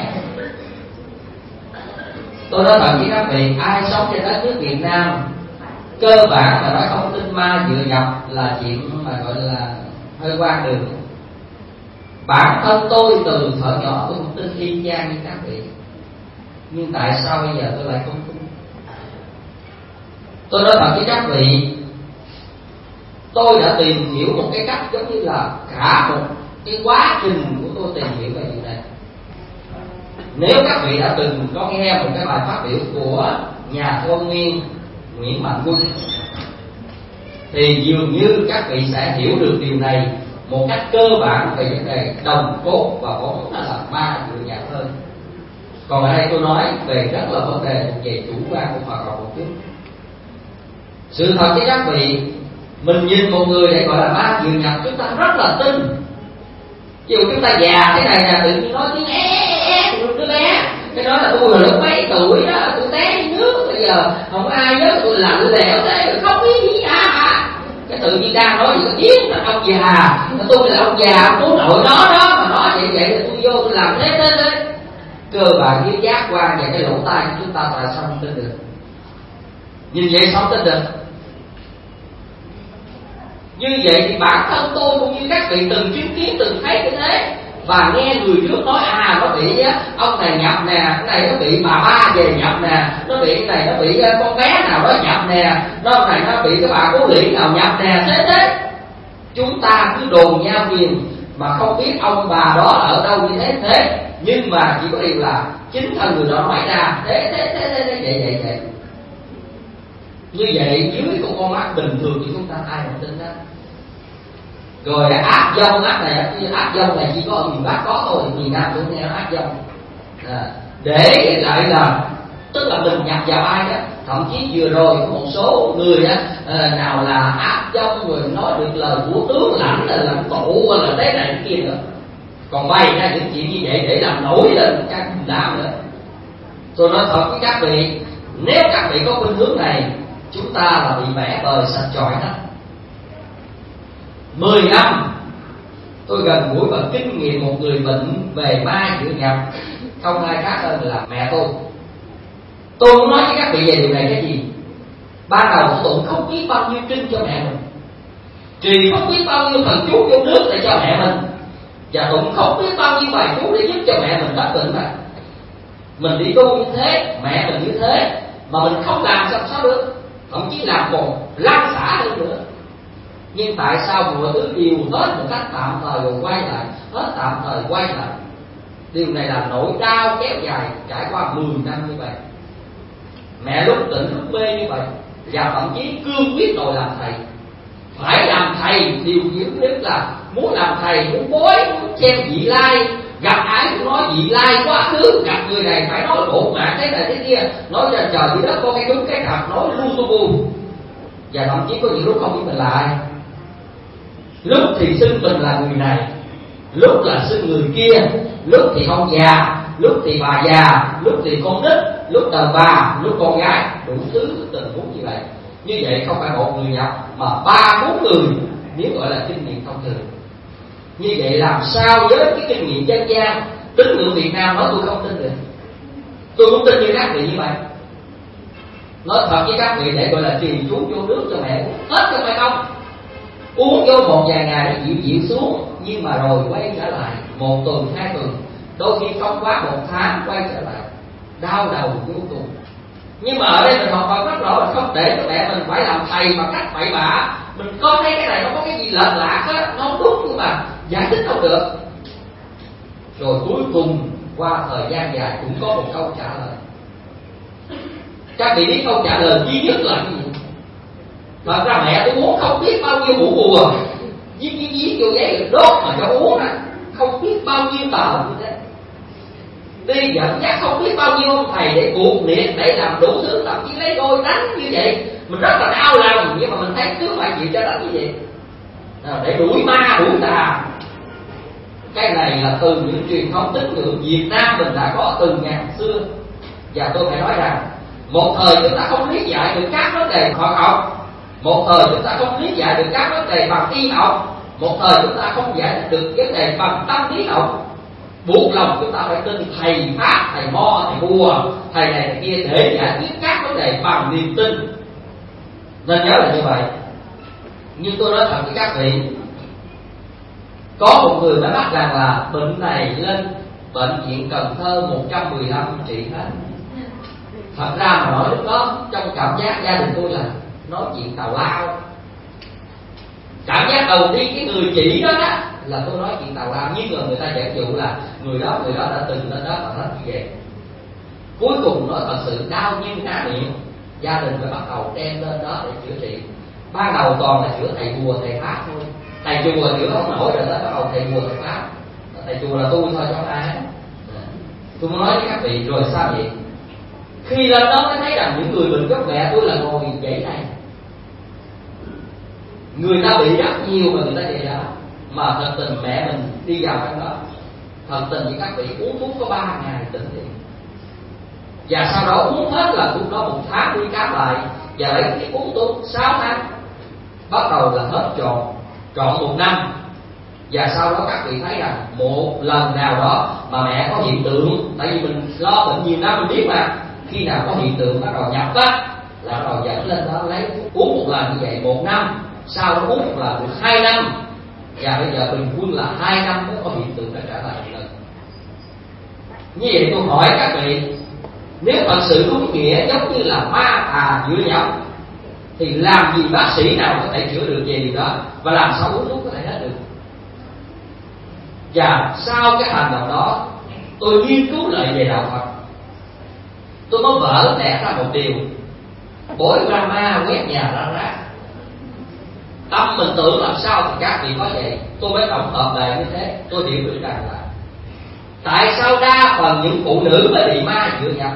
Tôi nói thật với các vị, ai sống trên đất nước Việt Nam cơ bản là nói không tin ma dựa nhập là chuyện mà gọi là hơi quan đường. Bản thân tôi từ thuở nhỏ tôi cũng tin y chang như các vị, nhưng tại sao bây giờ tôi lại không tin? Tôi nói thật với các vị, Tôi đã tìm hiểu một cái cách giống như là cả một cái quá trình của tôi tìm hiểu về điều này. Nếu các vị đã từng có nghe một cái bài phát biểu của nhà thông nguyên Nguyễn Mạnh Quân thì dường như các vị sẽ hiểu được điều này một cách cơ bản về vấn đề đồng cốt và vốn là ma dựa nhạc hơn. Còn ở đây tôi nói về rất là vấn đề thuộc về chủ quan của Phật học một chút. Sự thật với các vị, mình nhìn một người để gọi là ma dựa nhạc chúng ta rất là tin. Ví dụ chúng ta già thế này là tự nhiên nói tiếng đứa bé, cái đó là tôi là lúc mấy tuổi đó, tôi té nước, bây giờ không ai nhớ tôi lạnh lẽo thế, rồi không biết gì cả. Cái tự nhiên đang nói gì có tiếng là ông già, tôi là ông già, bố nội nó đó, mà nói vậy là tôi vô tôi làm thế. Cơ bản với giác quan và cái lỗ tai của chúng ta tại sao không tin được? Nhìn vậy sao tin được? Như vậy thì bản thân tôi cũng như các vị từng chứng kiến, từng thấy như thế, và nghe người trước nói nó bị ông này nhập nè, cái này nó bị bà ba về nhập nè, nó bị cái này nó bị con bé nào đó nhập nè, nó này nó bị cái bà cố lĩ nào nhập nè, thế chúng ta cứ đồn nhau nhiều mà không biết ông bà đó ở đâu như thế, nhưng mà chỉ có điều là chính thân người đó nói ra thế vậy. Như vậy dưới con mắt bình thường của chúng ta ai mà tin đó. Rồi ác dông này chỉ có ở miền Bắc có thôi, miền Nam cũng nghe ác dông. Để lại là tức là mình nhập vào ai đó. Thậm chí vừa rồi có một số người nào là ác dông rồi nói được lời của tướng lãnh là lãnh tụ là thế này thế kia nữa, còn bày ra những chuyện như vậy để làm nổi lên các làm nữa. Tôi nói thật với các vị, nếu các vị có khuynh hướng này, chúng ta là bị bẻ bời sạch trọi hết. 10 năm tôi gần gũi và kinh nghiệm một người bệnh về ma dựa nhập, không ai khác hơn là mẹ tôi. Tôi muốn nói với các vị về điều này cái gì? Ban đầu tôi không biết bao nhiêu kinh cho mẹ mình, trì không biết bao nhiêu thần chú vô nước để cho mẹ mình, và Tụng không biết bao nhiêu bài chú để giúp cho mẹ mình đắc bệnh mà. Mình đi tu như thế, mẹ mình như thế, mà mình không làm sao được, thậm chí làm còn lan xả hơn nữa. Nhưng tại sao mọi thứ đều hết một cách tạm thời rồi quay lại, hết tạm thời quay lại? Điều này là nỗi đau kéo dài trải qua 10 năm như vậy. Mẹ lúc tỉnh lúc mê như vậy, và thậm chí cương quyết đòi làm thầy. Phải làm thầy, điều nhất là muốn làm thầy, muốn bói, muốn xem vị lai, gặp ai cũng nói vị lai quá khứ, gặp người này phải nói bộ mạng thế này thế kia, nói trên trời dưới đất có cái đúng cái thật, nói lu su bu. Và thậm chí có những lúc không biết mình là ai. Lúc thì xưng mình là người này, lúc là xưng người kia, lúc thì ông già, lúc thì bà già, lúc thì con nít, lúc đàn bà, lúc con gái, đủ thứ tình huống như vậy. Như vậy không phải một người nhập mà 3-4 người, nếu gọi là kinh nghiệm thông thường. Như vậy làm sao với cái kinh nghiệm dân gian, tín ngưỡng Việt Nam nói tôi không tin được. Tôi cũng tin như các vị như vậy. Nói thật với các vị để gọi là trì chú vô nước cho mẹ uống hết cho phải không? Uống vô một vài ngày nó dịu xuống, nhưng mà rồi quay trở lại 1 tuần, 2 tuần, đôi khi không quá 1 tháng quay trở lại đau đầu vô cùng. Nhưng mà ở đây mình học Phật rất rõ là không để cho mẹ mình phải làm thầy bằng cách bậy bạ. Mình có thấy cái này nó có cái gì lệch lạc á, nó không đúng nhưng mà giải thích không được. Rồi cuối cùng qua thời gian dài cũng có một câu trả lời. Các vị biết câu trả lời duy nhất là cái gì? Thật ra mẹ tôi uống không biết bao nhiêu mũ bùa, viết vô giấy rồi đốt mà cho uống á, không biết bao nhiêu tờ như thế. Đi dẫn dắt không biết bao nhiêu ông thầy để buộc miệng, để làm đủ thứ, thậm chí lấy đôi đánh như vậy. Mình rất là đau lòng, nhưng mà mình thấy cứ phải chịu cho đánh như vậy để đuổi ma đuổi tà. Cái này là từ những truyền thống tín ngưỡng Việt Nam mình đã có từ ngàn xưa. Và tôi phải nói rằng một thời chúng ta không lý giải được các vấn đề Phật học, một thời chúng ta không lý giải được các vấn đề bằng y học, một thời chúng ta không giải được vấn đề bằng tâm lý học. Buộc lòng chúng ta phải tin thầy pháp, thầy mo, thầy bùa, thầy này thầy kia để giải quyết các vấn đề bằng niềm tin. Nên nhớ là như vậy. Nhưng tôi nói thật với các vị, có một người đã bắt rằng là bệnh này lên bệnh viện Cần Thơ 115 trị hết. Thật ra mà nói lúc đó trong cảm giác gia đình tôi là nói chuyện tào lao. Cảm giác đầu tiên cái người chỉ đó là tôi nói chuyện tào lao, nhưng mà người ta dẫn dụ là người đó đã từng lên đó và hết như vậy. Cuối cùng nói thật sự đau như cá miệng, gia đình phải bắt đầu đem lên đó để chữa trị. Ban đầu toàn là chữa thầy bùa thầy pháp thôi, thầy chùa chữa không nổi rồi đó, bắt đầu thầy bùa thầy pháp. Thầy chùa là tôi thôi cho ai hết. Tôi nói với các vị rồi sao vậy? Khi lên đó mới thấy rằng những người mình gốc mẹ tôi là ngồi vậy này, người ta bị rất nhiều mà người ta vậy đó. Mà thật tình mẹ mình đi vào trong đó, thật tình với các vị uống thuốc có 3 ngày tỉnh liền. Và sau đó uống hết là thuốc đó 1 tháng đi khám lại, và lấy cái uống thuốc 6 tháng, bắt đầu là hết trọn 1 năm. Và sau đó các vị thấy rằng một lần nào đó mà mẹ có hiện tượng, tại vì mình lo bệnh nhiều năm mình biết mà, khi nào có hiện tượng bắt đầu nhập á là bắt đầu dẫn lên đó lấy thuốc uống một lần như vậy 1 năm, sau đó uống một lần được 2 năm, và bây giờ bình quân là 2 năm mới có hiện tượng đã trở lại một lần. Như vậy tôi hỏi các vị, nếu thật sự đúng nghĩa giống như là ma tà dựa nhập thì làm gì bác sĩ nào có thể chữa được về điều đó, và làm sao uống thuốc có thể hết được? Và sau cái hành động đó, tôi nghiên cứu lại về đạo Phật, tôi có vỡ lẽ ra một điều: bối ra ma quét nhà ra rác. Tâm mình tưởng làm sao thì các vị có vậy. Tôi mới tổng hợp lại như thế. Tôi hiểu được rằng là tại sao đa phần những phụ nữ mới bị ma dựa nhập,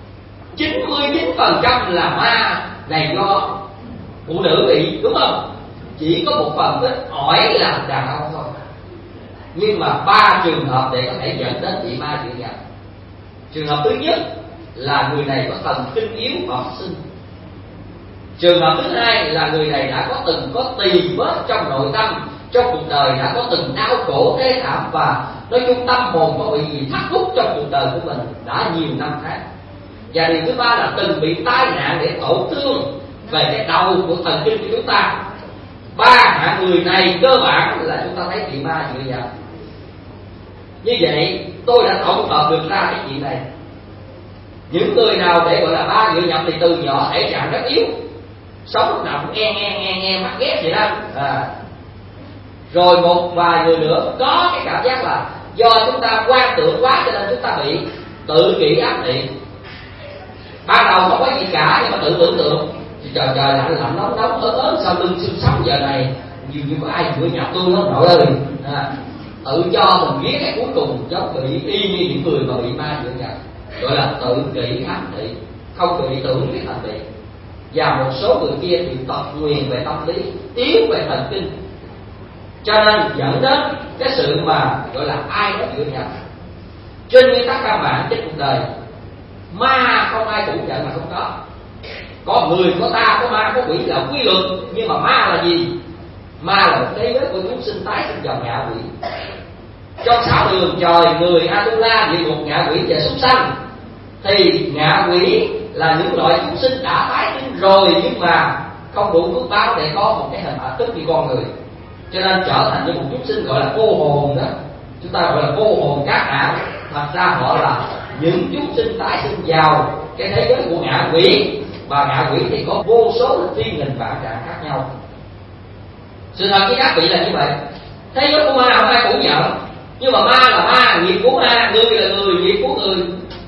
99% là ma này do phụ nữ bị, đúng không? Chỉ có một phần ít ỏi là đàn ông thôi. Nhưng mà 3 trường hợp để có thể dẫn đến bị ma dựa nhập. Trường hợp thứ nhất là người này có thần kinh yếu bẩm sinh. Trường hợp thứ hai là người này đã từng tỳ vết trong nội tâm, trong cuộc đời đã có từng đau khổ thê thảm, và nói chung tâm hồn có bị gì thắt thúc trong cuộc đời của mình đã nhiều năm tháng. Và điều thứ ba là từng bị tai nạn để tổn thương về cái đầu của thần kinh của chúng ta. 3 hạng người này cơ bản là chúng ta thấy bị ma dựa nhập. Như vậy tôi đã tổng hợp được ra cái chuyện này. Những người nào để gọi là ma dựa nhập thì từ nhỏ thể trạng rất yếu, sống lúc nào cũng nghe mắt ghét vậy đó. Rồi một vài người nữa có cái cảm giác là do chúng ta quan tưởng quá cho nên chúng ta bị tự kỷ ám thị. Ban đầu không có gì cả nhưng mà tự tưởng tượng trời lạnh nóng ớn sao lưng xương sống giờ này nhiều như có ai chữa nhập tôi không nội ơi. Tự cho mình ghét, cái cuối cùng giống bị y như những người mà bị ma dựa nhập, gọi là tự kỷ ám thị, không bị tưởng cái thành thị. Và một số người kia thì tật nguyền về tâm lý, yếu về thần kinh, cho nên dẫn đến cái sự mà gọi là ai đó dựa nhập. Trên nguyên tắc căn bản trên cuộc đời, ma không ai phủ nhận là không có. Có người, có ta, có ma, có quỷ là quy luật. Nhưng mà ma là gì? Ma là một thế giới của chúng sinh tái sinh vào ngạ quỷ. Trong 6 đường trời, người, Atula, địa ngục, ngạ quỷ và súc sanh, thì ngạ quỷ là những loại chúng sinh đã tái sinh rồi nhưng mà không đủ phước báo để có một cái hình ảnh tức như con người, cho nên trở thành như một chúng sinh gọi là cô hồn đó. Chúng ta gọi là cô hồn cát ảo. Thật ra họ là những chúng sinh tái sinh vào cái thế giới của ngạ quỷ, và ngạ quỷ thì có vô số thiên hình vạn trạng khác nhau. Sự thật với các vị là như vậy. Thế giới của ma không ai phủ nhận, nhưng mà ma là ma, nghiệp của ma, người là người, nghiệp của người.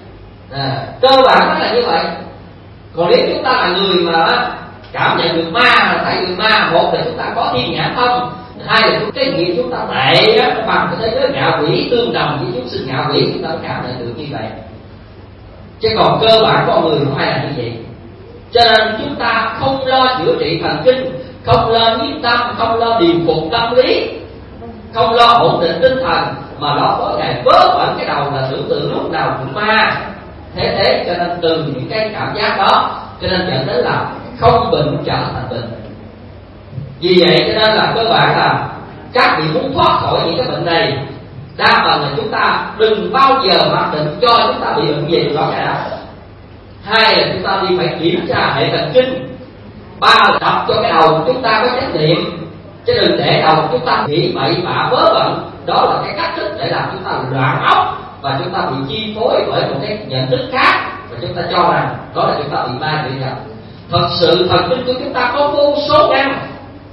Cơ bản nó là như vậy. Còn nếu chúng ta là người mà cảm nhận được ma, thấy được ma, một là chúng ta có thiên nhãn thông, hai là cái nghiệp chúng ta tệ đó, bằng cái thế giới ngạ quỷ tương đồng với chúng sinh ngạ quỷ, chúng ta cảm nhận được như vậy. Chứ còn cơ bản con người không ai là như vậy. Cho nên chúng ta không lo chữa trị thần kinh, không lo nhiếp tâm, không lo điềm phục tâm lý, không lo ổn định tinh thần, mà lo tối ngày vớ vẩn cái đầu là tưởng tượng lúc nào cũng ma. Thế cho nên từ những cái cảm giác đó, cho nên dẫn đến là không bệnh trở thành bệnh. Vì vậy cho nên là cơ bản là các vị muốn thoát khỏi những cái bệnh này, đa phần là chúng ta đừng bao giờ mặc định cho chúng ta bị bệnh gì đó cả. Hai là chúng ta đi phải kiểm tra hệ thần kinh. Ba là tập cho cái đầu chúng ta có chánh niệm, chứ đừng để đầu chúng ta nghĩ bậy bạ vớ vẩn. Đó là cái cách thức để làm chúng ta loạn óc, và chúng ta bị chi phối bởi một cái nhận thức khác, và chúng ta cho rằng đó là chúng ta bị ma dựa nhập. Thật sự thần kinh của chúng ta có vô số ngăn,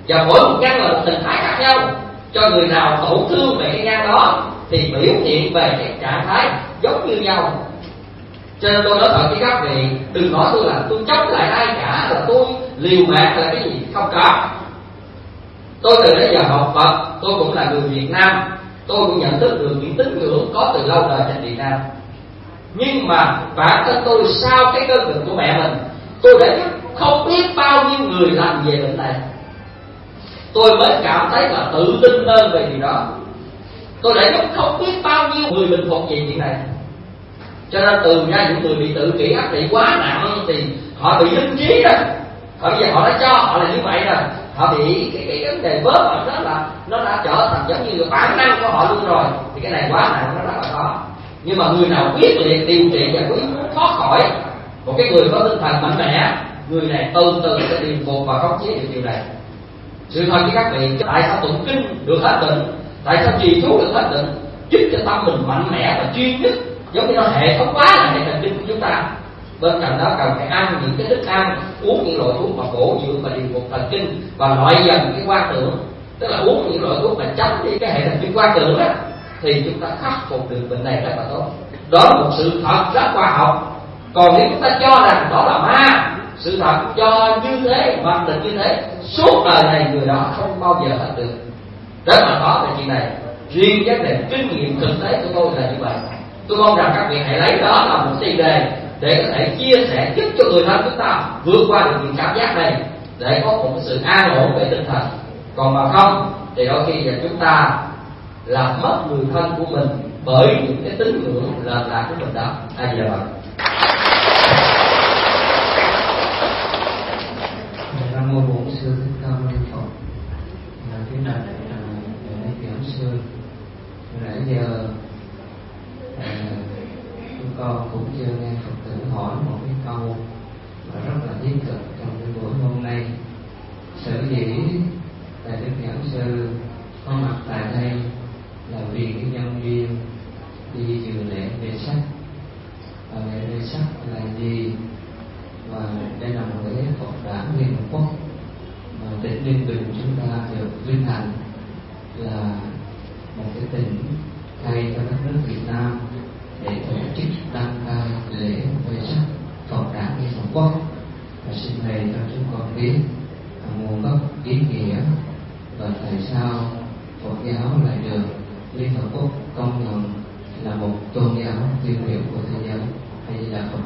và mỗi một căn là một hình thái khác nhau. Cho người nào tổn thương về cái gan đó thì biểu hiện về cái trạng thái giống như nhau. Cho nên tôi nói thật với các vị, đừng nói tôi là tôi chống lại ai cả, là tôi liều mạng là cái gì, không có. Tôi từ đến giờ học Phật, tôi cũng là người Việt Nam, tôi cũng nhận thức được những tín ngưỡng có từ lâu đời trên Việt Nam. Nhưng mà bản thân tôi sau cái cơn bệnh của mẹ mình, tôi đã không biết bao nhiêu người làm về bệnh này. Tôi mới cảm thấy là tự tin hơn về điều đó. Tôi đã giúp không biết bao nhiêu người bình phục về chuyện này. Cho nên từ ra những người bị tự kỷ áp lực quá nặng thì họ bị linh trí rồi. Bây giờ họ đã cho họ là như vậy rồi, họ bị cái vấn đề bớt đó là nó đã trở thành giống như bản năng của họ luôn rồi. Thì cái này quá nặng, nó rất là khó. Nhưng mà người nào quyết liệt điều trị và quyết thoát khỏi, một cái người có tinh thần mạnh mẽ, người này từ từ sẽ điều phục và khống chế được điều này. Sự thật với các vị, tại sao tụng kinh được hết bệnh, tại sao trì chú được hết bệnh, giúp cho tâm mình mạnh mẽ và chuyên nhất, giống như nó hệ thống quá là hệ thần kinh của chúng ta. Bên cạnh đó cần phải ăn những cái thức ăn, uống những loại thuốc mà bổ dưỡng và điều phục thần kinh và loại dần cái quan tưởng, tức là uống những loại thuốc mà chống đi cái hệ thần kinh quan tưởng đó, thì chúng ta khắc phục được bệnh này rất là tốt. Đó là một sự thật rất khoa học. Còn nếu chúng ta cho rằng đó là ma, sự thật cho như thế, mặc định như thế, suốt đời này người đó không bao giờ hết được. Rất là khó về chuyện này. Riêng vấn đề kinh nghiệm thực tế của tôi là như vậy. Tôi mong rằng các vị hãy lấy đó là một tiền đề để có thể chia sẻ giúp cho người thân chúng ta vượt qua được những cảm giác này, để có một sự an ổn về tinh thần. Còn mà không thì đôi khi là chúng ta làm mất người thân của mình bởi những cái tín ngưỡng lệch lạc của mình đó. Ai vậy bạn? Nam mô Bổn Sư Thích Ca Mâu Ni Phật. Kính đảnh lễ Thiểm Sư. Nãy giờ chúng con cũng chưa nghe Phật tử hỏi một cái câu mà rất là thiết thực trong cái buổi hôm nay. Sở dĩ Đại Đức Thiểm Sư có mặt tại đây là vì cái nhân duyên đi dự lễ về sắc. Và lễ về sắc là gì? Và đây là một cái Phật đản Liên Hợp Quốc mà tỉnh Ninh Bình chúng ta được vinh hạnh là một cái tỉnh thay cho đất nước Việt Nam để tổ chức đăng cai lễ về sắc Phật đản Liên Hợp Quốc. Và xin thầy cho chúng con biết nguồn gốc ý nghĩa và tại sao Phật giáo lại được Liên Hợp Quốc công nhận là một tôn giáo tiêu biểu của thế giới. Hay là Phật?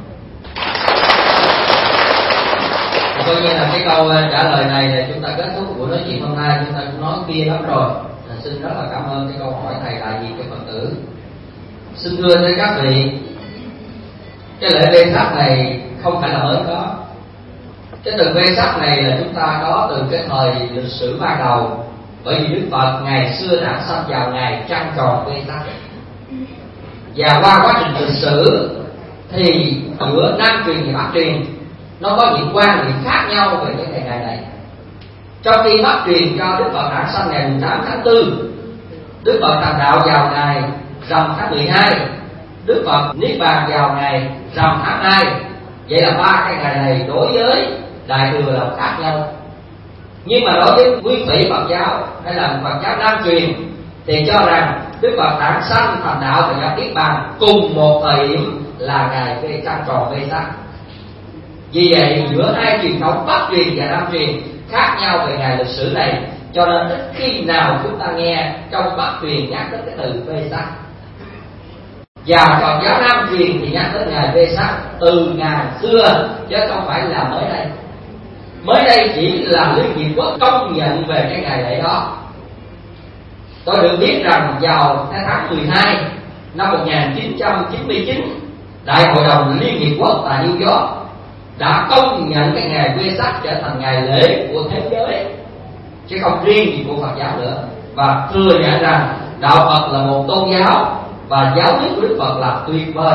Coi như là cái câu trả lời này là chúng ta kết thúc buổi nói chuyện hôm nay. Chúng ta cũng nói kia lắm rồi. Xin rất là cảm ơn cái câu hỏi này đại diện cho Phật tử. Xin thưa với các vị, cái lễ Vê Sắc này không phải là mới có. Cái từ Vê Sắc này là chúng ta có từ cái thời lịch sử ban đầu. Bởi vì Đức Phật ngày xưa đã sanh vào ngày trăng tròn Vê Sắc. Và qua quá trình lịch sử thì giữa Nam truyền và Bắc truyền nó có những quan niệm khác nhau về cái ngày này. Trong khi Bắc truyền cho Đức Phật đản sanh ngày 8 tháng 4, Đức Phật thành đạo vào ngày rằm tháng 12, Đức Phật niết bàn vào ngày rằm tháng 2. Vậy là ba cái ngày này đối với Đại Thừa là khác nhau. Nhưng mà đối với nguyên thủy Phật giáo hay là Phật giáo Nam truyền thì cho rằng Đức Phật đản sanh thành đạo và nhập niết bàn cùng một thời điểm là ngày Vê trăng tròn Vê Sắc. Vì vậy giữa hai truyền thống Bắc truyền và Nam truyền khác nhau về ngày lịch sử này, cho nên ít khi nào chúng ta nghe trong Bắc truyền nhắc đến cái từ Vê Sắc. Và Phật giáo Nam truyền thì nhắc đến ngày Vê Sắc từ ngàn xưa chứ không phải là mới đây. Mới đây chỉ là Liên Hiệp Quốc công nhận về cái ngày lễ đó. Tôi được biết rằng vào tháng 12 năm 1999, Đại hội đồng Liên Hiệp Quốc tại New York đã công nhận cái ngày Vê Sắc trở thành ngày lễ của thế giới, chứ không riêng gì của Phật giáo nữa, và thừa nhận rằng đạo Phật là một tôn giáo và giáo lý của Đức Phật là tuyệt vời.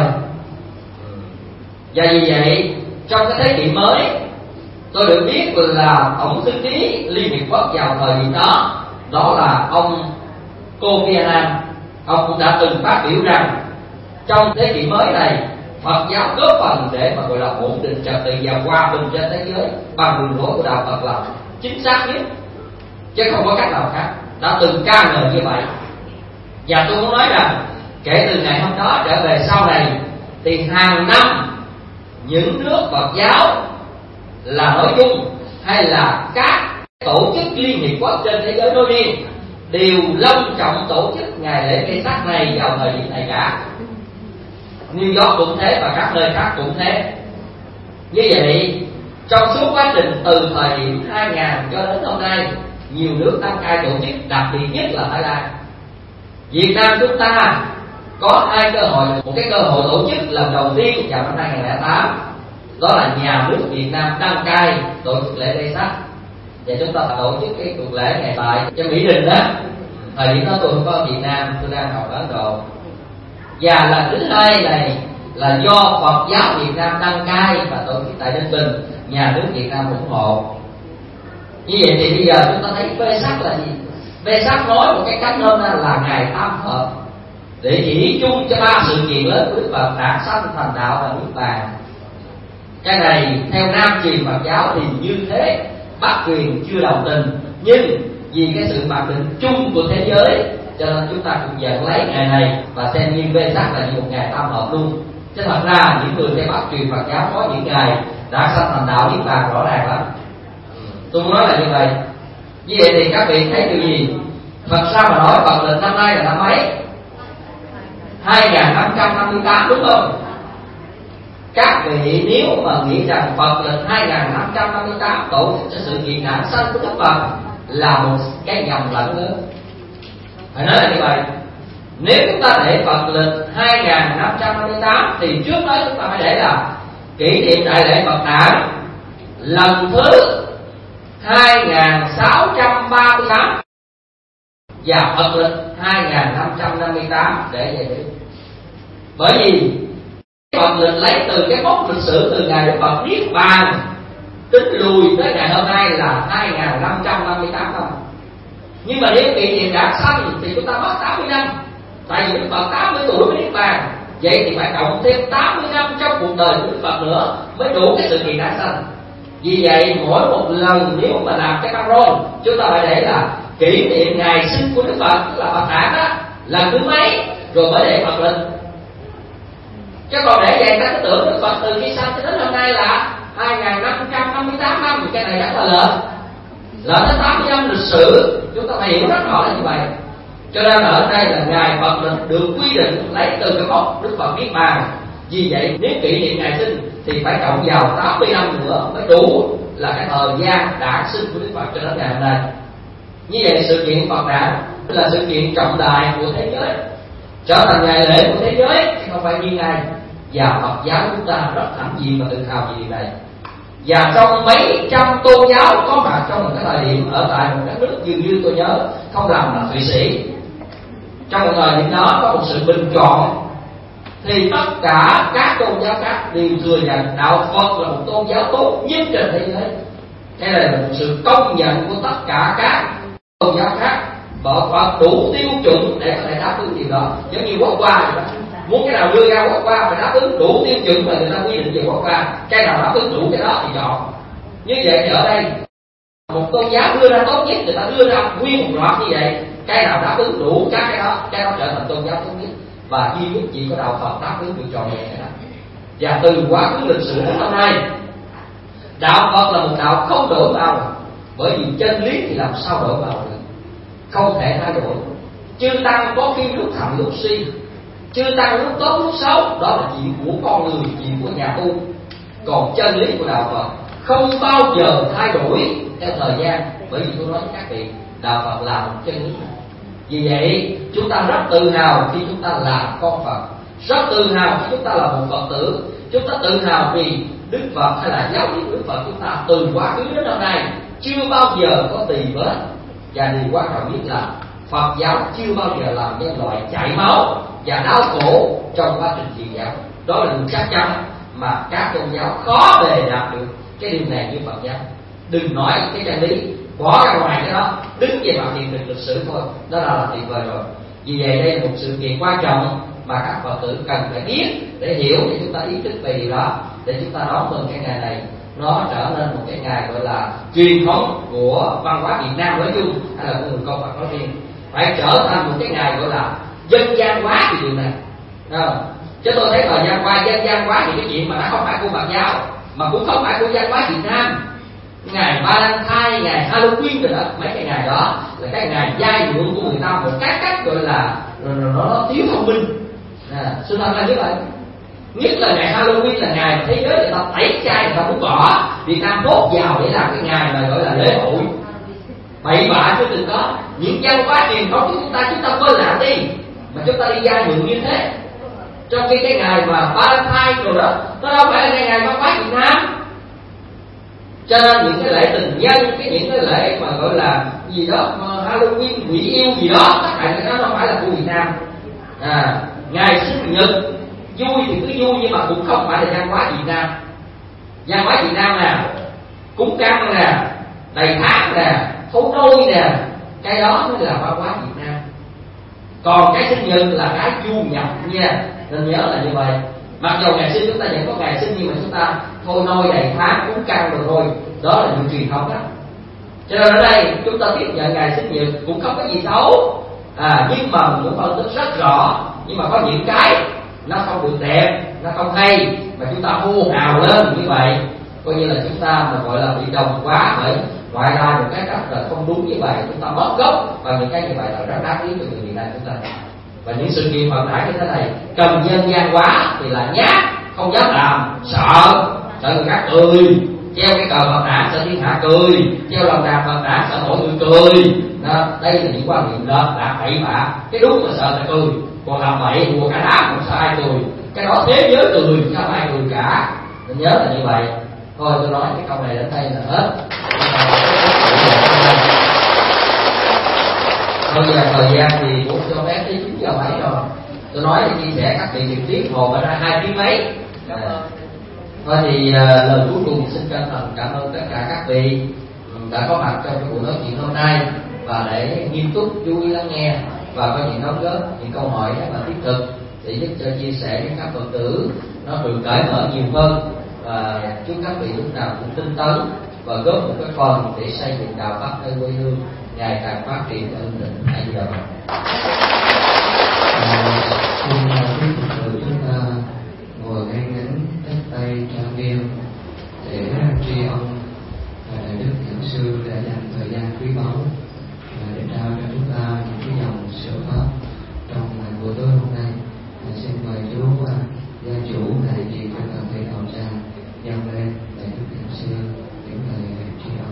Và vì vậy trong cái thế kỷ mới, tôi được biết là Tổng thư ký Liên Hiệp Quốc vào thời điểm đó, đó là ông Kofi Annan, ông cũng đã từng phát biểu rằng trong thế kỷ mới này Phật giáo góp phần để mà gọi là ổn định trật tự và hòa bình trên thế giới bằng đường lối của đạo Phật là chính xác nhất. chứ không có cách nào khác, đã từng ca ngợi như vậy. Và tôi muốn nói rằng kể từ ngày hôm đó trở về sau này thì hàng năm những nước Phật giáo là nói chung hay là các tổ chức Liên Hiệp Quốc trên thế giới nói riêng đều long trọng tổ chức ngày lễ Vesak này vào thời điểm này cả. New York cũng thế và các nơi khác cũng thế. Như vậy trong suốt quá trình từ thời điểm 2000 cho đến hôm nay, nhiều nước đăng cai tổ chức, đặc biệt nhất là Thái Lan. Việt Nam chúng ta có hai cơ hội. Một cái cơ hội tổ chức lần đầu tiên vào năm 2008, đó là nhà nước Việt Nam đăng cai tổ chức lễ Vesak, và chúng ta tổ chức cái cuộc lễ ngày tại cho Mỹ Đình đó. Thời điểm đó tôi không có ở Việt Nam, tôi đang học ở Ấn Độ. Và lần thứ hai này là do Phật giáo Việt Nam đăng cai và tổ chức tại Ninh Bình, nhà nước Việt Nam ủng hộ. Như vậy thì bây giờ chúng ta thấy Vesak là gì? Vesak nói một cái cách nôm na là ngày tam hợp, để chỉ chung cho ba sự kiện lớn của Đức Phật: đản sanh, thành đạo và niết bàn. Cái này theo Nam truyền Phật giáo thì như thế, Bắc truyền chưa đồng tình, nhưng vì cái sự mặc định chung của thế giới cho nên chúng ta cũng nhận lấy ngày này và xem như Vesak là như một ngày tam hợp luôn. Chứ thật ra những người theo Bắc truyền Phật giáo có những ngày đã sanh, thành đạo, niết bàn rõ ràng lắm. Tôi muốn nói là như vậy. Như vậy thì các vị thấy điều gì? Thật sao mà nói Phật lịch năm nay là năm mấy? 2558 đúng không? Các vị nếu mà nghĩ rằng Phật lịch 2558 tổ chức cho sự kiện đản sanh của Đức Phật là một cái nhầm lẫn lớn. Phải nói là như vậy. Nếu chúng ta để Phật lịch 2558 thì trước đó chúng ta phải để là kỷ niệm đại lễ Phật đản lần thứ 2638 và Phật lịch 2558 để vậy đi. Bởi vì Phật lịch lấy từ cái mốc lịch sử từ ngày Đức Phật niết bàn tính lùi tới ngày hôm nay là 2558 năm. Nhưng mà nếu kỷ niệm đản sanh thì chúng ta mất 80 năm. Tại vì Đức Phật 80 tuổi mới niết bàn, vậy thì phải cộng thêm 80 năm trong cuộc đời của Đức Phật nữa mới đủ cái sự kiện đản sanh. Vì vậy mỗi một lần nếu mà làm cái băng rôn, chúng ta phải để là kỷ niệm ngày sinh của Đức Phật, tức là Phật đản đó, lần thứ mấy rồi mới để Phật lịch. Chứ còn để vậy ta cứ tưởng Đức Phật từ khi sanh cho đến hôm nay là 2558 năm thì cái này rất là lệch. Lệch đến 80 năm lịch sử, chúng ta phải hiểu rất rõ là như vậy. Cho nên ở đây là ngày Phật lịch được quy định lấy từ cái mốc Đức Phật niết bàn. Vì vậy nếu kỷ niệm ngày sinh thì phải cộng vào 80 năm nữa mới đủ là cái thời gian đản sinh của Đức Phật cho đến ngày hôm nay. Như vậy sự kiện Phật đản là sự kiện trọng đại của thế giới, trở thành ngày lễ của thế giới, không phải riêng ngày. Và Phật giáo chúng ta rất hãnh diện và tự hào về điều này. Và trong mấy trăm tôn giáo có mặt trong một cái thời điểm ở tại một đất nước dường như tôi nhớ không lầm là Thụy Sĩ, trong một thời điểm đó có một sự bình chọn thì tất cả các tôn giáo khác đều thừa nhận đạo Phật là một tôn giáo tốt nhất trên thế giới. Đây là một sự công nhận của tất cả các tôn giáo khác. Và Phật đủ tiêu chuẩn để có thể đáp ứng điều đó. Giống như quốc hoa vậy đó. Muốn cái nào đưa ra quốc hoa phải đáp ứng đủ tiêu chuẩn mà người ta quy định về quốc hoa. Cái nào đáp ứng đủ cái đó thì chọn. Như vậy thì ở đây một tôn giáo đưa ra tốt nhất, người ta đưa ra nguyên một loạt như vậy. Cái nào đáp ứng đủ các cái đó trở thành tôn giáo tốt nhất. Và duy nhất chỉ có đạo Phật đáp ứng được trọn vẹn cái đó. Và từ quá khứ lịch sử đến hôm nay, đạo Phật là một đạo không đổi màu. Bởi vì chân lý thì làm sao đổi màu được, không thể thay đổi. Chư tăng có khi lúc thầm lúc suy, chư tăng lúc tốt lúc xấu, đó là chuyện của con người, chuyện của nhà tu. Còn chân lý của đạo Phật không bao giờ thay đổi theo thời gian. Bởi vì tôi nói với các vị, đạo Phật là một chân lý. Vì vậy chúng ta rất tự hào khi chúng ta là con Phật, rất tự hào khi chúng ta là một Phật tử. Chúng ta tự hào vì Đức Phật hay là giáo lý của Đức Phật chúng ta từ quá khứ đến hôm nay chưa bao giờ có tỳ vết. Và điều quan trọng nhất là Phật giáo chưa bao giờ làm nhân loại chảy máu và đau khổ trong quá trình truyền giáo. Đó là điều chắc chắn mà các tôn giáo khó bề đạt được cái điều này như Phật giáo. Đừng nói cái chân lý, bỏ ra ngoài cái đó, đứng về mặt hiện thực lịch sử thôi, đó là tuyệt vời rồi. Vì vậy đây là một sự kiện quan trọng mà các Phật tử cần phải biết để hiểu, để chúng ta ý thức về điều đó, để chúng ta đón mừng cái ngày này nó trở nên một cái ngày gọi là truyền thống của văn hóa Việt Nam nói chung hay là của người con Phật nói riêng, phải trở thành một cái ngày gọi là dân gian hóa cái điều này. Chứ tôi thấy thời gian qua dân gian hóa thì cái chuyện mà nó không phải của Phật giáo, mà cũng không phải của văn hóa Việt Nam. Ngày Valentine, ngày Halloween rồi đó, mấy cái ngày đó là cái ngày giai mượn của người ta một cách gọi là nó thiếu thông minh. Sự thật là như vậy. Nhất là ngày Halloween là ngày thế giới người ta tẩy chay, người ta muốn bỏ Việt Nam đốt vào để làm cái ngày mà gọi là lễ hội. Bậy bạ chưa từng có. Những văn hóa truyền thống của chúng ta quên làm đi, mà chúng ta đi giai mượn như thế. Trong khi cái ngày mà Valentine rồi đó, nó đâu phải là ngày văn hóa Việt Nam. Cho nên những cái lễ tình nhân, những cái lễ mà gọi là gì đó Halloween, quỷ yêu gì đó, tất cả những cái đó không phải là của Việt Nam. Ngày sinh nhật vui thì cứ vui, nhưng mà cũng không phải là văn hóa Việt Nam. Văn hóa Việt Nam nè, cúng trăng nè, đầy tháng nè, thấu đôi nè, cái đó mới là văn hóa Việt Nam. Còn cái sinh nhật là cái du nhập nha, nên nhớ là như vậy. Mặc dù ngày sinh chúng ta vẫn có ngày sinh, nhưng mà chúng ta thôi nôi đầy tháng cúng trăng rồi thôi, đó là những truyền thống đó. Cho nên ở đây chúng ta tiếp nhận ngày sinh nhật cũng không có gì xấu, nhưng mà mình cũng phân tích rất rõ. Nhưng mà có những cái nó không được đẹp, nó không hay, mà chúng ta hô hào lên như vậy, coi như là chúng ta mà gọi là bị đồng quá bởi ngoại lai một cái cách là không đúng như vậy. Chúng ta mất gốc, và những cái như vậy là rất đáng tiếc cho người Việt Nam chúng ta. Và những sự kiện vận tải như thế này cần dân gian hóa thì là nhát, không dám làm, sợ người khác cười, treo cái cờ Phật đản sợ thiên hạ cười, treo lòng đàn Phật đản sợ mọi người cười. Đây là những quan niệm đó là bậy bạ. Cái đúng là sợ là cười, còn làm bậy của cả đám không sợ ai cười. Cái đó thế giới cười, không ai cười cả. Nên nhớ là như vậy. Thôi tôi nói cái câu này đến đây là hết. Bây giờ thời gian thì cũng cho phép tới 9 giờ mấy rồi. Tôi nói để chia sẻ các vị trực tiếp hồ ở ra 2 tiếng mấy. Thôi thì lời cuối cùng xin chân thành cảm ơn tất cả các vị đã có mặt trong cái buổi nói chuyện hôm nay, và để nghiêm túc chú ý lắng nghe và có những đóng góp, những câu hỏi mà thiết thực để giúp cho chia sẻ với các Phật tử nó được cởi mở nhiều hơn. Và chúc các vị lúc nào cũng tinh tấn và góp một cái phần để xây dựng đạo Pháp nơi quê hương ngày càng phát triển và ổn định. Bây giờ xin quý Phật tử chúng ta ngồi ngay ngắn, chắp tay trang nghiêm để tri ân Đại Đức Giảng Sư đã dành thời gian quý báu để trao cho chúng ta những cái dòng sự pháp trong ngày buổi tối hôm nay. Xin mời chú gia chủ đại diện cho toàn thể đạo tràng dâng lên Đại Đức Giảng Sư những lời tri ân.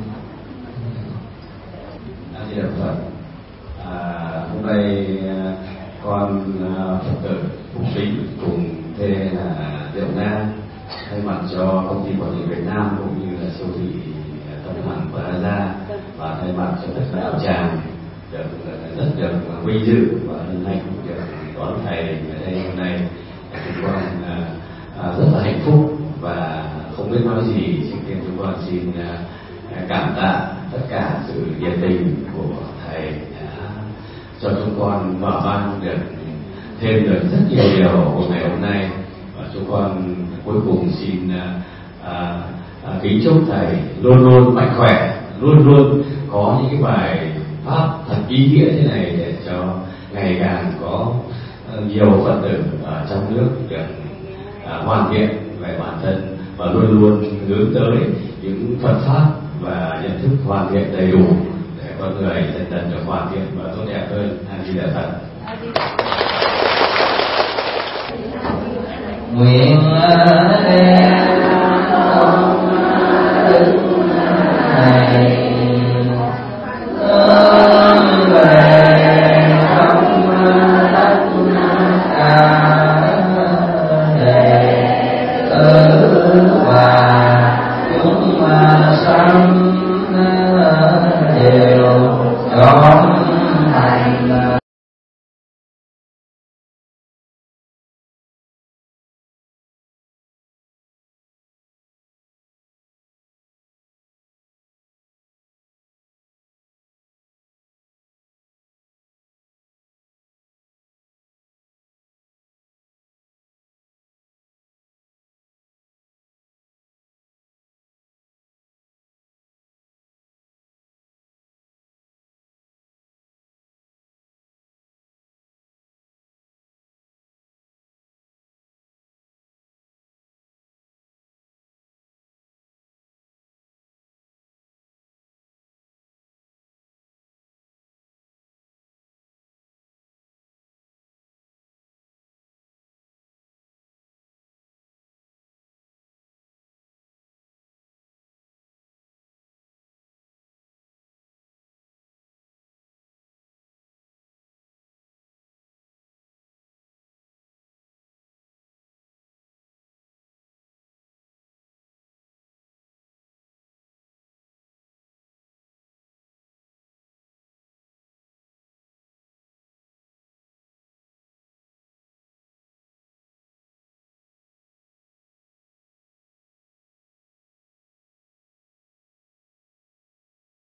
Di Đà Phật. Hôm nay con Phật tử Phúc Sính cùng thê là Diệu Na thay mặt cho công ty bảo hiểm Việt Nam cũng như là siêu thị Tâm Hằng Plaza và thay mặt cho tất cả đạo tràng rất được vinh dự và hôm nay cũng được đón thầy ở đây hôm nay. Chúng con rất là hạnh phúc và không biết nói gì. Trước tiên chúng con xin cảm tạ tất cả sự nhiệt tình của thầy đã cho chúng con mở mang được thêm được rất nhiều điều của ngày hôm nay. Và chúng con cuối cùng xin kính chúc thầy luôn luôn mạnh khỏe, luôn luôn có những cái bài pháp thật ý nghĩa thế này để cho ngày càng có nhiều Phật tử ở trong nước được hoàn thiện về bản thân và luôn luôn hướng tới những Phật pháp và nhận thức hoàn thiện đầy đủ để con người dần dần được hoàn thiện và tốt đẹp hơn. A Di Đà Phật. Nguyện Sanh đều trọn thành